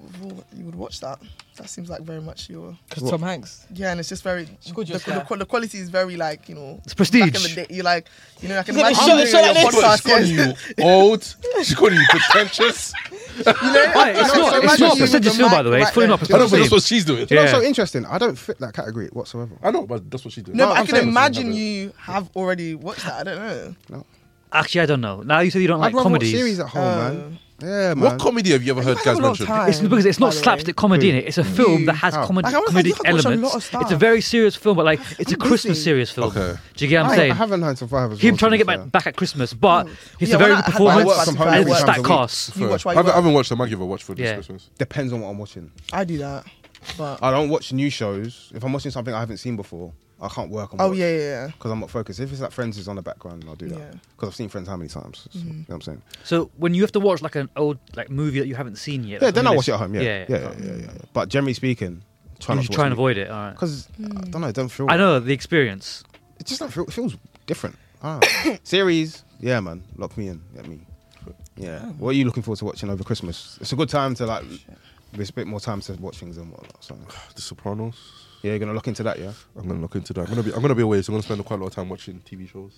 Speaker 6: you would watch that. That seems like very much your.
Speaker 3: Because Tom Hanks.
Speaker 6: Yeah, and it's just very.
Speaker 3: called
Speaker 6: The,
Speaker 3: Just That.
Speaker 6: the quality is very like
Speaker 5: It's prestige.
Speaker 6: Back in the day, you like I can
Speaker 3: Yeah,
Speaker 6: imagine
Speaker 3: show-
Speaker 6: you
Speaker 3: show
Speaker 6: doing
Speaker 3: that
Speaker 6: your
Speaker 3: name.
Speaker 6: podcast.
Speaker 4: She's calling
Speaker 6: yeah.
Speaker 4: you old. She's calling you pretentious.
Speaker 5: Right, it's
Speaker 6: No,
Speaker 5: not.
Speaker 6: so
Speaker 5: It's
Speaker 6: imagine
Speaker 5: not
Speaker 6: you
Speaker 5: a
Speaker 6: with
Speaker 5: prestigious
Speaker 6: the
Speaker 5: film,
Speaker 6: mic
Speaker 5: by the way. It's
Speaker 6: right
Speaker 5: fully
Speaker 6: there.
Speaker 5: not
Speaker 4: I don't
Speaker 5: prestigious.
Speaker 4: think that's what she's doing.
Speaker 2: You know what's
Speaker 5: Yeah.
Speaker 2: so interesting? I don't fit that category whatsoever.
Speaker 4: I know, but that's what she's doing.
Speaker 6: No, but I
Speaker 2: I'm
Speaker 6: can
Speaker 2: saying-
Speaker 6: imagine you have already watched that. I don't know.
Speaker 5: Actually, I don't know. Now you said you don't like
Speaker 2: I'd rather watch
Speaker 5: comedies.
Speaker 2: series at home, man. Yeah, man.
Speaker 4: What comedy have you ever heard
Speaker 6: have
Speaker 4: Gaz
Speaker 6: a lot of
Speaker 4: mention?
Speaker 6: time.
Speaker 5: It's because it's not
Speaker 6: by the way.
Speaker 5: slapstick comedy in it. It's a film that has
Speaker 2: How?
Speaker 5: comedy,
Speaker 6: Like, I was like,
Speaker 5: comedic
Speaker 6: you have watched a lot
Speaker 5: elements.
Speaker 6: of stuff.
Speaker 5: It's a very serious film, but like it's a
Speaker 6: I'm
Speaker 5: Christmas
Speaker 6: busy.
Speaker 5: serious film.
Speaker 4: Okay.
Speaker 5: Do you get what I'm
Speaker 2: I
Speaker 5: saying?
Speaker 2: have a 9 to 5 as
Speaker 5: Him
Speaker 2: well,
Speaker 5: trying to
Speaker 2: be
Speaker 5: get
Speaker 2: fair.
Speaker 5: back at Christmas, but it's
Speaker 6: Yeah,
Speaker 5: a very
Speaker 6: when
Speaker 5: good
Speaker 6: I
Speaker 5: performance
Speaker 2: work from home
Speaker 5: and
Speaker 2: every
Speaker 5: it's
Speaker 2: time
Speaker 5: that
Speaker 2: a week.
Speaker 5: cast.
Speaker 6: You watch
Speaker 4: I
Speaker 6: while you
Speaker 4: haven't
Speaker 6: work.
Speaker 4: watched them. I give a watch for this
Speaker 5: Yeah.
Speaker 4: Christmas.
Speaker 2: Depends on what I'm watching.
Speaker 6: I do that, but
Speaker 2: I don't watch new shows. If I'm watching something I haven't seen before, I can't work on
Speaker 6: oh yeah.
Speaker 2: because I'm not focused. If it's like Friends is on the background, I'll do that.
Speaker 6: Yeah.
Speaker 2: Because I've seen Friends how many times? So, you know what I'm saying?
Speaker 5: So when you have to watch like an old like movie that you haven't seen yet,
Speaker 2: Yeah,
Speaker 5: like,
Speaker 2: then
Speaker 5: on
Speaker 2: I'll
Speaker 5: your
Speaker 2: watch it at
Speaker 5: list-
Speaker 2: home. Yeah. But generally speaking, try
Speaker 5: You
Speaker 2: not
Speaker 5: should
Speaker 2: to
Speaker 5: try and avoid it. All right.
Speaker 2: Because I don't know, it don't feel.
Speaker 5: I know the experience.
Speaker 2: It just don't feel. It feels different. I don't know. Series, yeah, man, lock me in. Get me. Yeah. What are you looking forward to watching over Christmas? It's a good time to like. There's a bit more time to watch things and whatnot. So
Speaker 4: The Sopranos.
Speaker 2: yeah, you're gonna look into that, yeah.
Speaker 4: I'm gonna look into that. I'm gonna be away, so I'm gonna spend quite a lot of time watching TV shows.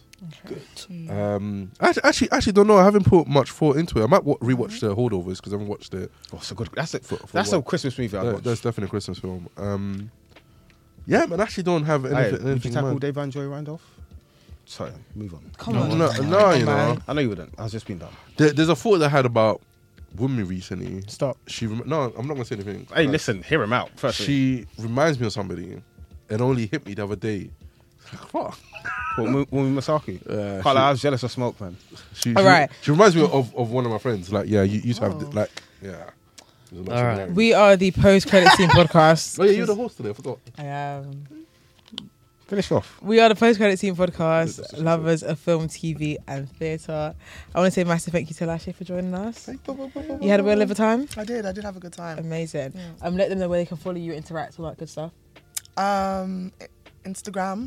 Speaker 4: I actually don't know. I haven't put much thought into it. I might rewatch the Holdovers because I haven't watched it.
Speaker 2: Oh, it's a good. That's it.
Speaker 4: For
Speaker 2: That's a
Speaker 4: what?
Speaker 2: Christmas movie. I'd watch.
Speaker 4: That's definitely a Christmas film. Yeah, man. I actually don't have
Speaker 2: Hey,
Speaker 4: anything.
Speaker 2: would you
Speaker 4: anything in
Speaker 2: tackle
Speaker 4: mind.
Speaker 2: Dave and Joy Randolph? Sorry, move on.
Speaker 3: Come on.
Speaker 4: No, you know.
Speaker 2: I know you wouldn't. I was just being dumb.
Speaker 4: There's a thought I had about women recently.
Speaker 3: Stop.
Speaker 4: No, I'm not gonna say anything.
Speaker 2: Hey,
Speaker 4: Like,
Speaker 2: listen, hear him out. Firstly,
Speaker 4: She reminds me of somebody. It only hit me the other day. Fuck.
Speaker 2: Wumi Masaki.
Speaker 4: Yeah,
Speaker 2: Can't lie, I was jealous of Smoke, man.
Speaker 4: She
Speaker 3: Alright.
Speaker 4: She reminds me of one of my friends. Like, yeah, you used to have like, yeah. There's a lot of
Speaker 5: Alright.
Speaker 4: similarities.
Speaker 3: We are the post credit scene podcast.
Speaker 4: Oh yeah, you're the host today. I forgot.
Speaker 3: I am.
Speaker 2: Finish off.
Speaker 3: We are the post credit scene podcast, lovers of film, TV, and theatre. I want to say a massive thank you to Lashe for joining us. You had a well of a time.
Speaker 6: I did have a good time.
Speaker 3: Amazing. Let them know where they can follow you, interact, all that good stuff.
Speaker 6: Instagram,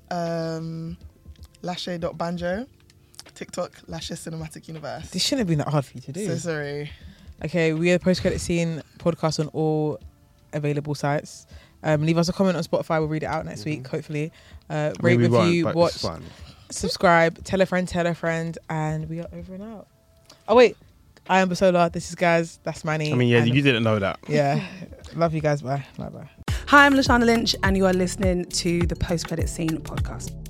Speaker 6: lashe.banjo, TikTok, Lashe Cinematic Universe.
Speaker 3: This shouldn't have been that hard for you to do.
Speaker 6: So sorry.
Speaker 3: Okay, we are the post credit scene podcast on all available sites. Leave us a comment on Spotify. We'll read it out next week, hopefully. Rate,
Speaker 2: We won't,
Speaker 3: review,
Speaker 2: but it's
Speaker 3: watch,
Speaker 2: fine.
Speaker 3: subscribe, tell a friend, and we are over and out. Oh wait, I am Basola. This is Gaz. That's Manny.
Speaker 2: I mean, yeah,
Speaker 3: and-
Speaker 2: you didn't know that.
Speaker 3: Yeah. Love you guys. Bye. Bye.
Speaker 1: Hi, I'm Lashana Lynch, and you are listening to the Post Credit Scene podcast.